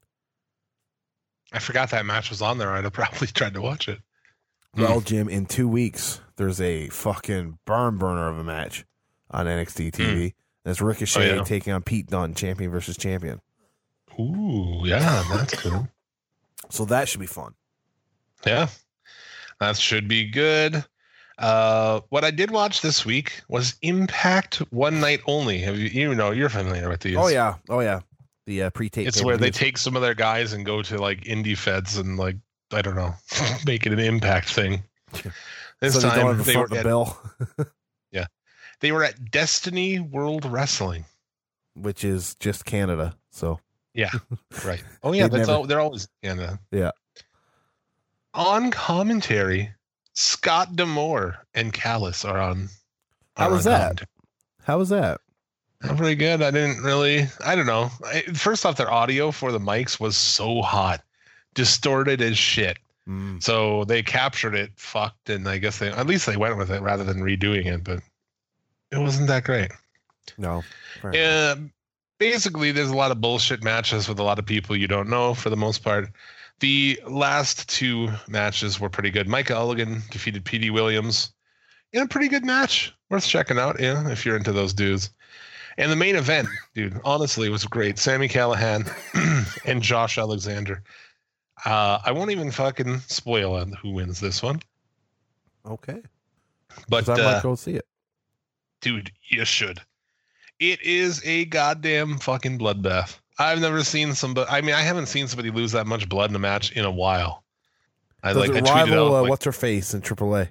I forgot that match was on there. I'd have probably tried to watch it. Well, Jim, in 2 weeks there's a fucking barn burner of a match on NXT TV. That's Ricochet taking on Pete Dunne, champion versus champion. Ooh, yeah, that's good. So that should be fun. Yeah, that should be good. What I did watch this week was Impact One Night Only. Have you know, you're familiar with these? Oh yeah. The pre-tape. It's where they take some of their guys and go to like indie feds and like, I don't know, make it an Impact thing. This so time they were the bill. Yeah, they were at Destiny World Wrestling, which is just Canada. So yeah, right. Oh yeah, they're always in Canada. Yeah. On commentary, Scott D'Amore and Callis are on. How was that? Pretty good. I don't know. First off, their audio for the mics was so hot, distorted as shit. So they captured it fucked, and I guess at least they went with it rather than redoing it, but it wasn't that great. No. Yeah. Basically, there's a lot of bullshit matches with a lot of people you don't know for the most part. The last 2 matches were pretty good. Mike Elgin defeated Petey Williams in a pretty good match. Worth checking out, yeah, if you're into those dudes. And the main event, dude, honestly, was great. Sami Callihan and Josh Alexander. I won't even fucking spoil who wins this one. Okay. But I might go see it. Dude, you should. It is a goddamn fucking bloodbath. I've never seen somebody. I mean, I haven't seen somebody lose that much blood in a match in a while. Does it rival what's her face in AAA?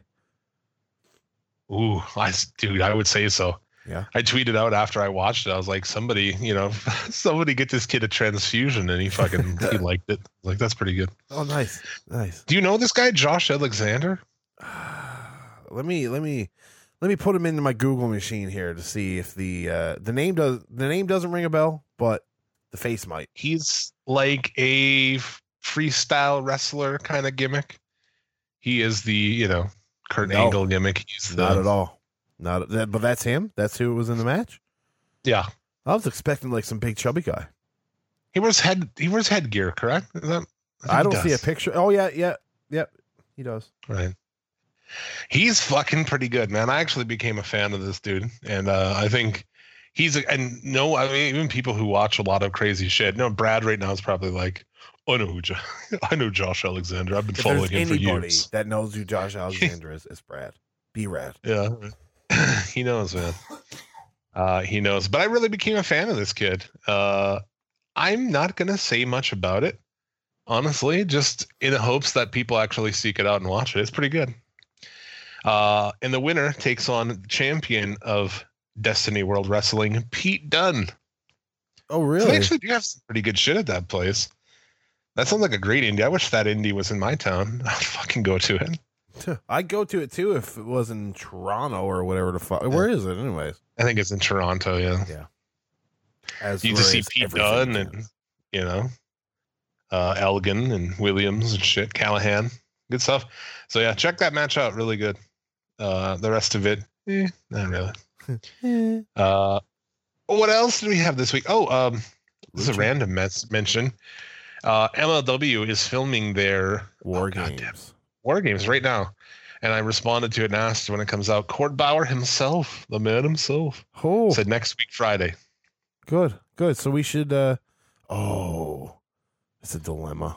Ooh, I would say so. Yeah. I tweeted out after I watched it. I was like, somebody get this kid a transfusion, and he liked it. Like, that's pretty good. Oh, nice. Do you know this guy, Josh Alexander? Let me put him into my Google machine here to see if the name doesn't ring a bell, but the face might. He's like a freestyle wrestler kind of gimmick. He is the, Kurt Angle gimmick. He's not at all. But that's him. That's who was in the match. Yeah, I was expecting like some big chubby guy. He wears headgear, correct? I don't see a picture. Oh yeah. He does. Right. He's fucking pretty good, man. I actually became a fan of this dude, and I think even people who watch a lot of crazy shit. No, Brad right now is probably like, I know Josh Alexander. I've been following him for years. That knows who Josh Alexander is Brad. B-Rad. Yeah. He knows, man. He knows. But I really became a fan of this kid. I'm not going to say much about it, honestly, just in the hopes that people actually seek it out and watch it. It's pretty good. And the winner takes on the champion of Destiny World Wrestling, Pete Dunne. Oh, really? So they actually do have some pretty good shit at that place. That sounds like a great indie. I wish that indie was in my town. I'd fucking go to it. I'd go to it too if it was in Toronto or whatever the fuck. Where is it, anyways? I think it's in Toronto, yeah. Yeah. You just see Pete Dunne and, Elgin and Williams and shit, Callahan. Good stuff. So, yeah, check that match out. Really good. The rest of it, not really. What else do we have this week? Oh, this is a random mention. MLW is filming their War Games right now, and I responded to it and asked when it comes out. Court Bauer himself, the man himself, said next week Friday. Good. So we should. It's a dilemma.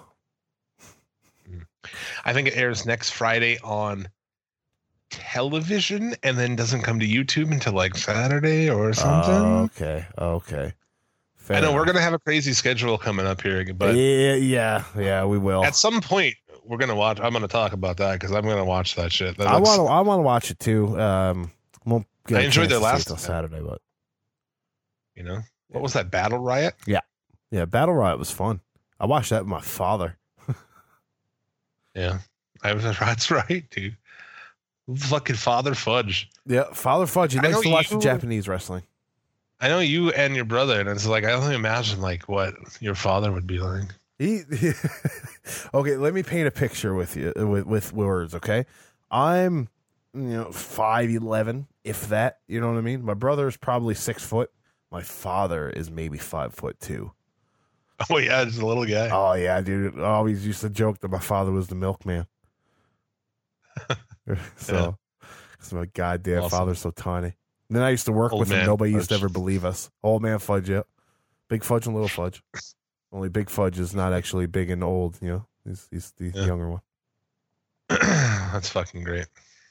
I think it airs next Friday on television and then doesn't come to YouTube until like Saturday or something. Okay. I know we're gonna have a crazy schedule coming up here, but yeah, we will. At some point, we're gonna watch. I'm gonna talk about that because I'm gonna watch that shit. I want to watch it too. Won't get I enjoyed their last till Saturday, but what was that, Battle Riot? Yeah, Battle Riot was fun. I watched that with my father. Yeah, that's right, dude. Fucking Father Fudge. Yeah, Father Fudge. He likes to watch the Japanese wrestling. I know you and your brother, and it's like I only imagine like what your father would be like. Okay, let me paint a picture with you with words, okay? I'm 5'11", if that, you know what I mean? My brother is probably 6 foot. My father is maybe 5'2". Oh yeah, just a little guy. Oh yeah, dude. I always used to joke that my father was the milkman. So, because my goddamn father's so tiny. And then I used to work with him. Nobody used to ever believe us. Old man Fudge, yeah. Big Fudge and Little Fudge. Only Big Fudge is not actually big and old, He's the younger one. That's fucking great.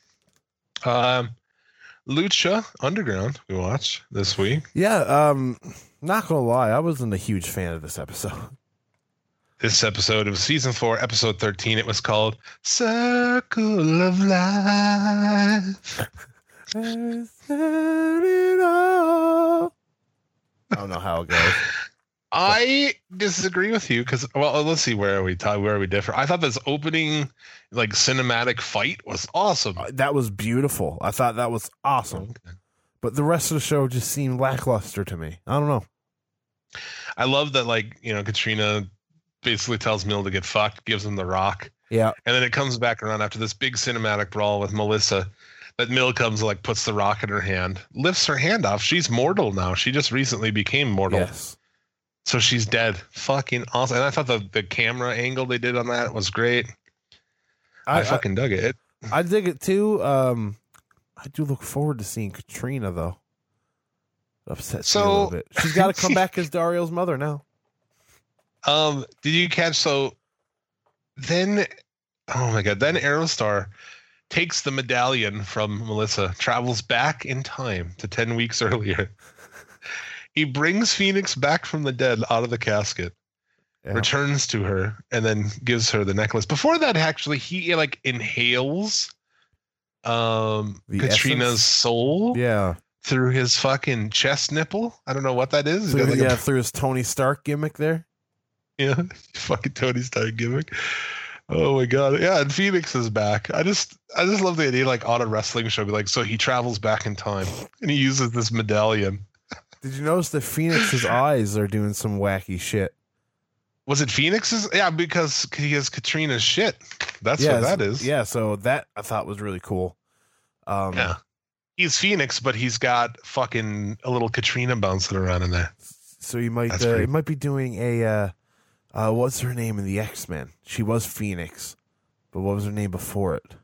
Lucha Underground we watched this week. Yeah, not gonna lie, I wasn't a huge fan of this episode. This episode of season 4, episode 13, it was called Circle of Life. I don't know how it goes. I disagree with you because, well, let's see where we differ. I thought this opening, like, cinematic fight was awesome. That was beautiful. I thought that was awesome. Okay. But the rest of the show just seemed lackluster to me. I don't know. I love that, like, Katrina basically tells Mil to get fucked, gives him the rock. Yeah. And then it comes back around after this big cinematic brawl with Melissa. That Mil comes, like, puts the rock in her hand, lifts her hand off. She's mortal now. She just recently became mortal. Yes. So she's dead. Fucking awesome. And I thought the camera angle they did on that was great. I fucking dug it. I dig it too. I do look forward to seeing Katrina, though. It upsets me a little bit. She's got to come back as Dario's mother now. Did you catch? So then, oh my God, then Aerostar takes the medallion from Melissa, travels back in time to 10 weeks earlier. He brings Phoenix back from the dead out of the casket, returns to her, and then gives her the necklace. Before that, actually, he like inhales Katrina's soul through his fucking chest nipple. I don't know what that is. Through his Tony Stark gimmick there. Yeah, fucking Tony Stark gimmick. Oh my God. Yeah, and Phoenix is back. I just love the idea, like, on a wrestling show, be like, so he travels back in time and he uses this medallion. Did you notice that Phoenix's eyes are doing some wacky shit? Was it Phoenix's? Yeah, because he has Katrina's shit. That's what that is. Yeah, so that I thought was really cool. Yeah. He's Phoenix, but he's got fucking a little Katrina bouncing around in there. So he might be doing a what's her name in the X-Men? She was Phoenix, but what was her name before it?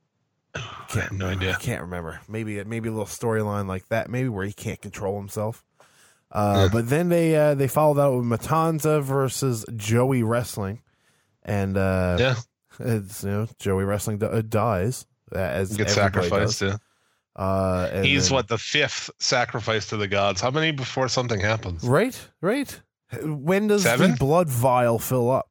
I have no idea. I can't remember. Maybe a little storyline like that. Maybe where he can't control himself. But then they followed out with Matanza versus Joey Wrestling, and it's, Joey Wrestling dies as gets sacrificed. Does. Yeah, he's the fifth sacrifice to the gods. How many before something happens? Right. When does the blood vial fill up?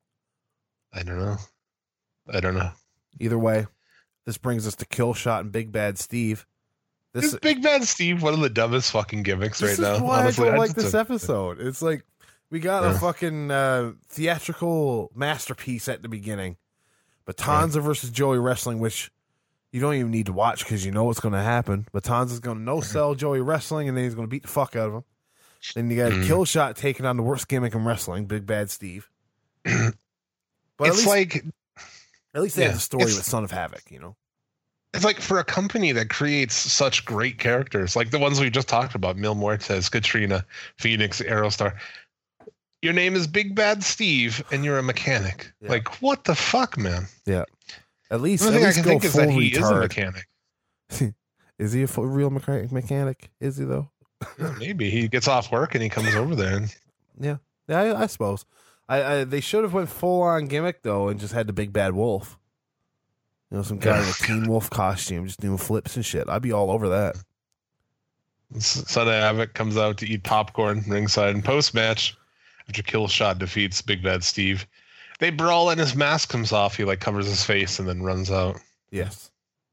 I don't know. Either way, this brings us to Killshot and Big Bad Steve. This Big Bad Steve, one of the dumbest fucking gimmicks right now. This is why honestly, I don't like this episode. It's like we got a fucking theatrical masterpiece at the beginning. Matanza versus Joey Wrestling, which you don't even need to watch because you know what's going to happen. Matanza's going to no-sell Joey Wrestling, and then he's going to beat the fuck out of him. Then you got Killshot taking on the worst gimmick in wrestling, Big Bad Steve. But it's at least they have the story with Son of Havoc, It's like for a company that creates such great characters, like the ones we just talked about, Mil Muertes, Katrina, Phoenix, Aerostar. Your name is Big Bad Steve, and you're a mechanic. Yeah. Like, what the fuck, man? Yeah. At least the only thing I can think is that he retard. Is a mechanic. Is he a real mechanic? Is he, though? Yeah, maybe. He gets off work and he comes over there. And... Yeah, I suppose. They should have went full-on gimmick, though, and just had the Big Bad Wolf. Some guy in a Teen Wolf costume just doing flips and shit. I'd be all over that. Son of Havoc comes out to eat popcorn ringside, and post-match, after Killshot defeats Big Bad Steve, they brawl and his mask comes off. He covers his face and then runs out. Yes.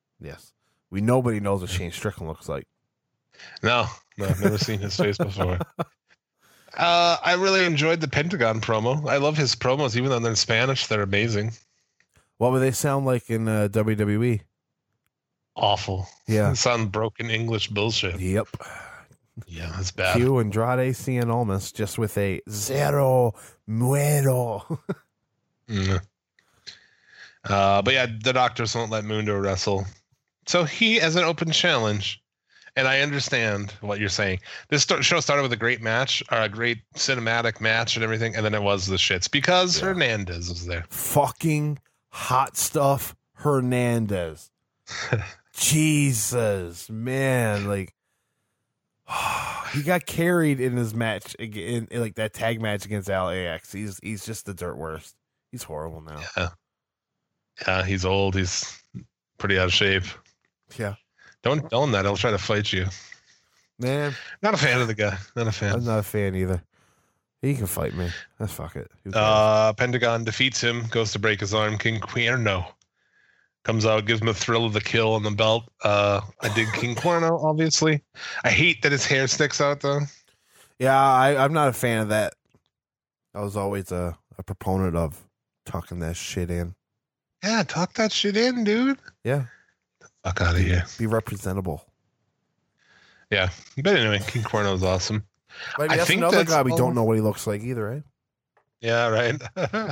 Nobody knows what Shane Strickland looks like. No, I've never seen his face before. I really enjoyed the Pentagon promo. I love his promos, even though they're in Spanish. They're amazing. What would they sound like in WWE? Awful. Yeah. They sound broken English bullshit. Yep. Yeah, that's bad. Q Andrade Cien Almas just with a zero muero. But yeah, the doctors won't let Mundo wrestle. So he has an open challenge. And I understand what you're saying. This show started with a great match, or a great cinematic match and everything, and then it was the shits because Hernandez was there. Fucking hot stuff Hernandez. Jesus, man. Like, he got carried in his match, in like that tag match against LAX. He's just the dirt worst. He's horrible now. Yeah, he's old. He's pretty out of shape. Yeah. Don't tell him that. He'll try to fight you. Man. Not a fan of the guy. Not a fan. I'm not a fan either. He can fight me. Let's fuck it. Pentagon defeats him, goes to break his arm. King Cuerno comes out, gives him a thrill of the kill on the belt. I dig King Cuerno, obviously. I hate that his hair sticks out, though. Yeah, I'm not a fan of that. I was always a proponent of tucking that shit in. Yeah, tuck that shit in, dude. Yeah. Fuck out of here. Be representable. Yeah. But anyway, King Cuerno is awesome. But I think another guy we don't know what he looks like either, right? Yeah, right.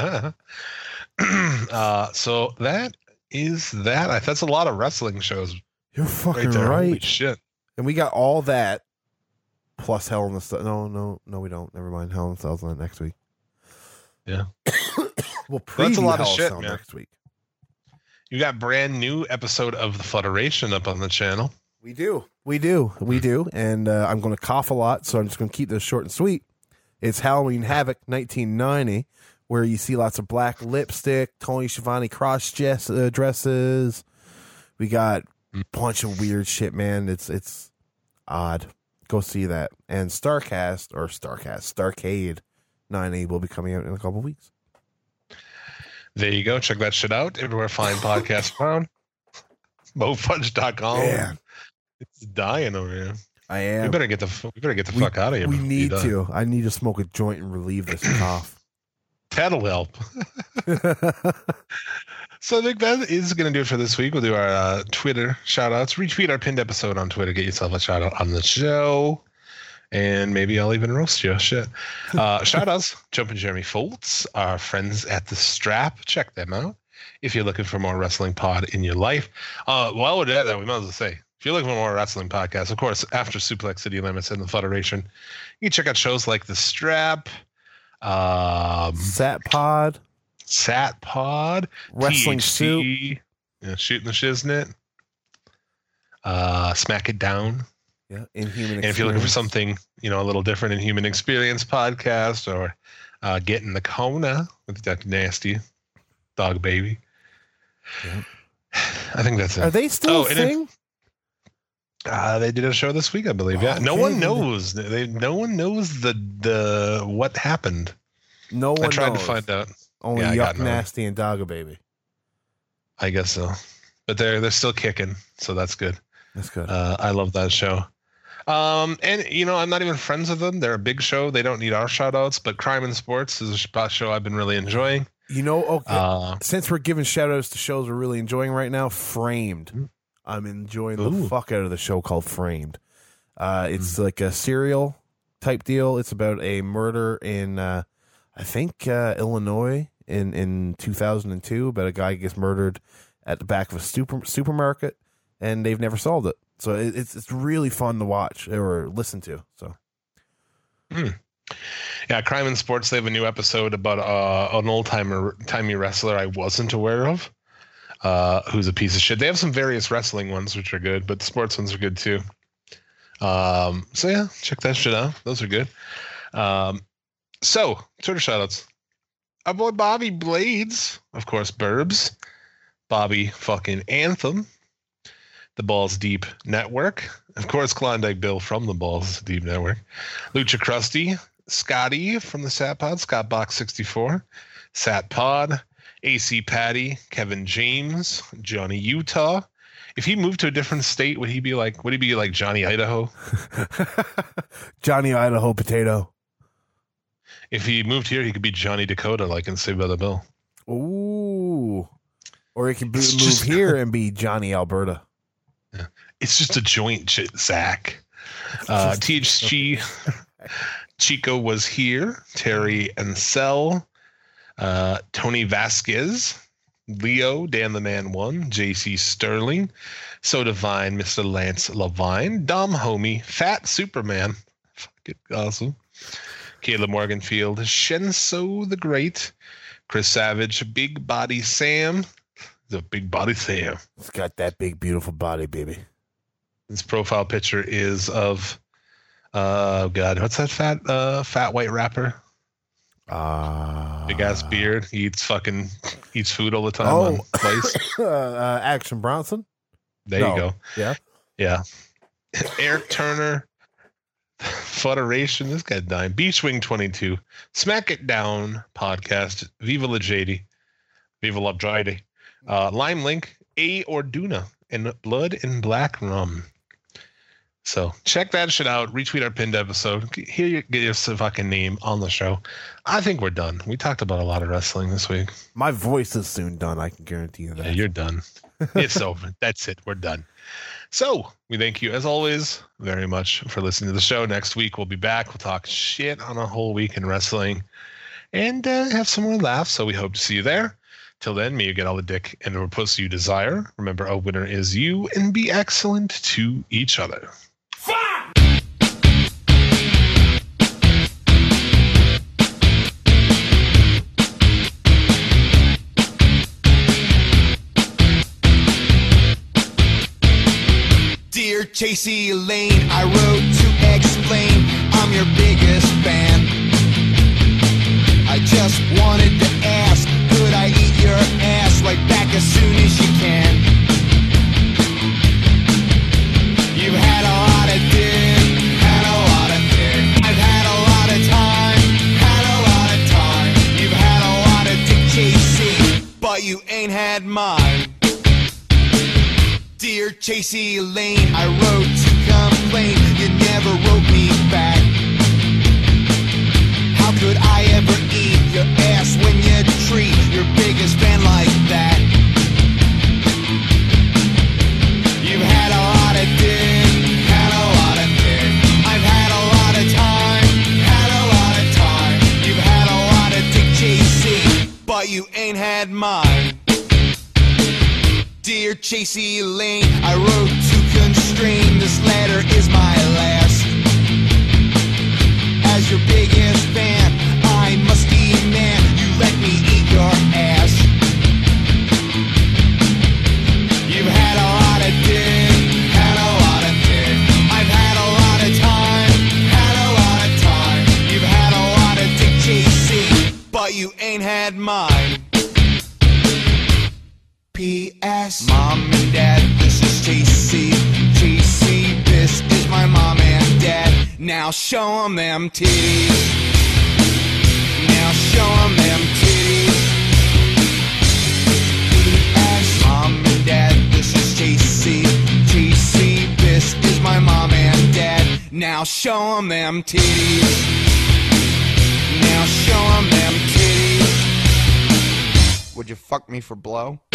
So that is that. That's a lot of wrestling shows. You're fucking right. There. right. Holy shit. And we got all that plus Hell in the Cell. No, we don't. Never mind. Hell in the Cell's on next week. Yeah. We'll preview that's a lot Hell of shit, Cell man. next week. You got brand new episode of the Federation up on the channel. We do. And I'm going to cough a lot, so I'm just going to keep this short and sweet. It's Halloween Havoc 1990, where you see lots of black lipstick, Tony Schiavone cross dresses. We got a bunch of weird shit, man. It's odd. Go see that. And Starcade 90 will be coming out in a couple weeks. There you go. Check that shit out. Everywhere fine podcasts found. MoFudge.com. Yeah. It's dying over here. I am. We better get the fuck out of here. We need to. I need to smoke a joint and relieve this cough. That'll help. So Big Ben is going to do it for this week. We'll do our Twitter shout-outs. Retweet our pinned episode on Twitter. Get yourself a shout-out on the show. And maybe I'll even roast you. Shit. Shout-outs. Jumpin' Jeremy Foltz, our friends at The Strap. Check them out if you're looking for more wrestling pod in your life. While we're at that, we might as well say, if you're looking for more wrestling podcasts, of course, after Suplex City Limits and the Federation, you can check out shows like The Strap, Sat Pod, Wrestling THC, Soup, Shooting the Shiznit, Smack It Down. Yeah, Inhuman And if you're looking for something, a little different, Inhuman Experience podcast, or Get in the Kona with that nasty dog baby. Yeah. I think that's it. Are they still a thing? They did a show this week, I believe. Yeah, no one knows. No one knows the what happened. No one. I tried knows. to find out. Only Yuck Nasty and Dogga Baby. I guess so, but they're still kicking, so that's good. That's good. I love that show. And I'm not even friends with them. They're a big show. They don't need our shout outs, but Crime and Sports is a show I've been really enjoying. Since we're giving shout outs to shows we're really enjoying right now, Framed. I'm enjoying the fuck out of the show called Framed. It's like a serial type deal. It's about a murder in, I think, Illinois in 2002, about a guy gets murdered at the back of a supermarket, and they've never solved it. So it's really fun to watch or listen to. So, yeah, Crime and Sports. They have a new episode about an old-timey wrestler I wasn't aware of, who's a piece of shit. They have some various wrestling ones which are good, but the sports ones are good too. So yeah, check that shit out. Those are good. So Twitter shoutouts. Our boy Bobby Blades, of course, Burbs. Bobby fucking Anthem. The Balls Deep Network. Of course, Klondike Bill from the Balls Deep Network. Lucha Krusty. Scotty from the Sat Pod. ScottBox64. Sat Pod. AC Patty. Kevin James. Johnny Utah. If he moved to a different state, would he be like Johnny Idaho? Johnny Idaho Potato. If he moved here, he could be Johnny Dakota, like in Saved by the Bell. Ooh. Or he could move here and be Johnny Alberta. Yeah. It's just a joint shit, Zach. THG Chico was here. Terry Ansel, Tony Vasquez, Leo, Dan the Man 1, JC Sterling, So Divine, Mr. Lance Levine, Dom Homie, Fat Superman, fucking awesome, Caleb Morganfield, Shenso the Great, Chris Savage, Big Body Sam, the Big Body Sam. It's got that big, beautiful body, baby. His profile picture is of, oh God, what's that fat white rapper? Big ass beard. He eats food all the time on place. Action Bronson. There you go. Yeah. Yeah. Eric Turner. Federation. This guy's dying. Beachwing 22. Smack It Down podcast. Viva La JD. Viva La JD. Lime Link. A Orduna. And Blood and Black Rum. So check that shit out. Retweet our pinned episode. Get your fucking name on the show. I think we're done. We talked about a lot of wrestling this week. My voice is soon done. I can guarantee you that. Yeah, you're done. It's over. That's it. We're done. So we thank you, as always, very much for listening to the show. Next week, we'll be back. We'll talk shit on a whole week in wrestling and have some more laughs. So we hope to see you there. Till then, may you get all the dick and or pussy you desire. Remember, a winner is you, and be excellent to each other. Dear Chasey Lane, I wrote to explain I'm your biggest fan. I just wanted to ask, could I eat your ass right back as soon as you can? You've had a lot of dick, had a lot of dick. I've had a lot of time, had a lot of time. You've had a lot of dick, Chasey, but you ain't had mine. Dear Chasey Lane, I wrote to complain, you never wrote me back. How could I ever eat your ass when you treat your biggest fan like that? You've had a lot of dick, had a lot of dick. I've had a lot of time, had a lot of time. You've had a lot of dick, Chasey, but you ain't had mine. Dear Chasey Lane, I wrote to constrain, this letter is my last. As your biggest fan, I must demand you let me eat your ass. You've had a lot of dick, had a lot of dick. I've had a lot of time, had a lot of time. You've had a lot of dick, Chasey, but you ain't had mine. P.S. Mom and Dad, this is Chasey. Chasey, this is my mom and dad. Now show 'em them titties. Now show 'em them titties. P.S. Mom and Dad, this is Chasey. Chasey, this is my mom and dad. Now show 'em them titties. Now show 'em them titties. Would you fuck me for blow?